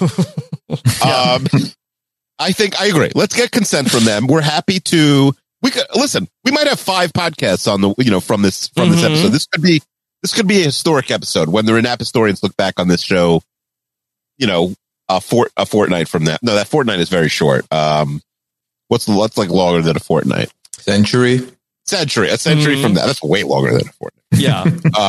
I think I agree. Let's get consent from them. We're happy to. We could listen. We might have 5 podcasts on the from this episode. This could be a historic episode when the Renap historians look back on this show. A fortnight from that. No, that fortnight is very short. What's like longer than a fortnight? Century. A century from that. That's way longer than a fortnight. Yeah.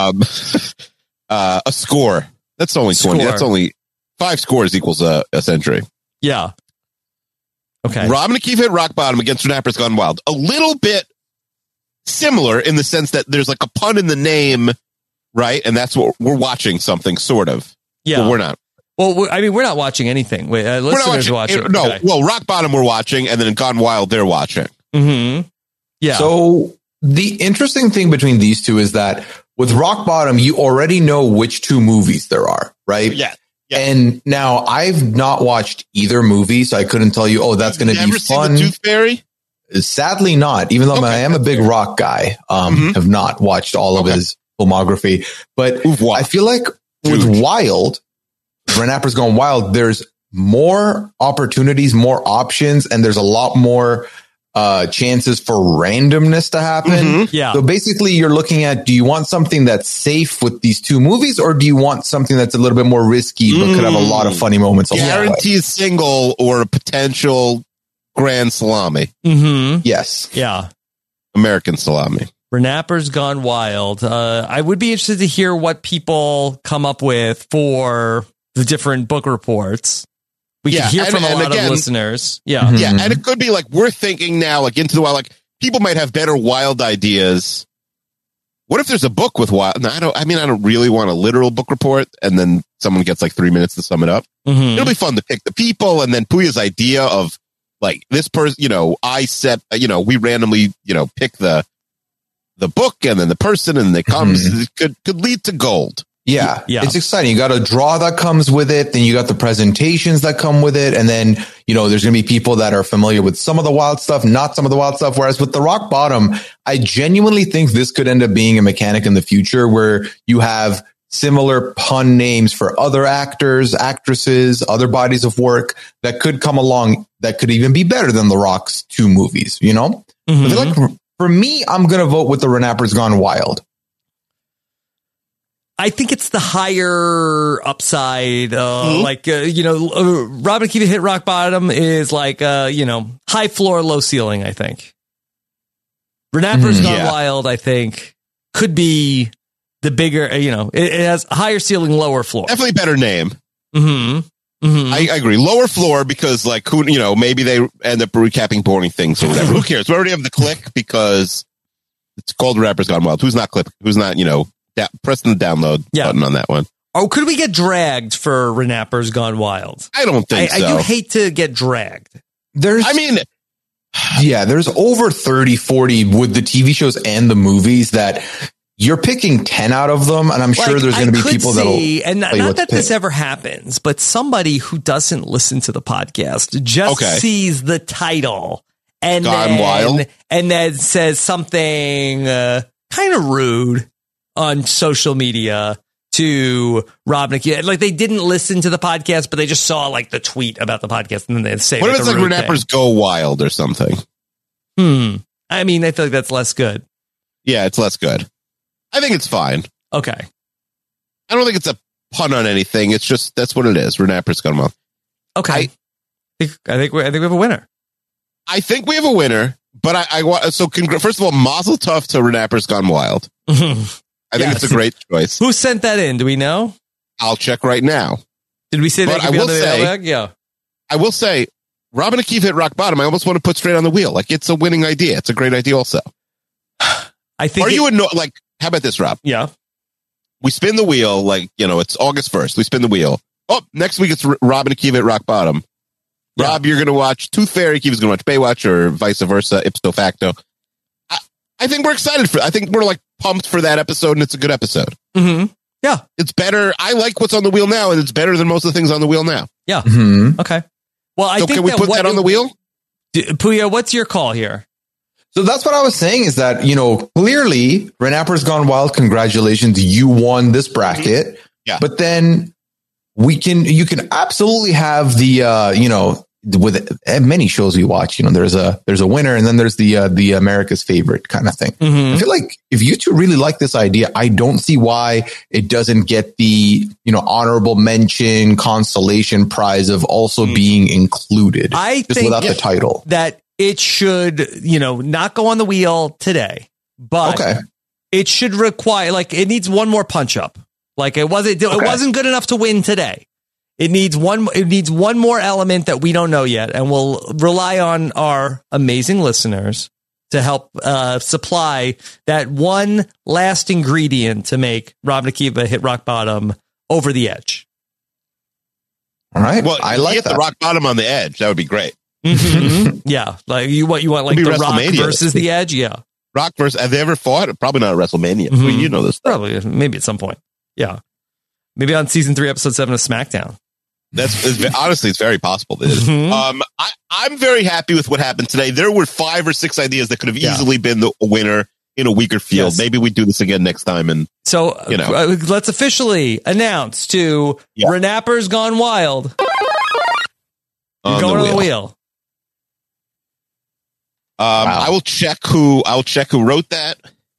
A score. That's only 20. That's only 5 scores equals a century. Yeah. Okay. Rob and Akiva hit Rock Bottom against Renappers Gone Wild. A little bit similar in the sense that there's like a pun in the name, right? And that's what we're watching something sort of. Yeah. But we're not. Well, we're not watching anything. Listeners watching. No, okay. Well, Rock Bottom we're watching, and then Gone Wild they're watching. Yeah. So the interesting thing between these two is that with Rock Bottom, you already know which 2 movies there are, right? Yeah. And now I've not watched either movie, so I couldn't tell you, that's going to be fun. Seen the Tooth Fairy? Sadly not, even though I am a big rock guy, have not watched all of his filmography. But I feel like with Wild, Renappers Gone Wild, there's more opportunities, more options, and there's a lot more chances for randomness to happen. Yeah. So basically you're looking at, do you want something that's safe with these 2 movies, or do you want something that's a little bit more risky but could have a lot of funny moments? Guaranteed single or a potential grand salami. Yes. Yeah. American salami. Renappers Gone Wild. I would be interested to hear what people come up with for the different book reports. We can hear from a lot of listeners. Yeah. Yeah. And it could be like, we're thinking now, like Into the Wild, like people might have better Wild ideas. What if there's a book with Wild? No, I don't really want a literal book report. And then someone gets like 3 minutes to sum it up. It'll be fun to pick the people. And then Puya's idea of like this person, we randomly, pick the book and then the person and it comes, it could lead to gold. Yeah, it's exciting. You got a draw that comes with it. Then you got the presentations that come with it. And then, there's going to be people that are familiar with some of the Wild stuff, not some of the Wild stuff. Whereas with the Rock Bottom, I genuinely think this could end up being a mechanic in the future where you have similar pun names for other actors, actresses, other bodies of work that could come along that could even be better than the Rock's 2 movies, But like, for me, I'm going to vote with the Renappers Gone Wild. I think it's the higher upside, Rob and Akiva hit Rock Bottom is like, high floor, low ceiling, I think. Renappers Gone Wild, I think, could be the bigger, it has higher ceiling, lower floor. Definitely better name. I agree. Lower floor because like, maybe they end up recapping boring things or whatever. Who cares? We already have the click because it's called Renappers Gone Wild. Who's not, pressing the download button on that one. could we get dragged for Renappers Gone Wild? I don't think so. I do hate to get dragged. There's over 30, 40 with the TV shows and the movies that you're picking 10 out of them. And I'm sure there's going to be people that'll. And not that this ever happens, but somebody who doesn't listen to the podcast just sees the title and then says something kind of rude on social media to Rob and Akiva. Like they didn't listen to the podcast, but they just saw like the tweet about the podcast and then they say, what if it's like Renappers Go Wild or something? I mean, I feel like that's less good. Yeah, it's less good. I think it's fine. Okay. I don't think it's a pun on anything. It's just, that's what it is. Renappers Gone Wild. Okay. I think we have a winner. I think we have a winner, but I want, first of all, mazel tov to Renappers Gone Wild. I think it's a great choice. Who sent that in? Do we know? I'll check right now. Did we say that? I will say, yeah. I will say, Rob and Akiva hit rock bottom. I almost want to put straight on the wheel. Like it's a winning idea. It's a great idea. Also, I think. Are you annoyed? Like, how about this, Rob? Yeah. We spin the wheel. Like it's August 1st. We spin the wheel. Oh, next week it's Rob and Akiva hit rock bottom. Yeah. Rob, you're going to watch Tooth Fairy. Akiva's going to watch Baywatch, or vice versa, ipso facto. I think we're excited for. I think we're like pumped for that episode, and it's a good episode. Mm-hmm. Yeah, it's better. I like what's on the wheel now, and it's better than most of the things on the wheel now. Yeah. Mm-hmm. Okay. Well, I think can we put that on the wheel? Puya, what's your call here? So that's what I was saying is that, clearly Renappers Gone Wild. Congratulations. You won this bracket. Mm-hmm. Yeah. But then you can absolutely have the, with many shows we watch, there's a winner and then there's the America's favorite kind of thing. Mm-hmm. I feel like if you two really like this idea, I don't see why it doesn't get the, honorable mention consolation prize of also being included. I just think without the title that it should, not go on the wheel today, but it should require, it needs one more punch up. Like it wasn't good enough to win today. It needs one more element that we don't know yet, and we'll rely on our amazing listeners to help supply that one last ingredient to make Rob and Akiva hit rock bottom over the edge. All right. Well, I like hit the rock bottom on the edge. That would be great. Mm-hmm. Yeah. Like you want like the Rock versus the Edge. Yeah. Rock versus, have they ever fought? Probably not at WrestleMania. Mm-hmm. Well, you know this stuff. Probably, maybe at some point. Yeah. Maybe on season 3, episode 7 of SmackDown. Honestly, it's very possible. Mm-hmm. I'm very happy with what happened today. There were 5 or 6 ideas that could have easily been the winner in a weaker field. Yes. Maybe we do this again next time. And so, let's officially announce to Renappers Gone Wild. You're going on the wheel. Wow. I will check who wrote that.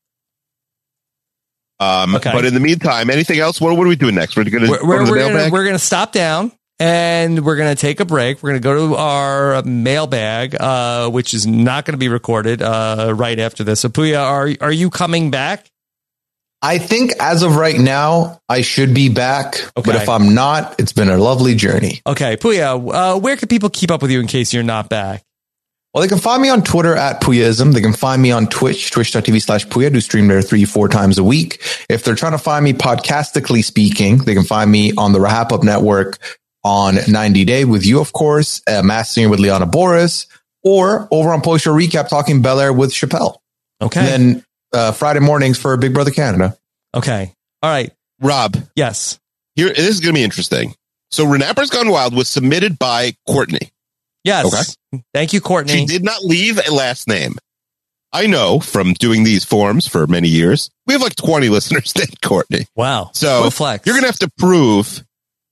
But in the meantime, anything else? What are we doing next? We're going to stop down and we're going to take a break. We're going to go to our mailbag, which is not going to be recorded right after this. So, Puya, are you coming back? I think as of right now, I should be back. Okay. But if I'm not, it's been a lovely journey. Okay, Puya, where can people keep up with you in case you're not back? Well, they can find me on Twitter at Puyaism. They can find me on Twitch, twitch.tv/Puya. I do stream there 3-4 times a week. If they're trying to find me podcastically speaking, they can find me on the Rahap Up Network on 90 Day with you, of course, Masked Singer with Liana Boris, or over on Post Show Recap talking Bel Air with Chappelle. Okay. And then Friday mornings for Big Brother Canada. Okay. All right. Rob. Yes. This is going to be interesting. So Renappers Gone Wild was submitted by Courtney. Yes. Okay. Thank you, Courtney. She did not leave a last name. I know from doing these forms for many years, we have like 20 listeners named Courtney. Wow. So you're going to have to prove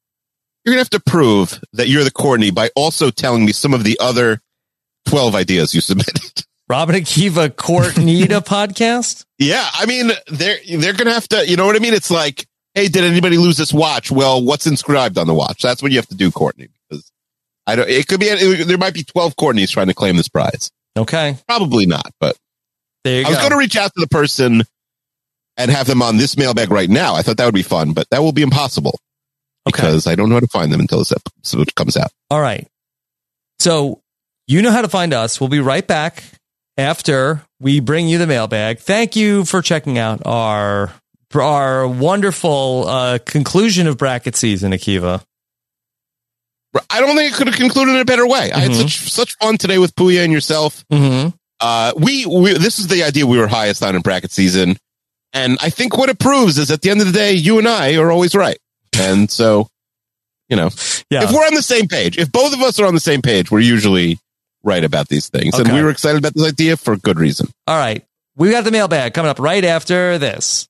that you're the Courtney by also telling me some of the other 12 ideas you submitted. Rob and Akiva Courtneyda podcast? Yeah. I mean, they're going to have to, you know what I mean? It's like, hey, did anybody lose this watch? Well, what's inscribed on the watch? That's what you have to do, Courtney, because there might be 12 Courtneys trying to claim this prize. Okay. Probably not, but I was going to reach out to the person and have them on this mailbag right now. I thought that would be fun, but that will be impossible because I don't know how to find them until this episode comes out. All right. So you know how to find us. We'll be right back after we bring you the mailbag. Thank you for checking out our our wonderful conclusion of bracket season, Akiva. I don't think it could have concluded in a better way. I had such fun today with Puya and yourself. We this is the idea we were highest on in bracket season. And I think what it proves is at the end of the day, you and I are always right. And so, if we're on the same page, if both of us are on the same page, we're usually right about these things. Okay. And we were excited about this idea for good reason. All right. We got the mailbag coming up right after this.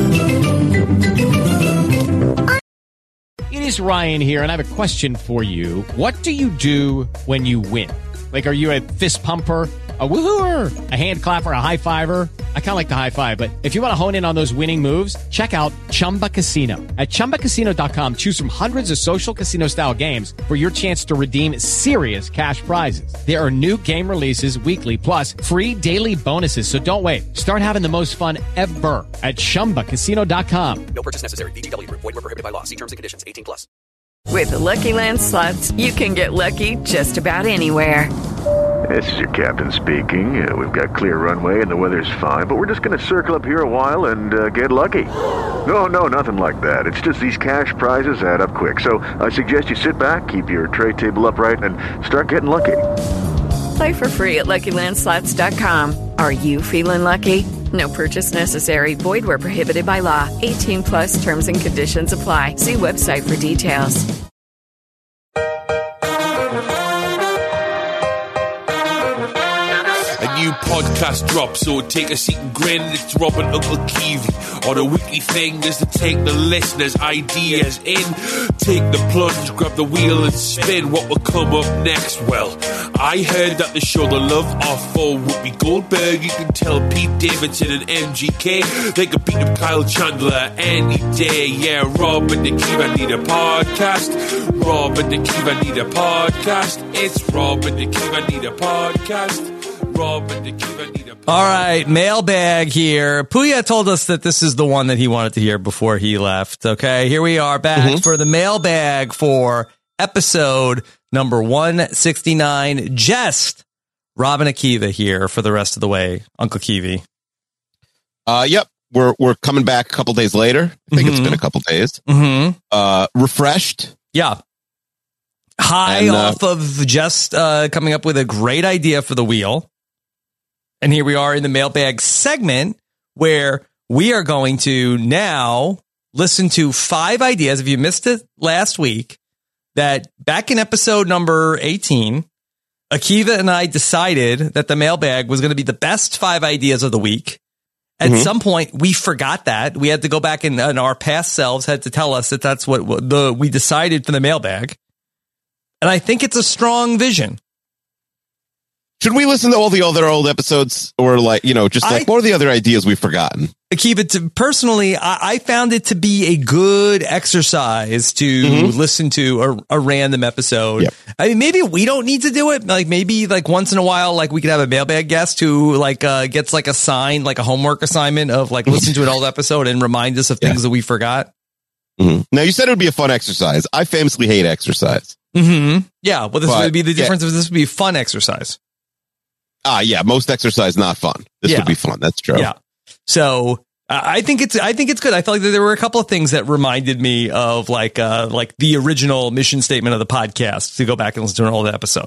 It is Ryan here, and I have a question for you. What do you do when you win? Like, are you a fist pumper, a woohooer, a hand clapper, a high fiver? I kind of like the high five, but if you want to hone in on those winning moves, check out Chumba Casino. At ChumbaCasino.com, choose from hundreds of social casino-style games for your chance to redeem serious cash prizes. There are new game releases weekly, plus free daily bonuses. So don't wait. Start having the most fun ever at ChumbaCasino.com. No purchase necessary. VGW. Void where prohibited by law. See terms and conditions. 18+. With the Lucky Land Slots, you can get lucky just about anywhere. This is your captain speaking. We've got clear runway and the weather's fine, but we're just going to circle up here a while and get lucky. No, nothing like that. It's just these cash prizes add up quick. So I suggest you sit back, keep your tray table upright, and start getting lucky. Play for free at LuckyLandSlots.com. Are you feeling lucky? No purchase necessary. Void where prohibited by law. 18+ terms and conditions apply. See website for details. New podcast drops, so take a seat and grin. It's Rob and Uncle Kiwi on a weekly thing is to take the listeners' ideas in, take the plunge, grab the wheel and spin. What will come up next? Well, I heard that the show the love off for Whoopi Goldberg. You can tell Pete Davidson and MGK they could beat up Kyle Chandler any day. Yeah, Rob and Akiva need a podcast. Rob and Akiva need a podcast. It's Rob and Akiva need a podcast. All right, mailbag here. Puya told us that this is the one that he wanted to hear before he left. Okay, here we are back for the mailbag for episode number 169. Just Rob and Akiva here for the rest of the way. Uncle Kiwi. Yep, we're coming back a couple days later. I think it's been a couple days. Refreshed. Yeah. High off of just coming up with a great idea for the wheel. And here we are in the mailbag segment where we are going to now listen to 5 ideas. If you missed it last week, that back in episode number 18, Akiva and I decided that the mailbag was going to be the best 5 ideas of the week. At some point, we forgot that. We had to go back and our past selves had to tell us that that's what we decided for the mailbag. And I think it's a strong vision. Should we listen to all the other old episodes or what are the other ideas we've forgotten? Akiva, personally, I found it to be a good exercise to listen to a random episode. Yep. I mean, maybe we don't need to do it. Like maybe like once in a while, like we could have a mailbag guest who gets like assigned like a homework assignment of like listen to an old episode and remind us of things that we forgot. Now you said it would be a fun exercise. I famously hate exercise. Yeah. Well, this would be the difference. This would be a fun exercise. Yeah. Most exercise, not fun. This would be fun. That's true. Yeah. So I think it's good. I felt like there were a couple of things that reminded me of like the original mission statement of the podcast to go back and listen to an old episode.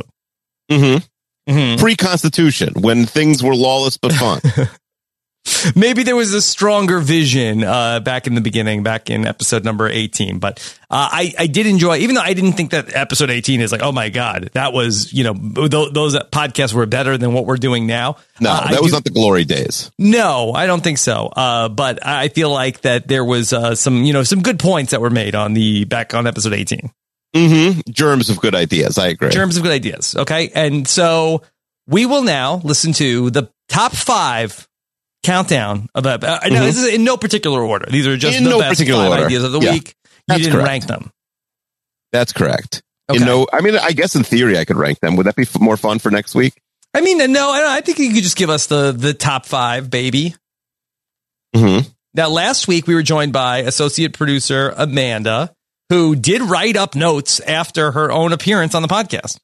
Pre-Constitution, when things were lawless but fun. Maybe there was a stronger vision back in the beginning, back in episode number 18. But I did enjoy, even though I didn't think that episode 18 is like, oh my God, that was, those podcasts were better than what we're doing now. No, that was not the glory days. No, I don't think so. But I feel like that there was some good points that were made back on episode 18. Germs of good ideas. I agree. Germs of good ideas. Okay. And so we will now listen to the top 5 countdown of that. No, this is in no particular order. These are just the best 5 ideas of the week. You didn't rank them. That's correct. Okay. I guess in theory I could rank them. Would that be more fun for next week? I mean, no, I think you could just give us the top 5, baby. Now, last week we were joined by associate producer Amanda, who did write up notes after her own appearance on the podcast.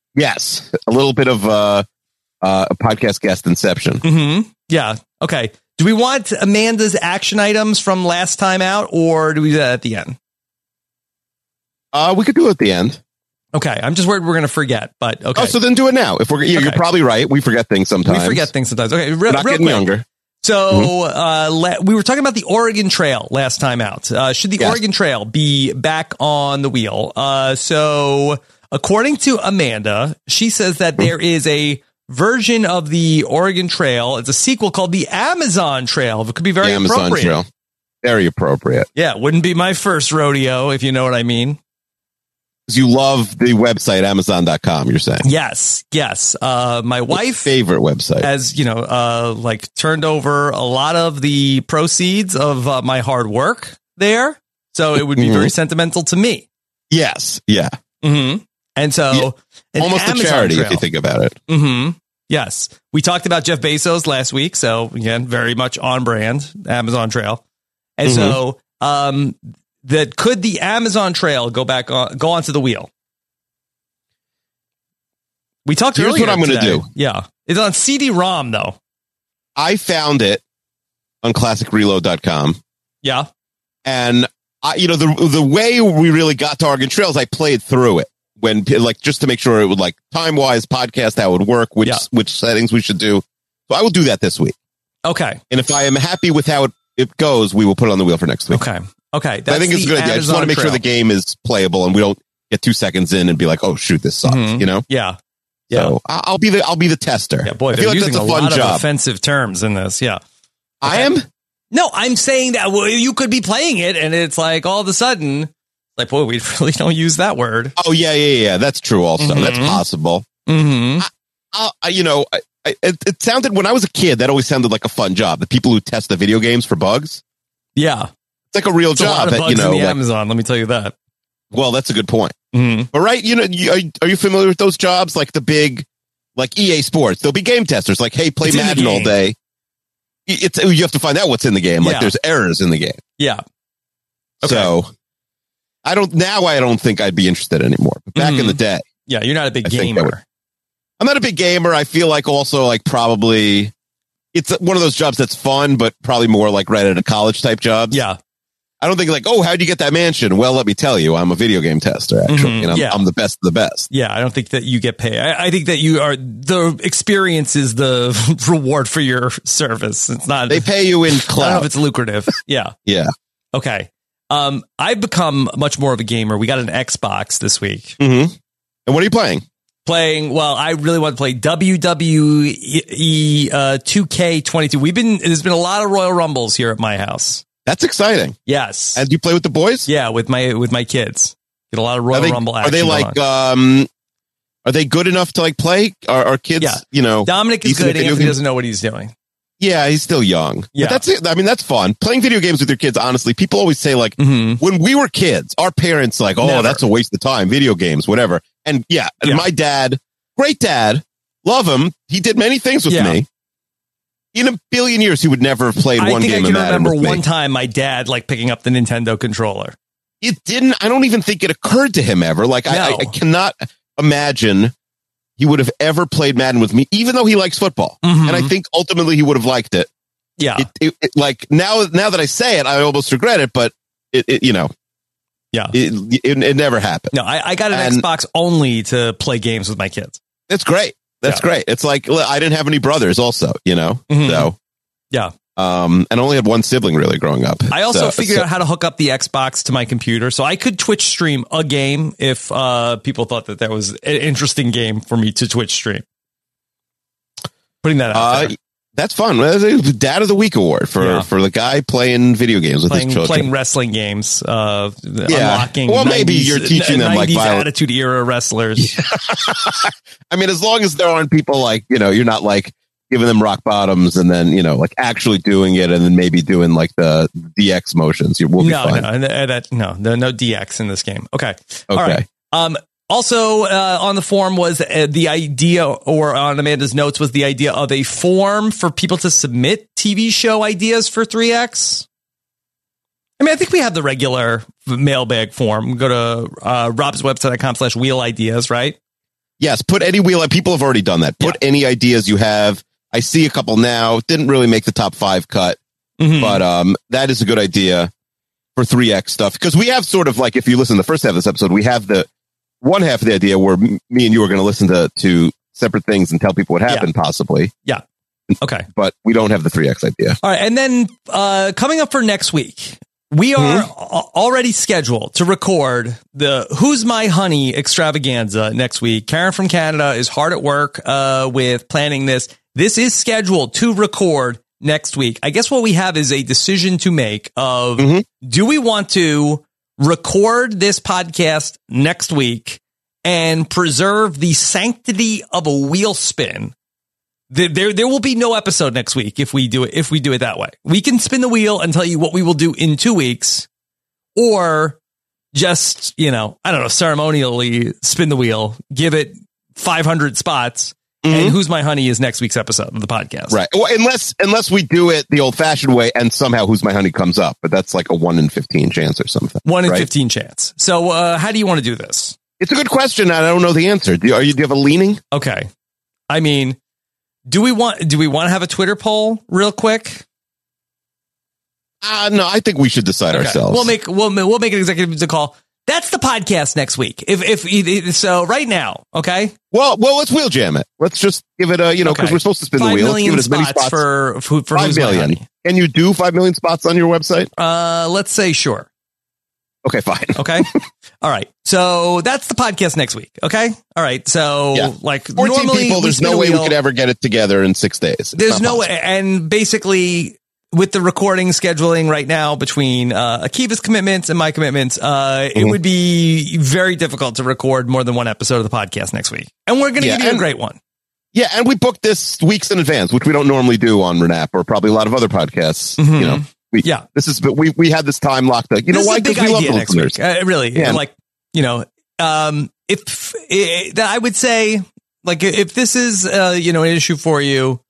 Yes, a little bit of a podcast guest inception. Yeah. Okay. Do we want Amanda's action items from last time out, or do we do that at the end? We could do it at the end. Okay, I'm just worried we're going to forget, but okay. Oh, so then do it now. If you're probably right. We forget things sometimes. Okay, we're not getting younger. So we were talking about the Oregon Trail last time out. Should the Oregon Trail be back on the wheel? So according to Amanda, she says that there is a version of the Oregon Trail. It's a sequel called the Amazon Trail. It could be very Amazon appropriate. Trail. Very appropriate. Yeah, wouldn't be my first rodeo, if you know what I mean. You love the website Amazon.com, you're saying? Yes. My wife favorite website has, turned over a lot of the proceeds of my hard work there. So it would be very sentimental to me. Yes. Yeah. Mm-hmm. And so almost Amazon a charity Trail, if you think about it. Mm-hmm. Yes. We talked about Jeff Bezos last week. So again, very much on brand, Amazon Trail. And so, that could the Amazon Trail go onto the wheel? We talked Here's earlier. What I'm going to do. Yeah. It's on CD-ROM though. I found it on classicreload.com. Yeah. And the way we really got to Oregon Trails, I played through it when just to make sure it would time-wise podcast, how it would work, which settings we should do. So I will do that this week. Okay. And if I am happy with how it goes, we will put it on the wheel for next week. Okay. That's I think it's a good idea. I just want to make sure the game is playable and we don't get 2 seconds in and be like, oh shoot, this sucks. Yeah. So I'll be the tester. Yeah, boy, I feel like using that's a fun lot job. of offensive terms in this. Yeah. I am? No, I'm saying that you could be playing it and it's like all of a sudden, boy, we really don't use that word. Oh yeah. That's true. Also, that's possible. Mm-hmm. It sounded when I was a kid, that always sounded like a fun job. The people who test the video games for bugs. Yeah. It's like a real job. A lot of bugs in the Amazon. Let me tell you that. Well, that's a good point. Mm-hmm. But right, are you familiar with those jobs? Like the big, EA Sports, there'll be game testers. Like, hey, play Madden all day. You have to find out what's in the game. There's errors in the game. Yeah. Okay. So I don't think I'd be interested anymore. But back in the day. Yeah, you're not a big gamer. I'm not a big gamer. I feel like also probably it's one of those jobs that's fun, but probably more right out of college type jobs. Yeah. I don't think how'd you get that mansion? Well, let me tell you, I'm a video game tester, actually. I'm the best of the best. Yeah. I don't think that you get paid. I think that the experience is the reward for your service. It's not. They pay you in clout. I don't know if it's lucrative. Yeah. Yeah. Okay. I've become much more of a gamer. We got an Xbox this week. Mm-hmm. And what are you playing? I really want to play WWE 2K22. There's been a lot of Royal Rumbles here at my house. That's exciting. Yes. And do you play with the boys? Yeah, with my kids. Get a lot of Royal Rumble action. Are they good enough to play? Are kids, Dominic is good. Anthony doesn't know what he's doing. Yeah, he's still young. Yeah. But that's it. I mean, that's fun. Playing video games with your kids, honestly, people always say when we were kids, our parents Never. That's a waste of time. Video games, whatever. And my dad, great dad, love him. He did many things with me. In a billion years, he would never have played one game of Madden. I remember one time my dad picking up the Nintendo controller. It didn't. I don't even think it occurred to him ever. I cannot imagine he would have ever played Madden with me, even though he likes football. Mm-hmm. And I think ultimately he would have liked it. Yeah. Now that I say it, I almost regret it, but it never happened. No, I got an Xbox only to play games with my kids. It's great. That's great. It's I didn't have any brothers also, Mm-hmm. So yeah. And only had one sibling really growing up. I also figured out how to hook up the Xbox to my computer, so I could Twitch stream a game if people thought that was an interesting game for me to Twitch stream. Putting that out there. That's fun. Dad of the Week award for the guy playing video games with his children. Playing wrestling games, unlocking. Well, maybe you're teaching them 90s Attitude Era wrestlers. I mean, as long as there aren't people you're not giving them rock bottoms and then, actually doing it and then maybe doing the DX motions. We'll be fine. No DX in this game. Okay. All right. Also, on the form was the idea, or on Amanda's notes was the idea of a form for people to submit TV show ideas for 3X. I mean, I think we have the regular mailbag form. Go to Rob's website.com/wheel ideas, right? Yes. Put any wheel. People have already done that. Put any ideas you have. I see a couple now. Didn't really make the top 5 cut, but that is a good idea for 3X stuff, because we have sort of like, if you listen to the first half of this episode, we have the one half of the idea where me and you are going to listen to separate things and tell people what happened, possibly. Yeah. Okay. But we don't have the 3X idea. All right. And then coming up for next week, we are already scheduled to record the Who's My Honey extravaganza next week. Karen from Canada is hard at work with planning this. This is scheduled to record next week. I guess what we have is a decision to make of do we want to record this podcast next week and preserve the sanctity of a wheel spin. There will be no episode next week if we do it that way. We can spin the wheel and tell you what we will do in 2 weeks, or just, I don't know, ceremonially spin the wheel, give it 500 spots, and Who's My Honey is next week's episode of the podcast. Right. Well, unless we do it the old fashioned way and somehow Who's My Honey comes up, but that's like a 1 in 15 chance or something. 1 in 15 chance. So how do you want to do this? It's a good question, and I don't know the answer. Do you have a leaning? Okay. I mean, do we want to have a Twitter poll real quick? No, I think we should decide ourselves. We'll make an executive call. That's the podcast next week. If so, right now, okay. Well, let's wheel jam it. Let's just give it a, because we're supposed to spin the wheel. Let's give it as many spots for 5 million. Can you do 5 million spots on your website? Let's say sure. Okay, fine. Okay. All right. So that's the podcast next week. Okay. All right. So like 14 normally people, there's no way we could ever get it together in 6 days. There's no way. And basically with the recording scheduling right now between Akiva's commitments and my commitments, it would be very difficult to record more than 1 episode of the podcast next week. And we're going to give you a great one. Yeah. And we booked this weeks in advance, which we don't normally do on Renap or probably a lot of other podcasts, we had this time locked up. You know why? Because we love the next listeners. week. Really, like, that I would say, like, if this is, an issue for you,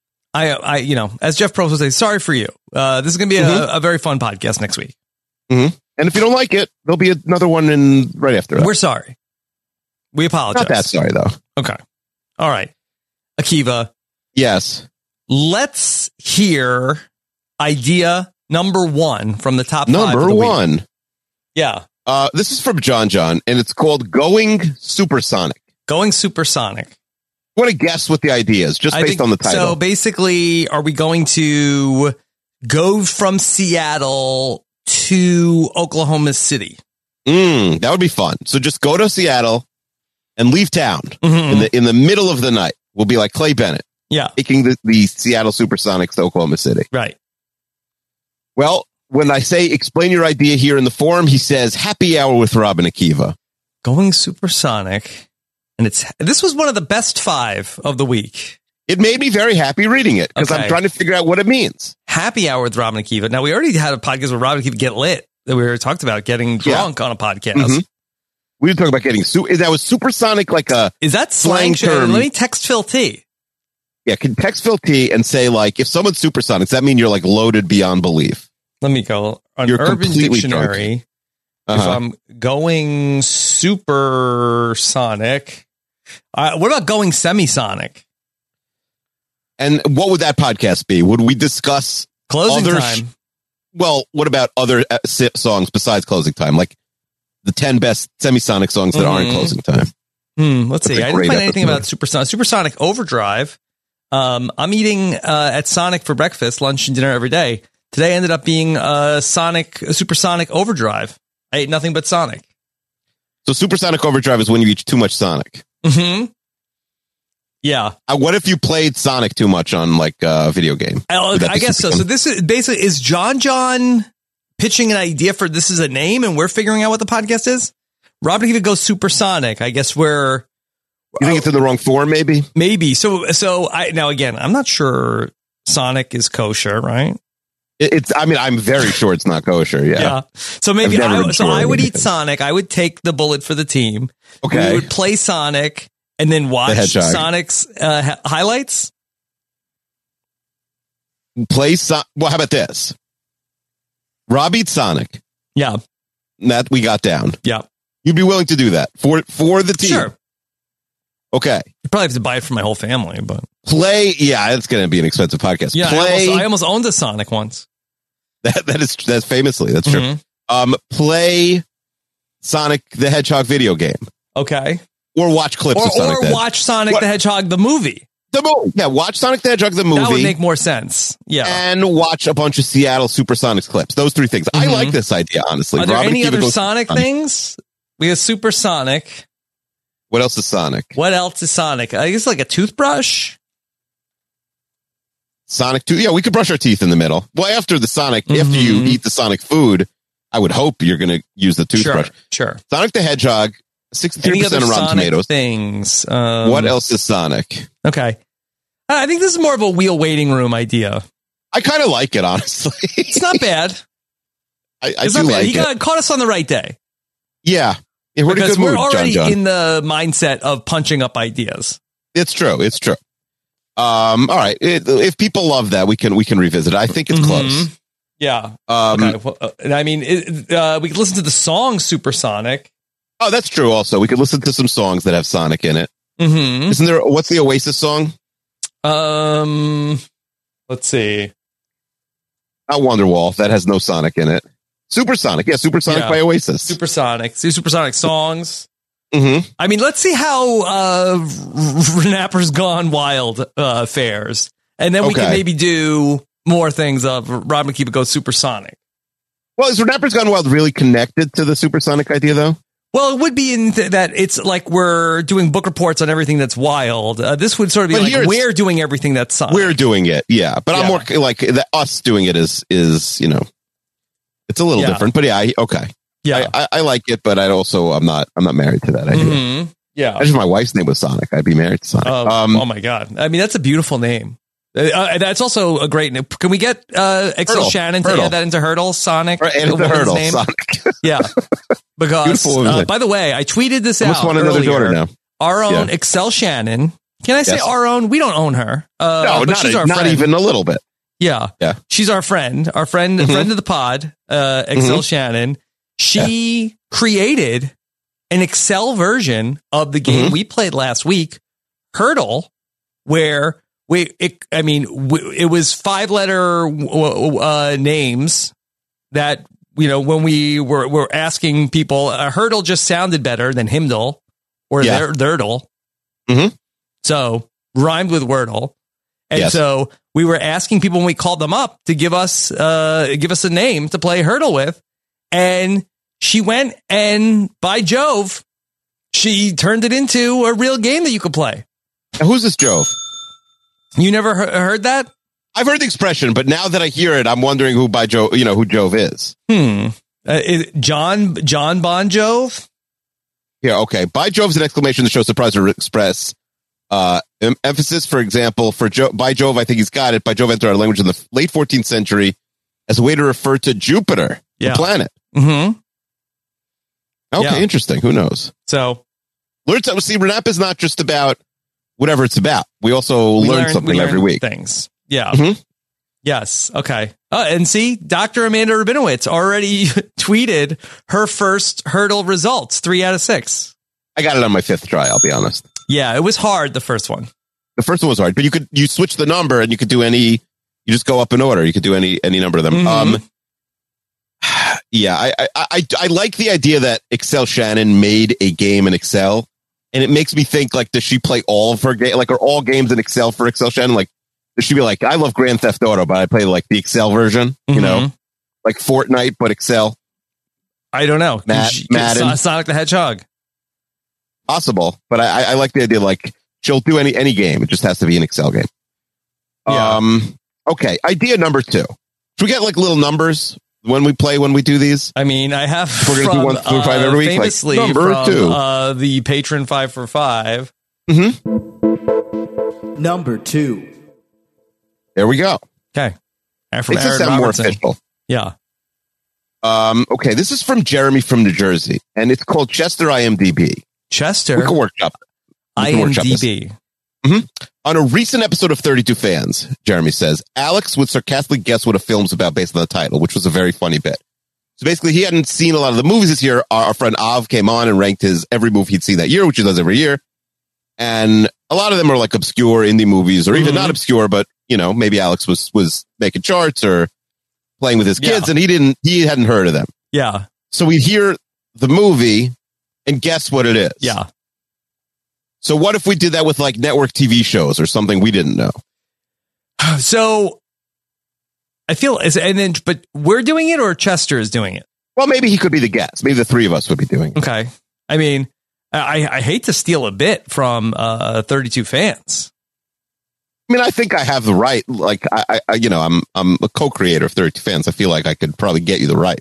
I as Jeff Probst would say, sorry for you. This is going to be a very fun podcast next week. And if you don't like it, there'll be another one right after that. We're sorry. We apologize. Not that sorry, though. Okay. All right. Akiva. Yes. Let's hear idea number 1 from the top 5 Number of the 1. Week. Yeah. This is from John, and it's called Going Supersonic. Going Supersonic. I want to guess what the idea is, just based on the title. So basically, are we going to go from Seattle to Oklahoma City? That would be fun. So just go to Seattle and leave town in the middle of the night. We'll be like Clay Bennett. Yeah. Taking the Seattle Supersonics to Oklahoma City. Right. Well, when I say explain your idea here in the forum, he says happy hour with Rob and Akiva. Going Supersonic. And this was one of the best 5 of the week. It made me very happy reading it because I'm trying to figure out what it means. Happy hour with Rob and Akiva. Now, we already had a podcast where Rob and Akiva get lit that we were talked about getting drunk on a podcast. We were talking about getting that was supersonic, like a is that slang term? Let me text Phil T. Yeah, can text Phil T and say, like, if someone's supersonic, does that mean you're like loaded beyond belief? Let me go on you're Urban Dictionary. If I'm going supersonic, what about going semisonic? And what would that podcast be? Would we discuss closing time? Well, what about other songs besides closing time? Like the 10 best semisonic songs that aren't closing time. Let's see. I didn't find anything about Supersonic Overdrive. I'm eating at Sonic for breakfast, lunch, and dinner every day. Today ended up being Supersonic Overdrive. I ate nothing but Sonic. So Supersonic Overdrive is when you eat too much Sonic. Yeah. What if you played Sonic too much on like a video game? I guess so. So this is basically, is John pitching an idea for this is a name and we're figuring out what the podcast is? Rob and Akiva goes Supersonic. I guess we're... You think it's in the wrong form, maybe? Maybe. So now again, I'm not sure Sonic is kosher, right? I'm very sure it's not kosher. Yeah. So maybe I would eat Sonic. I would take the bullet for the team. Okay. We would play Sonic and then watch Sonic's highlights. Well, how about this? Rob eats Sonic. Yeah. That we got down. Yeah. You'd be willing to do that for the team. Sure. Okay. You probably have to buy it for my whole family, but Play. Yeah, it's going to be an expensive podcast. yeah, Play. I almost owned a Sonic once. That's famously. That's true. Mm-hmm. Play Sonic the Hedgehog video game. Okay. Or watch clips of Sonic the Or watch Sonic the Hedgehog, the movie. Yeah, watch Sonic the Hedgehog, the movie. That would make more sense. Yeah. And watch a bunch of Seattle Supersonics clips. Those three things. I like this idea, honestly. Are there Robin any Akiva other goes Sonic things? We have Supersonic. What else is Sonic? What else is Sonic? I guess like a toothbrush. Sonic 2. Yeah, we could brush our teeth in the middle. Well, after the Sonic, after you eat the Sonic food, I would hope you're going to use the toothbrush. Sure. Sonic the Hedgehog, 63% of Rotten Sonic Tomatoes. Things. What else is Sonic? Okay. I think this is more of a wheel waiting room idea. I kind of like it, honestly. It's not bad. I do like He it. caught us on the right day. Yeah. We're in a good we're mood, already John. in the mindset of punching up ideas. It's true. It's true. All right. If people love that, we can revisit it. I think it's close. Yeah. Okay. Well, I mean, we could listen to the song Supersonic. Oh, that's true. Also, we could listen to some songs that have Sonic in it. Mm-hmm. Isn't there? What's the Oasis song? Let's see. Not Wonderwall. That has no Sonic in it. Supersonic. Yeah, Supersonic by Oasis. Supersonic. See Supersonic songs. Mm-hmm. I mean, let's see how Renapper's Gone Wild fares. And then we can maybe do more things of Robin Akiva Goes Supersonic. Well, is Renapper's Gone Wild really connected to the Supersonic idea, though? Well, it would be in that it's like we're doing book reports on everything that's wild. This would sort of be like we're doing everything that's Sonic. We're doing it, yeah. But I'm more like us doing it is it's a little different. But yeah, yeah, I like it, but I'm not married to that idea. Mm-hmm. Yeah, imagine if my wife's name was Sonic, I'd be married to Sonic. Oh my god! I mean, that's a beautiful name. That's also a great name. Can we get Excel Shannon to add that into Hurdle Sonic? Or add it to Hurdle Sonic. Yeah, because by the way, I tweeted this out. Want another daughter now. Our own Excel Shannon. Can I say our own? We don't own her. No, but she's our not friend. even a little bit. Yeah. She's our friend, friend of the pod, Excel Shannon. She created an Excel version of the game we played last week, Hurdle, where it was 5-letter names that, when we were asking people, Hurdle just sounded better than Himdall or Thirdle. Mm-hmm. So rhymed with Wordle. And so we were asking people when we called them up to give us a name to play Hurdle with. And she went and, by Jove, she turned it into a real game that you could play. Now, who's this Jove? You never heard that? I've heard the expression, but now that I hear it, I'm wondering who who Jove is. John Bon Jove? Yeah, okay. By Jove's an exclamation to show surprise or express emphasis. For example, by Jove, I think he's got it. By Jove entered our language in the late 14th century as a way to refer to Jupiter, the planet. Mm-hmm. Okay, interesting. Who knows? So, see, Renap is not just about whatever it's about. We also learn something every week. Things. Yeah. Mm-hmm. Yes. Okay. And see, Dr. Amanda Rabinowitz already tweeted her first Hurdle results, 3 out of 6. I got it on my 5th try, I'll be honest. Yeah, it was hard, the first one. The first one was hard, but you switch the number and you could do you just go up in order. You could do any number of them. Mm-hmm. Yeah, I like the idea that Excel Shannon made a game in Excel, and it makes me think, like, does she play all of her games? Like, are all games in Excel for Excel Shannon? Like, does she be like, I love Grand Theft Auto, but I play like the Excel version, like Fortnite, but Excel? I don't know. Madden. Sonic the Hedgehog. Possible, but I like the idea, like, she'll do any game. It just has to be an Excel game. Yeah. Okay, idea number 2. Should we get, like, little numbers when we do these? I mean, I have we're going to do 1 through 5 every week. Famously, like, number 2. The patron 5 for 5. Mm-hmm. Number 2. There we go. Okay. Makes it sound more official. Yeah. Okay, this is from Jeremy from New Jersey, and it's called Chester IMDb. Chester? We can workshop it. IMDb. Mm-hmm. On a recent episode of 32 Fans, Jeremy says, Alex would sarcastically guess what a film's about based on the title, which was a very funny bit. So basically, he hadn't seen a lot of the movies this year. Our friend Av came on and ranked every movie he'd seen that year, which he does every year. And a lot of them are like obscure indie movies, or even not obscure, but maybe Alex was making charts or playing with his kids, and he hadn't heard of them. Yeah. So we hear the movie and guess what it is. Yeah. So what if we did that with like network TV shows or something we didn't know? So I feel, but we're doing it or Chester is doing it? Well, maybe he could be the guest. Maybe the three of us would be doing it. Okay. I mean, I hate to steal a bit from 32 fans. I mean, I think I have the right. Like, I'm a co-creator of 32 fans. I feel like I could probably get you the rights.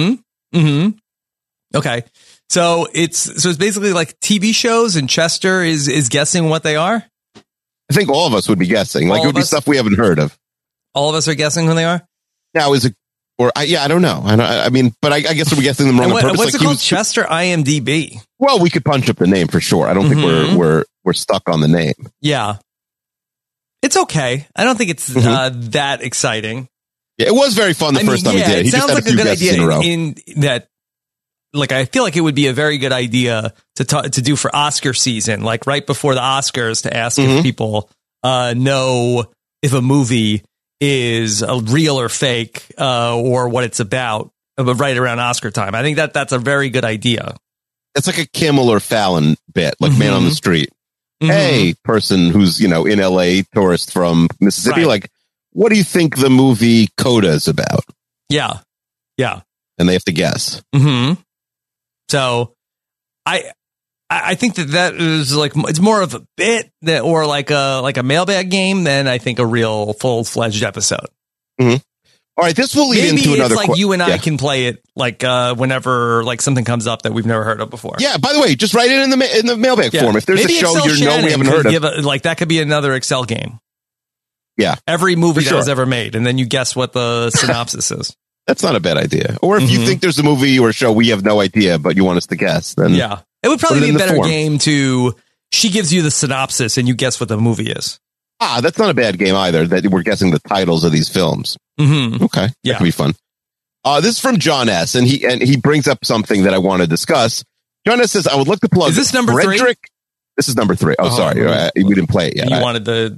Okay. So it's basically like TV shows, and Chester is guessing what they are. I think all of us would be guessing. Like, it would be stuff we haven't heard of. All of us are guessing who they are? Now, is it, or I don't know. I mean, but I guess we're guessing them wrong on purpose. What's it called? Chester IMDb. Well, we could punch up the name for sure. I don't think we're stuck on the name. Yeah. It's okay. I don't think it's that exciting. Yeah, it was very fun the first time we did it. He sounds just had like a few good guesses idea in a row. in that. Like, I feel like it would be a very good idea to do for Oscar season, like right before the Oscars, to ask if people know if a movie is a real or fake, or what it's about, right around Oscar time. I think that's a very good idea. It's like a Kimmel or Fallon bit, like Man on the Street. Hey, person who's, in LA, tourist from Mississippi, like, what do you think the movie Coda is about? Yeah. Yeah. And they have to guess. So I think that is like, it's more of a bit or like a mailbag game than I think a real full-fledged episode. All right, this will lead into another. Like you and I can play it like whenever like something comes up that we've never heard of before. Yeah. By the way, just write it in the mailbag form. If there's a show we haven't heard of, like that could be another Excel game. Yeah, every movie that was ever made, and then you guess what the synopsis is. That's not a bad idea. Or if you think there's a movie or a show we have no idea, but you want us to guess, then it would probably be a better game to. She gives you the synopsis and you guess what the movie is. That's not a bad game either. That we're guessing the titles of these films. Okay, that could be fun. This is from John S. and he brings up something that I want to discuss. John S. says, "I would like to plug." Is this number Frederick? 3? This is number 3. Oh, sorry, we didn't play it yet. You wanted the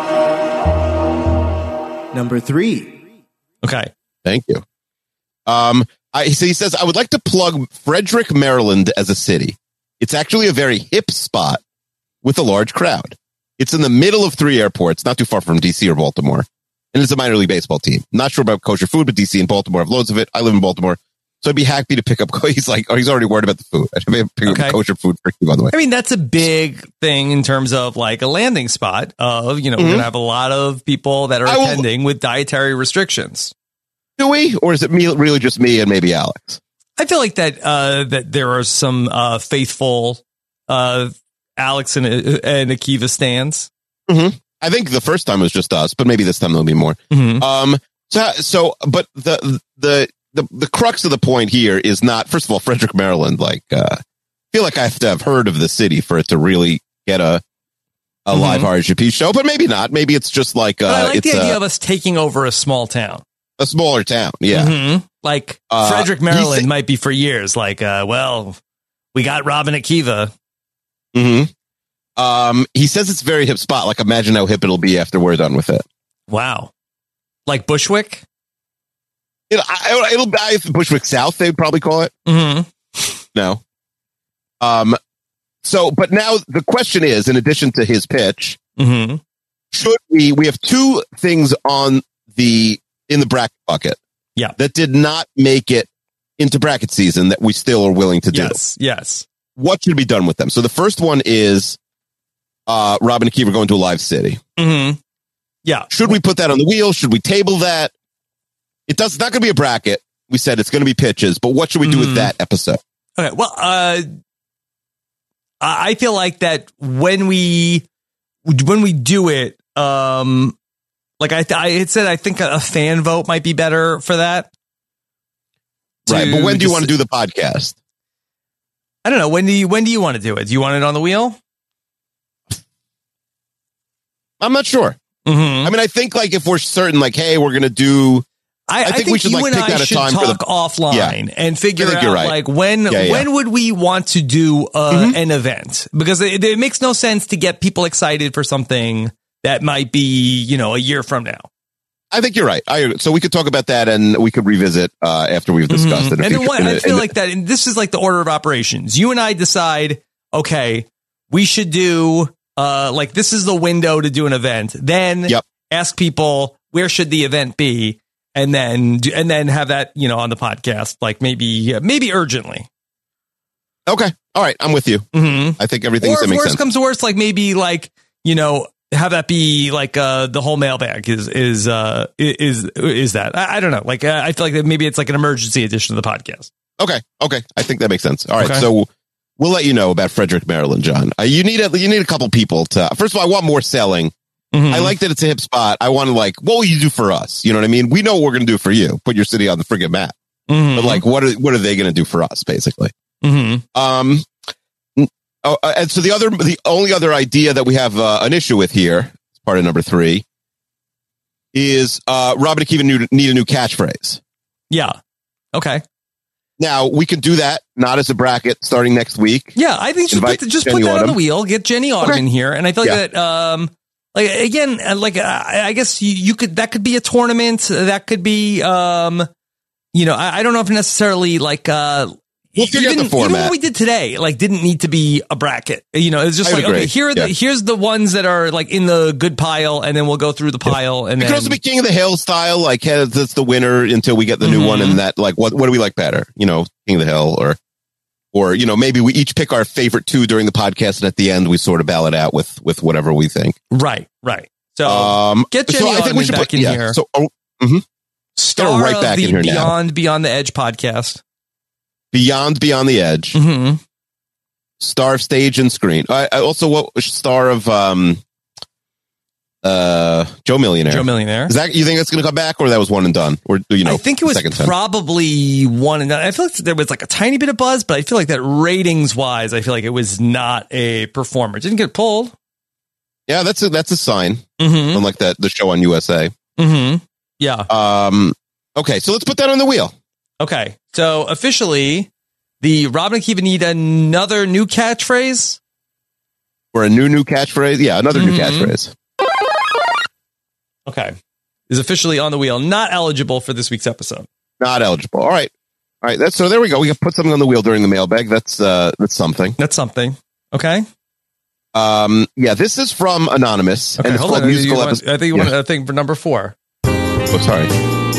number 3. Okay, thank you. He says, "I would like to plug Frederick, Maryland as a city. It's actually a very hip spot with a large crowd. It's in the middle of 3 airports, not too far from DC or Baltimore. And it's a minor league baseball team. Not sure about kosher food, but DC and Baltimore have loads of it. I live in Baltimore, so I'd be happy to pick up." He's like, he's already worried about the food. I'd be pick up kosher food for you, by the way. I mean, that's a big thing in terms of like a landing spot of, we're going to have a lot of people that are attending with dietary restrictions. Do we? Or is it really just me and maybe Alex? I feel like that there are some faithful Alex and Akiva stands. I think the first time was just us, but maybe this time there'll be more. But the crux of the point here is not, first of all, Frederick, Maryland. Like, I feel like I have to have heard of the city for it to really get a live RGP show, but maybe not. Maybe it's just like I like the idea of us taking over a small town. A smaller town, yeah. Like Frederick, Maryland might be for years. Like, we got Robin Akiva. He says it's a very hip spot. Like, imagine how hip it'll be after we're done with it. Wow. Like Bushwick? It'll be Bushwick South, they'd probably call it. No. But now the question is, in addition to his pitch, should we have 2 things in the bracket bucket that did not make it into bracket season that we still are willing to do. Yes. What should be done with them? So the first one is Robin and Akiva going to a live city. Yeah. Should we put that on the wheel? Should we table that? It's not going to be a bracket. We said it's going to be pitches, but what should we do with that episode? Okay. Well, I feel like that when we do it, like I had said, I think a fan vote might be better for that. Right. But when do you want to do the podcast? I don't know. When do you want to do it? Do you want it on the wheel? I'm not sure. I mean, I think like if we're certain, like, hey, we're going to do I think we should you and I should talk offline and figure out like when would we want to do an event, because it makes no sense to get people excited for something that might be, a year from now. I think you're right. So we could talk about that and we could revisit after we've discussed it. And then I feel like that, and this is like the order of operations. You and I decide, okay, we should do like this is the window to do an event. Then ask people where should the event be. And then have that, on the podcast, like maybe urgently. Okay. All right. I'm with you. I think everything's makes sense. Worst comes to worst, like maybe like, have that be like the whole mailbag is that. I don't know. Like I feel like that maybe it's like an emergency edition of the podcast. Okay. I think that makes sense. All right. Okay. So we'll let you know about Frederick, Maryland, John. You need a couple people to. First of all, I want more selling. I like that it's a hip spot. I want to what will you do for us? You know what I mean? We know what we're going to do for you. Put your city on the friggin' map. But like, what are they going to do for us, basically? And so the only other idea that we have an issue with here, part of number 3, is Rob and Akiva need a new catchphrase. Yeah. Okay. Now we can do that, not as a bracket starting next week. Yeah, I think just put that on the wheel. Get Jenny Autumn in here, and I feel like that. Like again, I guess you could, that could be a tournament. That could be, I don't know if necessarily like, we'll figure out the format. Even what we did today, like, didn't need to be a bracket. It's just like, okay, here's the ones that are like in the good pile, and then we'll go through the pile, and then it could also be King of the Hill style. Like, that's the winner until we get the new one, and that like, what do we like better? King of the Hill, or maybe we each pick our favorite 2 during the podcast, and at the end we sort of ballot out with whatever we think. Right. So get Jenny Autumn back in here. So, Star right back of the in here Beyond the Edge podcast. Beyond the Edge. Star of stage and screen. I also star of Joe Millionaire. Is that, you think that's going to come back, or that was one and done? Or I think it was probably one and done. I feel like there was like a tiny bit of buzz, but I feel like that ratings wise, I feel like it was not a performer. It didn't get pulled. Yeah, that's a sign. Unlike the show on USA. Yeah. Okay, so let's put that on the wheel. Okay, so officially, the Rob and Akiva need another new catchphrase, or a new catchphrase. Yeah, another new catchphrase. Okay, is officially on the wheel. Not eligible for this week's episode. Not eligible. All right. So there we go. We can put something on the wheel during the mailbag. That's something. That's something. Okay. Yeah, this is from Anonymous, okay, and it's called musical episode. I think you want a thing for number 4. Oh, sorry.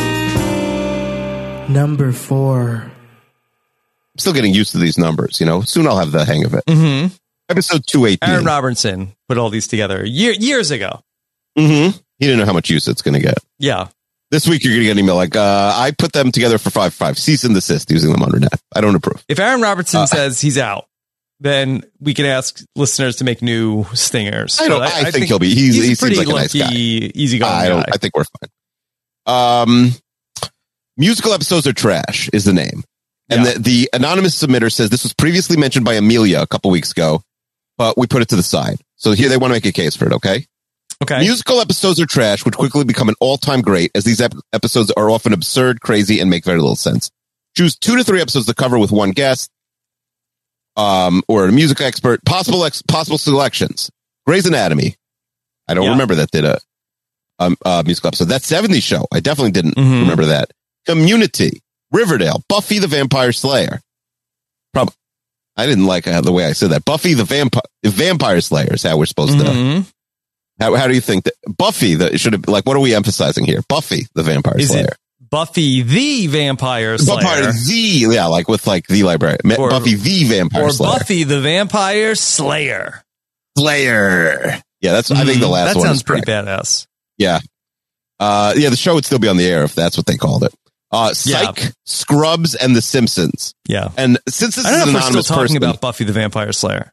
Number 4. I'm still getting used to these numbers. Soon I'll have the hang of it. Episode 218. Aaron Robertson put all these together years ago. He didn't know how much use it's going to get. Yeah. This week you're going to get an email like, I put them together for 5 cease and desist using them under net. I don't approve. If Aaron Robertson says he's out, then we can ask listeners to make new stingers. I think he'll be. He seems like a nice guy. Easy going guy. I think we're fine. Musical episodes are trash is the name. And the anonymous submitter says this was previously mentioned by Amelia a couple weeks ago, but we put it to the side. So here they want to make a case for it. Okay. Musical episodes are trash, would quickly become an all-time great, as these episodes are often absurd, crazy, and make very little sense. Choose 2 to 3 episodes to cover with one guest. Or a music expert, possible selections. Grey's Anatomy. I don't remember that did a musical episode. That 70s show. I definitely didn't remember that. Community, Riverdale, Buffy the Vampire Slayer. Probably. I didn't like the way I said that. Buffy the Vampire Slayer is how we're supposed to. How do you think that Buffy? Should have what are we emphasizing here? Buffy the Vampire Slayer. Buffy the Vampire Slayer. With the librarian. Buffy the Vampire Slayer. Or Buffy the Vampire Slayer. Yeah, that's. I think the last one sounds pretty badass. Yeah. The show would still be on the air if that's what they called it. Psych, Scrubs, and The Simpsons. Yeah. And since this is an anonymous we're still talking about Buffy the Vampire Slayer.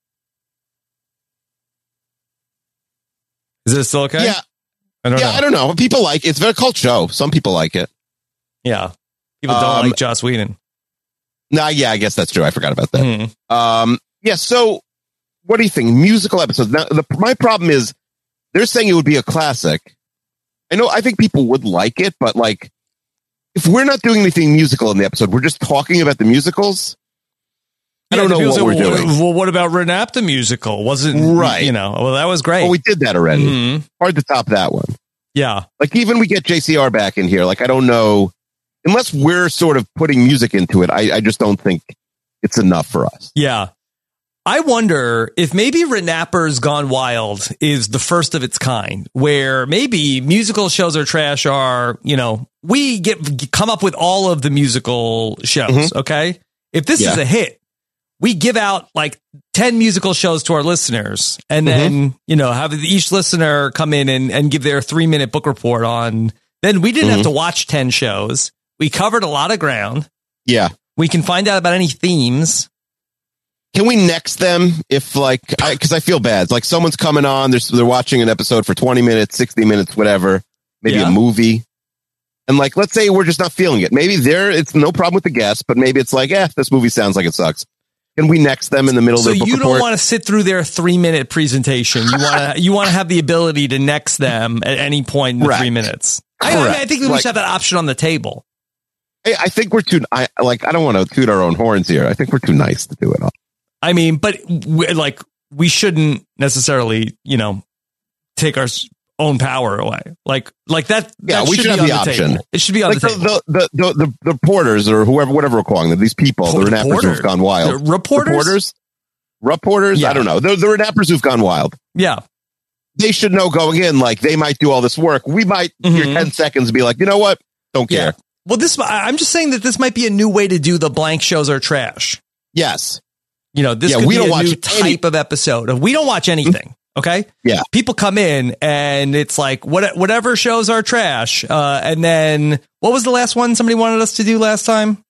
Is it still okay? Yeah. I don't know. People like it. It's a very cult show. Some people like it. Yeah. People don't like Joss Whedon. I guess that's true. I forgot about that. So what do you think? Musical episodes. Now, my problem is they're saying it would be a classic. I think people would like it, but if we're not doing anything musical in the episode, we're just talking about the musicals. I don't know what we're doing. Well, what about Renap the musical? Wasn't right? Well, that was great. Well, we did that already. Mm-hmm. Hard to top that one. Yeah. Like even we get JCR back in here. Like I don't know, unless we're sort of putting music into it. I just don't think it's enough for us. Yeah. I wonder if maybe Renapper's Gone Wild is the first of its kind, where maybe musical shows are trash are, we come up with all of the musical shows. Mm-hmm. Okay. If this is a hit, we give out like 10 musical shows to our listeners and then, have each listener come in and give their 3-minute book report on, then we didn't have to watch 10 shows. We covered a lot of ground. Yeah. We can find out about any themes. Can we next them if because I feel bad. It's like someone's coming on, they're watching an episode for 20 minutes, 60 minutes, whatever, maybe a movie. And like, let's say we're just not feeling it. Maybe it's no problem with the guest, but maybe it's like, this movie sounds like it sucks. Can we next them in the middle of their book report? So you don't want to sit through their 3-minute presentation. You want to have the ability to next them at any point in the 3 minutes. I think we should have that option on the table. I think we're too. I don't want to toot our own horns here. I think we're too nice to do it all. I mean, but we shouldn't necessarily, take our own power away. Like that. Yeah, we should have the option. Table. It should be on the table. The reporters or whatever we're calling them, these people, the Renappers who've gone wild. The reporters? Yeah. I don't know. The Renappers who've gone wild. Yeah. They should know going in, like they might do all this work. We might hear 10 seconds and be like, you know what? Don't care. Well, I'm just saying that this might be a new way to do the blank shows are trash. Yes. This could be a new type of episode. We don't watch anything. Okay. Yeah. People come in and it's like whatever shows are trash. And then what was the last one somebody wanted us to do last time?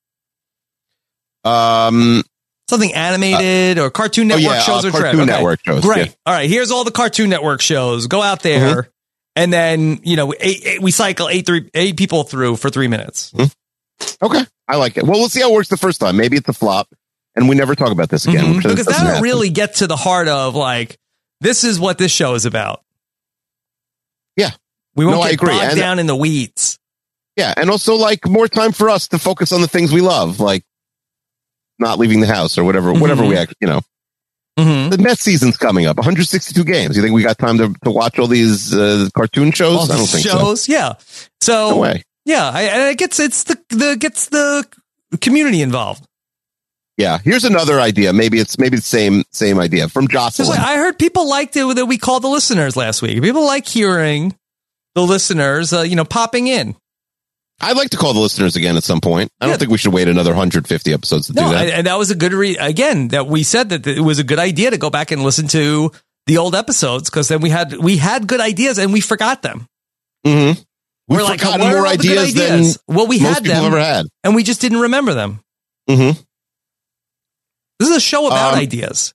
Something animated or Cartoon Network shows are trash. Cartoon Network shows. Great. Yeah. All right. Here's all the Cartoon Network shows. Go out there. And then, we cycle eight people through for 3 minutes. Okay. I like it. Well, we'll see how it works the first time. Maybe it's a flop and we never talk about this again. Because that'll really get to the heart of this is what this show is about. Yeah. We won't get bogged down in the weeds. Yeah. And also more time for us to focus on the things we love, like not leaving the house or whatever we actually, The Mets season's coming up, 162 games. You think we got time to watch all these cartoon shows? I don't think so. Yeah. So, no way. Yeah, it gets the community involved. Yeah. Here's another idea. Maybe the same idea from Jocelyn. I heard people liked it that we called the listeners last week. People like hearing the listeners, popping in. I'd like to call the listeners again at some point. I don't think we should wait another 150 episodes to do that. And that was a good that we said that it was a good idea to go back and listen to the old episodes because then we had good ideas and we forgot them. Mm-hmm. We're like, what more ideas than we most had people them ever had, and we just didn't remember them. Mm-hmm. This is a show about ideas.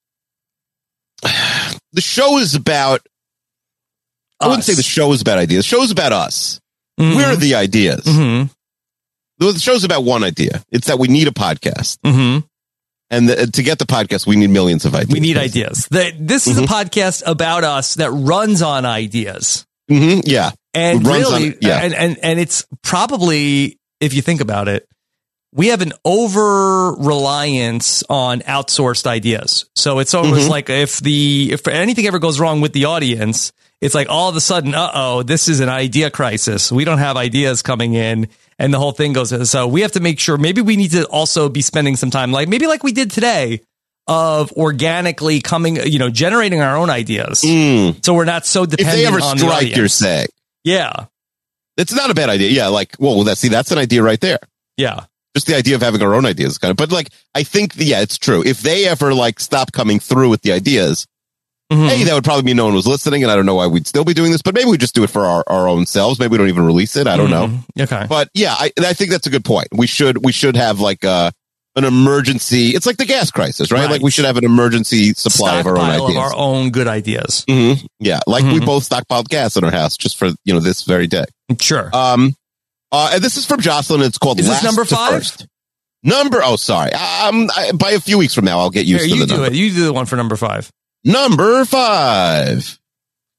The show is about. I wouldn't say the show is about ideas. The show is about us. Mm-hmm. We're the ideas. Mm-hmm. The show's about one idea. It's that we need a podcast. Mm-hmm. And to get the podcast, we need millions of ideas. We need ideas. This is a podcast about us that runs on ideas. Mm-hmm. Yeah. And really, and it's probably, if you think about it, we have an over reliance on outsourced ideas. So it's almost like if anything ever goes wrong with the audience, it's like all of a sudden, this is an idea crisis. We don't have ideas coming in and the whole thing goes. So we have to make sure maybe we need to also be spending some time like we did today of organically generating our own ideas. So we're not so dependent if they ever on strike, the audience. you're saying. Yeah. It's not a bad idea. Yeah. That's an idea right there. Yeah. Just the idea of having our own ideas but I think, it's true. If they ever stop coming through with the ideas, that would probably mean no one was listening. And I don't know why we'd still be doing this, but maybe we just do it for our own selves. Maybe we don't even release it. I don't know. Okay. But yeah, I think that's a good point. We should have an emergency. It's like the gas crisis, right? Like we should have an emergency supply of our own ideas. Of our own good ideas. Mm-hmm. Yeah. we both stockpiled gas in our house just for, this very day. Sure. And this is from Jocelyn. It's called Is Last this number 5? First. Sorry. By a few weeks from now, I'll get used to the number. You do the one for number 5. Number 5.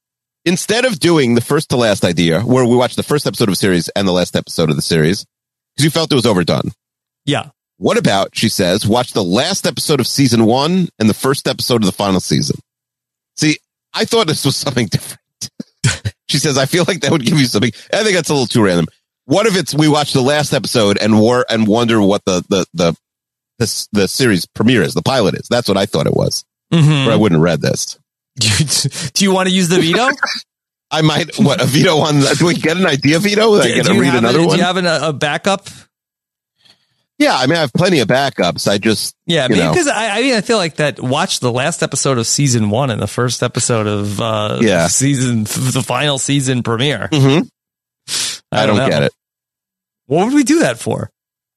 instead of doing the first to last idea, where we watched the first episode of a series and the last episode of the series, because you felt it was overdone. Yeah. What about, she says, watch the last episode of season 1 and the first episode of the final season? See, I thought this was something different. She says, I feel like that would give you something. I think that's a little too random. What if it's we watch the last episode and wonder what the series premiere is, the pilot is? That's what I thought it was. Or I wouldn't have read this. Do you want to use the veto? I might. What, a veto on? Do we get an idea veto? I get to read another one. Do you have a backup? Yeah, I mean, I have plenty of backups. I just because I feel like that. Watch the last episode of season 1 and the first episode of the final season premiere. I don't get it. What would we do that for?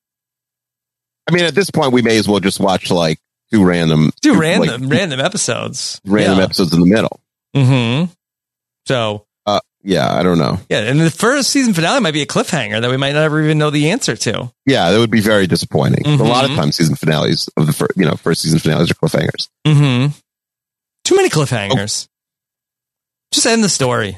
I mean, at this point, we may as well just watch like two random episodes. Episodes in the middle. So, I don't know. Yeah, and the first season finale might be a cliffhanger that we might never even know the answer to. Yeah, that would be very disappointing. A lot of times, season finales of the first season finales are cliffhangers. Too many cliffhangers. Just end the story.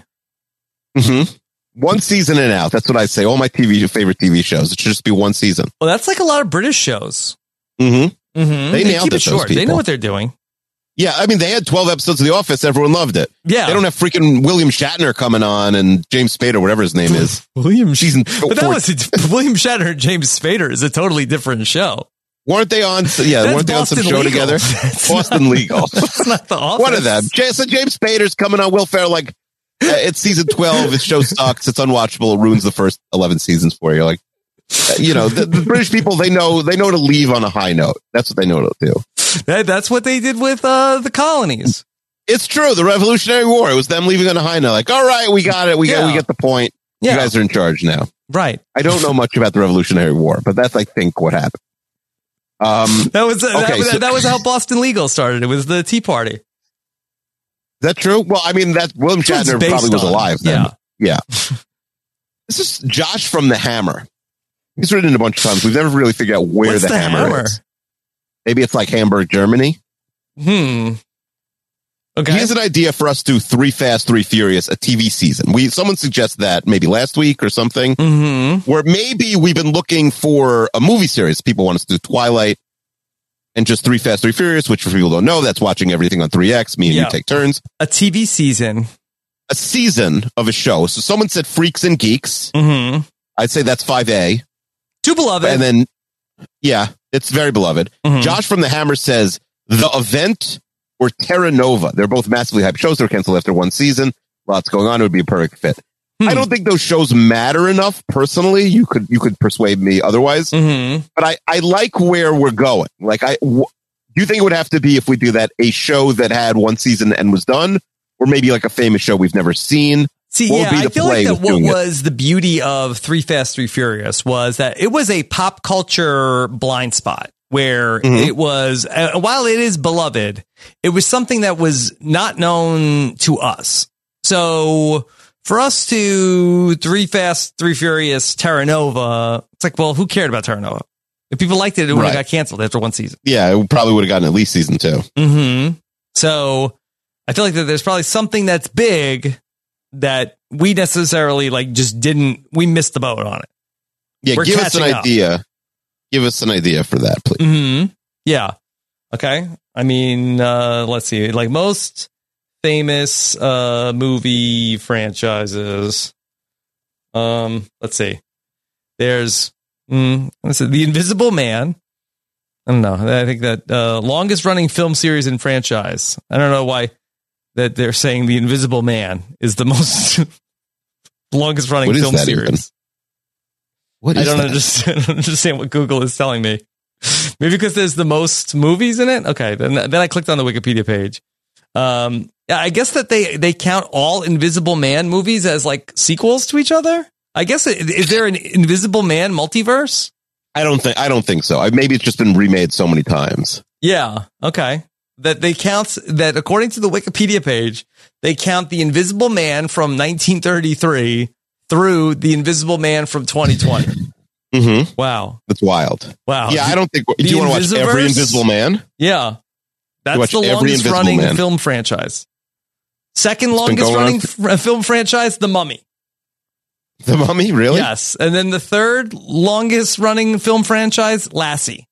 One season and out. That's what I say. All my favorite TV shows. It should just be one season. Well, that's like a lot of British shows. They nailed keep it short. They know what they're doing. Yeah, I mean, they had 12 episodes of The Office. Everyone loved it. Yeah. They don't have freaking William Shatner coming on and James Spader, whatever his name is. William Season But that was William Shatner and James Spader is a totally different show. Weren't they on? Yeah, weren't they on some show Legal. together? Boston Legal. That's not The Office. One of them. So James Spader's coming on. Will Ferrell, like, it's season 12. His show sucks. It's unwatchable. It ruins the first 11 seasons for you. Like, the British people, they know to leave on a high note. That's what they know to do. That's what they did with the colonies. It's true. The Revolutionary War. It was them leaving on a high note. Like, all right, we got it. We get the point. You guys are in charge now. Right. I don't know much about the Revolutionary War, but that's, I think, what happened. That was how Boston Legal started. It was the Tea Party. Is that true? Well, I mean, William Shatner probably was alive then. Yeah. This is Josh from The Hammer. He's written it a bunch of times. We've never really figured out where the hammer is. Maybe it's like Hamburg, Germany. Okay. He has an idea for us to do 3 Fast, 3 Furious, a TV season. Someone suggests that maybe last week or something. Where maybe we've been looking for a movie series. People want us to do Twilight and just 3 Fast, 3 Furious, which for people who don't know, that's watching everything on 3X. Me and you take turns. A TV season. A season of a show. So someone said Freaks and Geeks. I'd say that's 5A. Too beloved. And then, it's very beloved. Josh from The Hammer says The Event or Terra Nova. They're both massively hyped shows. They're canceled after one season. Lots going on. It would be a perfect fit. I don't think those shows matter enough. Personally, you could persuade me otherwise. But I like where we're going. Like, do you think it would have to be, if we do that, a show that had one season and was done, or maybe like a famous show we've never seen? See, I feel like that what was the beauty of 3 Fast, 3 Furious was that it was a pop culture blind spot where it was, while it is beloved, it was something that was not known to us. So for us to 3 Fast, 3 Furious, Terra Nova, it's like, well, who cared about Terra Nova? If people liked it, it would have got canceled after one season. Yeah, it probably would have gotten at least season 2. So I feel like that there's probably something that's big that we necessarily we missed the boat on it. Yeah, give us an idea. Give us an idea for that, please. Yeah. Okay. I mean, let's see. Like most famous movie franchises. Let's see. There's The Invisible Man. I don't know. I think that longest running film series in franchise. I don't know why that they're saying The Invisible Man is the most longest running film series. I don't understand what Google is telling me. Maybe because there's the most movies in it. Okay, then I clicked on the Wikipedia page. I guess that they count all Invisible Man movies as like sequels to each other. I guess is there an Invisible Man multiverse? I don't think so. Maybe it's just been remade so many times. Yeah. Okay. That they count that according to the Wikipedia page, they count The Invisible Man from 1933 through The Invisible Man from 2020. Wow. That's wild. Wow. Yeah, I don't think. Do you want to watch every Invisible Man? Yeah. That's the longest running film franchise. Second longest running film franchise, The Mummy. The Mummy, really? Yes. And then the third longest running film franchise, Lassie.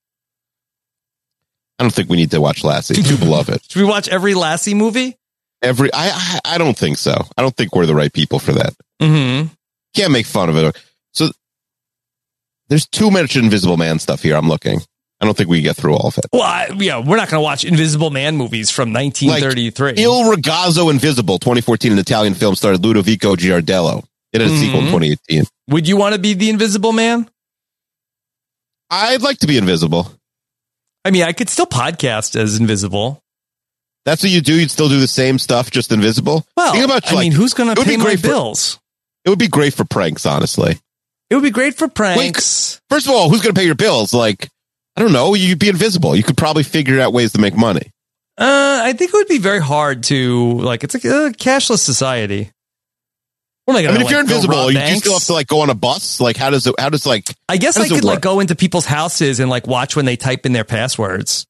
I don't think we need to watch Lassie. Too beloved. Should we watch every Lassie movie? I don't think so. I don't think we're the right people for that. Mm-hmm. Can't make fun of it. So there's too much Invisible Man stuff here. I'm looking. I don't think we can get through all of it. Well, we're not going to watch Invisible Man movies from 1933. Like Il Ragazzo Invisible, 2014, an Italian film starred Ludovico Giardello. It had a sequel in 2018. Would you want to be the Invisible Man? I'd like to be invisible. I mean, I could still podcast as invisible. That's what you do? You'd still do the same stuff, just invisible? Well, think about, who's going to pay my bills? It would be great for pranks, honestly. It would be great for pranks. First of all, who's going to pay your bills? Like, I don't know. You'd be invisible. You could probably figure out ways to make money. I think it would be very hard to, like, it's a cashless society. If you're invisible, you still have to go on a bus. Like, how does I guess I could go into people's houses and watch when they type in their passwords.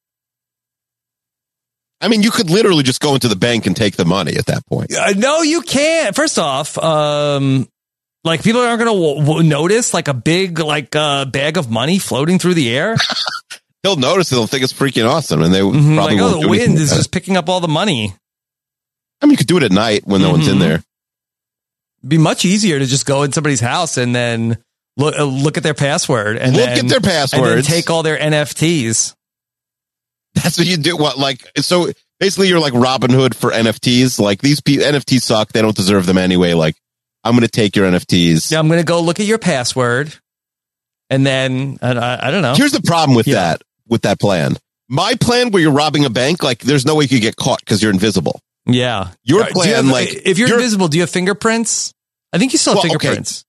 I mean, you could literally just go into the bank and take the money at that point. No, you can't. First off, people aren't going to notice a big bag of money floating through the air. They'll notice it. They'll think it's freaking awesome, and they probably won't the wind is just picking up all the money. I mean, you could do it at night when no one's in there. It'd be much easier to just go in somebody's house and then look at their password and then take all their NFTs. That's what you do. So basically you're like Robin Hood for NFTs. Like, these NFTs suck. They don't deserve them anyway. Like, I'm going to take your NFTs. Yeah, I'm going to go look at your password. And then I don't know. Here's the problem with that plan. My plan where you're robbing a bank, there's no way you could get caught because you're invisible. Yeah. Your plan, if you're invisible, do you have fingerprints? I think you still have fingerprints.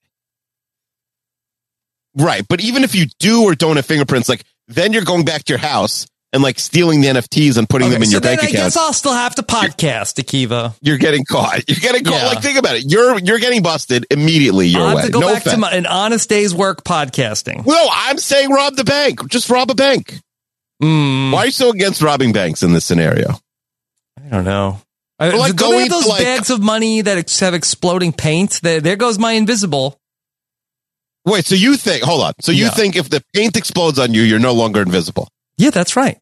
Okay. Right. But even if you do or don't have fingerprints, then you're going back to your house and stealing the NFTs and putting them in your bank account. I guess I'll still have to podcast, Akiva. You're getting caught. You're getting caught. Think about it. You're getting busted immediately your way. I'll have to go back to an honest day's work podcasting. No, I'm saying rob the bank. Just rob a bank. Why are you so against robbing banks in this scenario? I don't know. Don't they have those bags of money that have exploding paint? There goes my invisible. Wait, so you think, hold on. So you think if the paint explodes on you, you're no longer invisible? Yeah, that's right.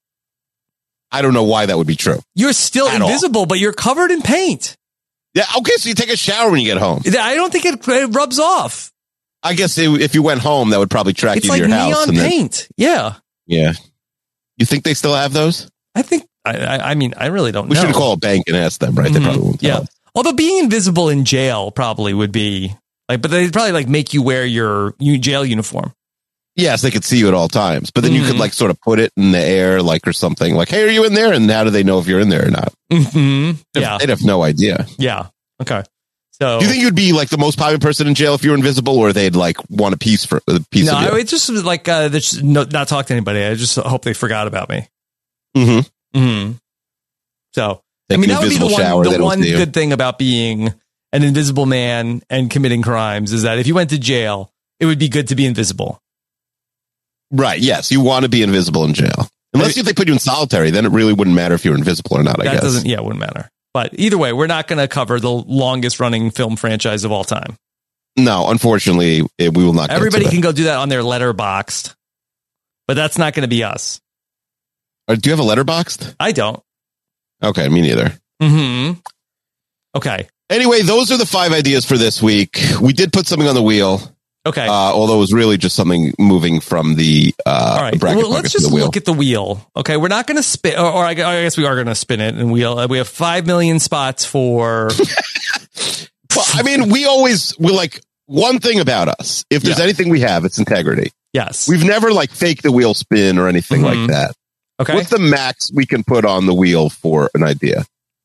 I don't know why that would be true. You're still invisible, but you're covered in paint. Yeah, okay, so you take a shower when you get home. I don't think it rubs off. I guess if you went home, that would probably track you to your house. It's like neon paint. Yeah. You think they still have those? I think, I mean, I really don't know. We should call a bank and ask them, right? They probably won't tell us. Although being invisible in jail probably would be but they'd probably make you wear your jail uniform. Yes, they could see you at all times, but then you could sort of put it in the air, or something hey, are you in there? And how do they know if you're in there or not? Mm-hmm. They'd have no idea. Yeah. Okay. So do you think you'd be the most popular person in jail if you were invisible, or they'd want a piece of you? No, I would just not talk to anybody. I just hope they forgot about me. Mm-hmm. Mm-hmm. So that would be the one good thing about being an invisible man and committing crimes is that if you went to jail, it would be good to be invisible. Right. Yes. You want to be invisible in jail. Unless if they put you in solitary, then it really wouldn't matter if you're invisible or not, I guess. It wouldn't matter. But either way, we're not going to cover the longest running film franchise of all time. No, unfortunately, we will not. Everybody can go do that on their Letterboxd, but that's not going to be us. Do you have a Letterboxd? I don't. Okay, me neither. Mm-hmm. Okay. Anyway, those are the 5 ideas for this week. We did put something on the wheel. Okay. Although it was really just something moving from the all right. bracket well, let's just look at the wheel. Okay, we're not going to spin, or I guess we are going to spin it and wheel. We have 5 million spots for. Well, I mean, we're one thing about us. If there's anything we have, it's integrity. Yes. We've never faked the wheel spin or anything like that. Okay. What's the max we can put on the wheel for an idea?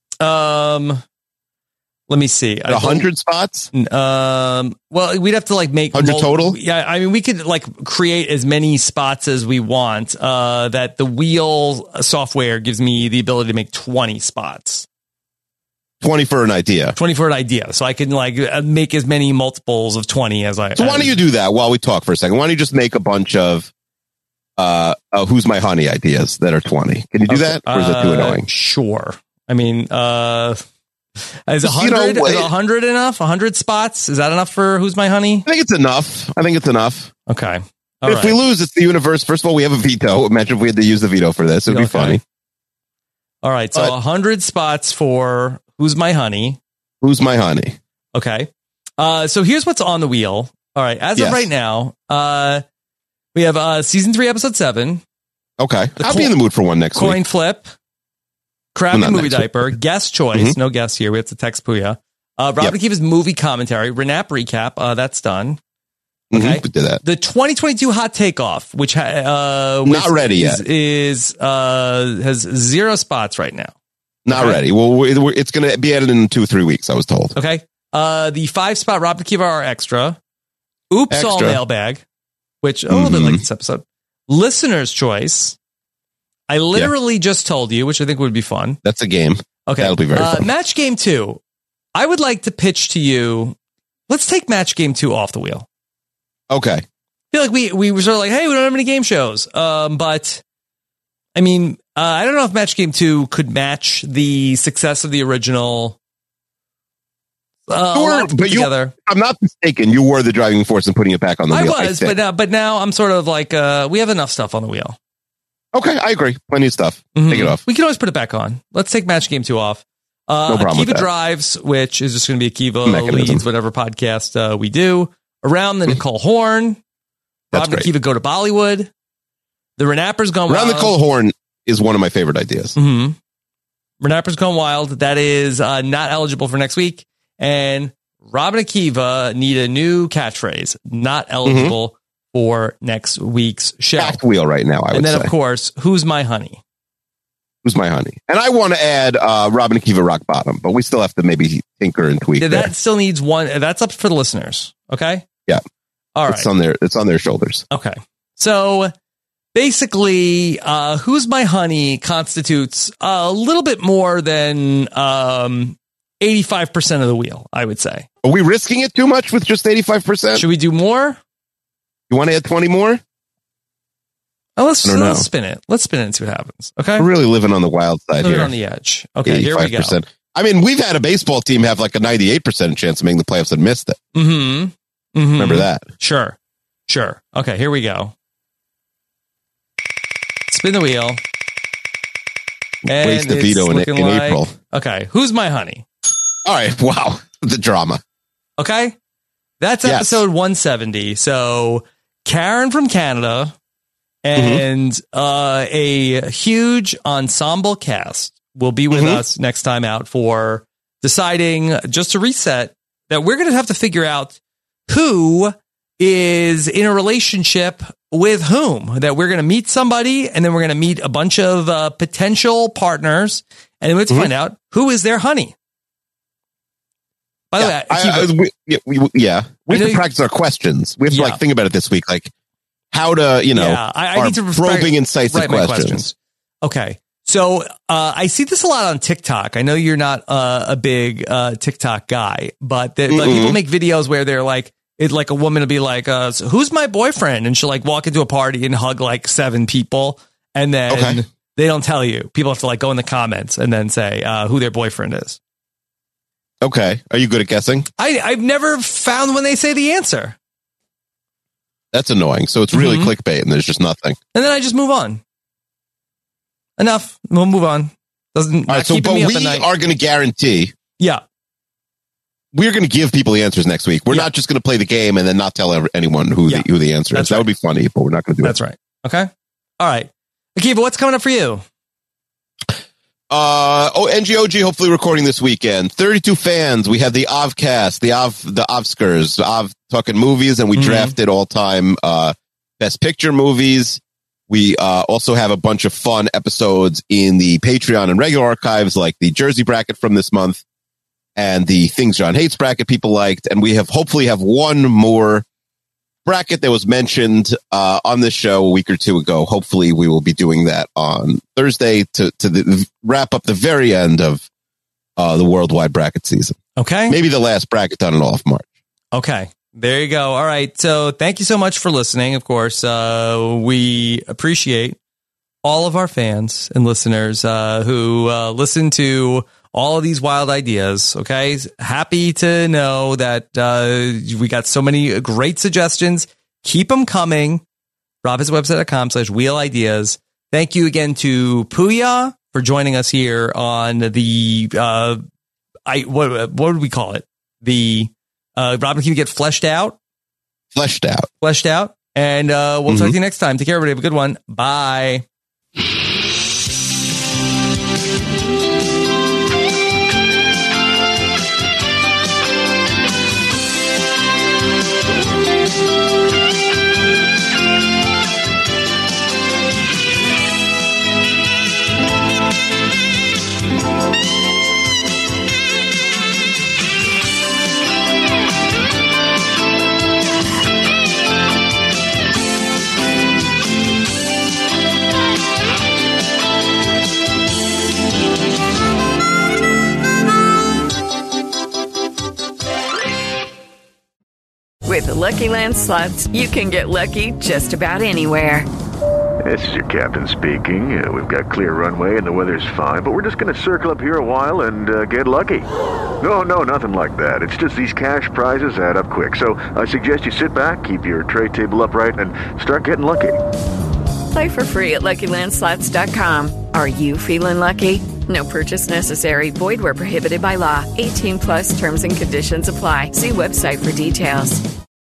Let me see. 100 spots? Well, we'd have to make 100 total. Yeah, I mean, we could create as many spots as we want. That the wheel software gives me the ability to make 20 spots. 20 for an idea. 20 for an idea. So I can make as many multiples of 20 as I. So why don't you do that while we talk for a second? Why don't you just make a bunch of Who's My Honey ideas that are 20? Can you do that? Or is that too annoying? Sure. I mean, Is 100 enough? 100 spots? Is that enough for Who's My Honey? I think it's enough. Okay. If we lose, it's the universe. First of all, we have a veto. Imagine if we had to use the veto for this. It'd be funny. All right. So 100 spots for Who's My Honey? Who's My Honey? Okay. So here's what's on the wheel. All right. As of right now, we have season 3, episode 7. Okay. I'll be in the mood for one next week. Coin flip. Crappy movie diaper. Guest choice. No guest here. We have to text Puya. Robin Akiva's movie commentary. Renap recap. That's done. Okay. We did that. The 2022 hot takeoff, which not ready yet, has 0 spots right now. Not ready. Well, it's going to be added in 2 or 3 weeks, I was told. Okay. The 5-spot Robin Akiva are extra. Oops, all mailbag, which a little bit like this episode. Listener's choice. I literally just told you, which I think would be fun. That's a game. Okay. That'll be very fun. Match game 2. I would like to pitch to you. Let's take match game 2 off the wheel. Okay. I feel like we were sort of like, hey, we don't have any game shows. But I mean, I don't know if match game 2 could match the success of the original. Sure, but I'm not mistaken. You were the driving force in putting it back on the wheel. I was, but now I'm sort of like, we have enough stuff on the wheel. Okay, I agree. Plenty of stuff. Take it off. We can always put it back on. Let's take match game 2 off. No problem with Akiva that. Drives, which is just going to be Akiva Leads, whatever podcast we do. Around the Nicole Horn. Robin Akiva Go to Bollywood. The Renapper's Gone Wild. Around Nicole Horn is one of my favorite ideas. Renapper's Gone Wild. That is not eligible for next week. And Robin Akiva need a new catchphrase. Not eligible for next week's show. Back wheel right now, I would say. And then, of course, Who's My Honey? Who's My Honey? And I want to add Robin Akiva Rock Bottom, but we still have to maybe tinker and tweak. That still needs one. That's up for the listeners. Okay. Yeah. All right. It's on their shoulders. Okay. So basically, Who's My Honey constitutes a little bit more than 85% of the wheel, I would say. Are we risking it too much with just 85%? Should we do more? You want to add 20 more? Oh, let's spin it. Let's spin it and see what happens. Okay. We're really living on the wild side living here. On the edge. Okay, 85%. Here we go. I mean, we've had a baseball team have like a 98% chance of making the playoffs and missed it. Remember that? Sure. Okay, here we go. Spin the wheel. And waste the veto in April. Okay, Who's My Honey? All right. Wow. The drama. Okay. That's episode 170. So Karen from Canada and a huge ensemble cast will be with us next time out for deciding, just to reset, that we're going to have to figure out who is in a relationship with whom. That we're going to meet somebody and then we're going to meet a bunch of potential partners and then we have to find out who is their honey. By the way, we have to practice our questions. We have to think about it this week, like how to, I need to probing incisive questions. Okay. So I see this a lot on TikTok. I know you're not a big TikTok guy, but people make videos where they're like, a woman will be like, so who's my boyfriend? And she'll like walk into a party and hug like 7 people. And then they don't tell you. People have to like go in the comments and then say who their boyfriend is. Okay. Are you good at guessing? I've never found when they say the answer. That's annoying. So it's really clickbait and there's just nothing. And then I just move on. Enough. We'll move on. All right, so but we are going to guarantee. Yeah. We're going to give people the answers next week. We're not just going to play the game and then not tell anyone who the answer is. That would be funny, but we're not going to do That's right. Okay. All right. Akiva, what's coming up for you? NGOG hopefully recording this weekend. 32 fans. We have the Avcast, the Avskers, Av talking movies, and we drafted all-time Best Picture movies. We also have a bunch of fun episodes in the Patreon and regular archives, like the Jersey bracket from this month and the Things John Hates bracket people liked. And we hopefully have one more bracket that was mentioned on this show a week or two ago. Hopefully we will be doing that on Thursday to wrap up the very end of the worldwide bracket season. Okay. Maybe the last bracket done in all of March. Okay. There you go. All right. So thank you so much for listening. Of course, we appreciate all of our fans and listeners who listen to all of these wild ideas. Okay. Happy to know that we got so many great suggestions. Keep them coming. robhasawebsite.com/wheel ideas. Thank you again to Puya for joining us here on the, what would we call it? The, Rob and Akiva Get Fleshed Out. Fleshed Out. And we'll talk to you next time. Take care, everybody. Have a good one. Bye. With the Lucky Land Slots, you can get lucky just about anywhere. This is your captain speaking. We've got clear runway and the weather's fine, but we're just going to circle up here a while and get lucky. No, nothing like that. It's just these cash prizes add up quick. So I suggest you sit back, keep your tray table upright, and start getting lucky. Play for free at LuckyLandSlots.com. Are you feeling lucky? No purchase necessary. Void where prohibited by law. 18+ terms and conditions apply. See website for details.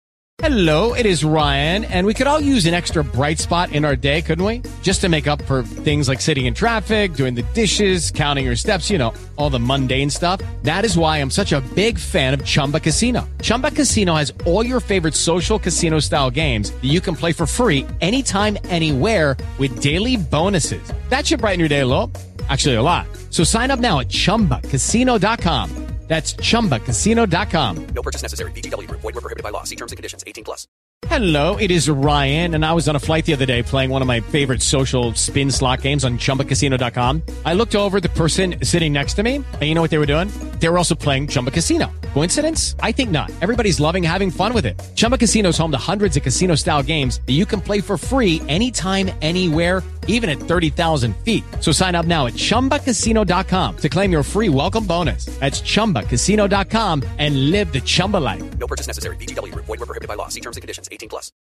Hello, it is Ryan, and we could all use an extra bright spot in our day, couldn't we? Just to make up for things like sitting in traffic, doing the dishes, counting your steps, all the mundane stuff. That is why I'm such a big fan of Chumba Casino. Chumba Casino has all your favorite social casino-style games that you can play for free anytime, anywhere with daily bonuses. That should brighten your day a little. Actually, a lot. So sign up now at ChumbaCasino.com. That's ChumbaCasino.com. No purchase necessary. VGW Group. Void where prohibited by law. See terms and conditions. 18+. Hello, it is Ryan, and I was on a flight the other day playing one of my favorite social spin slot games on ChumbaCasino.com. I looked over at the person sitting next to me, and you know what they were doing? They were also playing Chumba Casino. Coincidence? I think not. Everybody's loving having fun with it. Chumba Casino is home to hundreds of casino-style games that you can play for free anytime, anywhere, even at 30,000 feet. So sign up now at ChumbaCasino.com to claim your free welcome bonus. That's ChumbaCasino.com and live the Chumba life. No purchase necessary. VGW Group. Void where prohibited by law. See terms and conditions. 18+.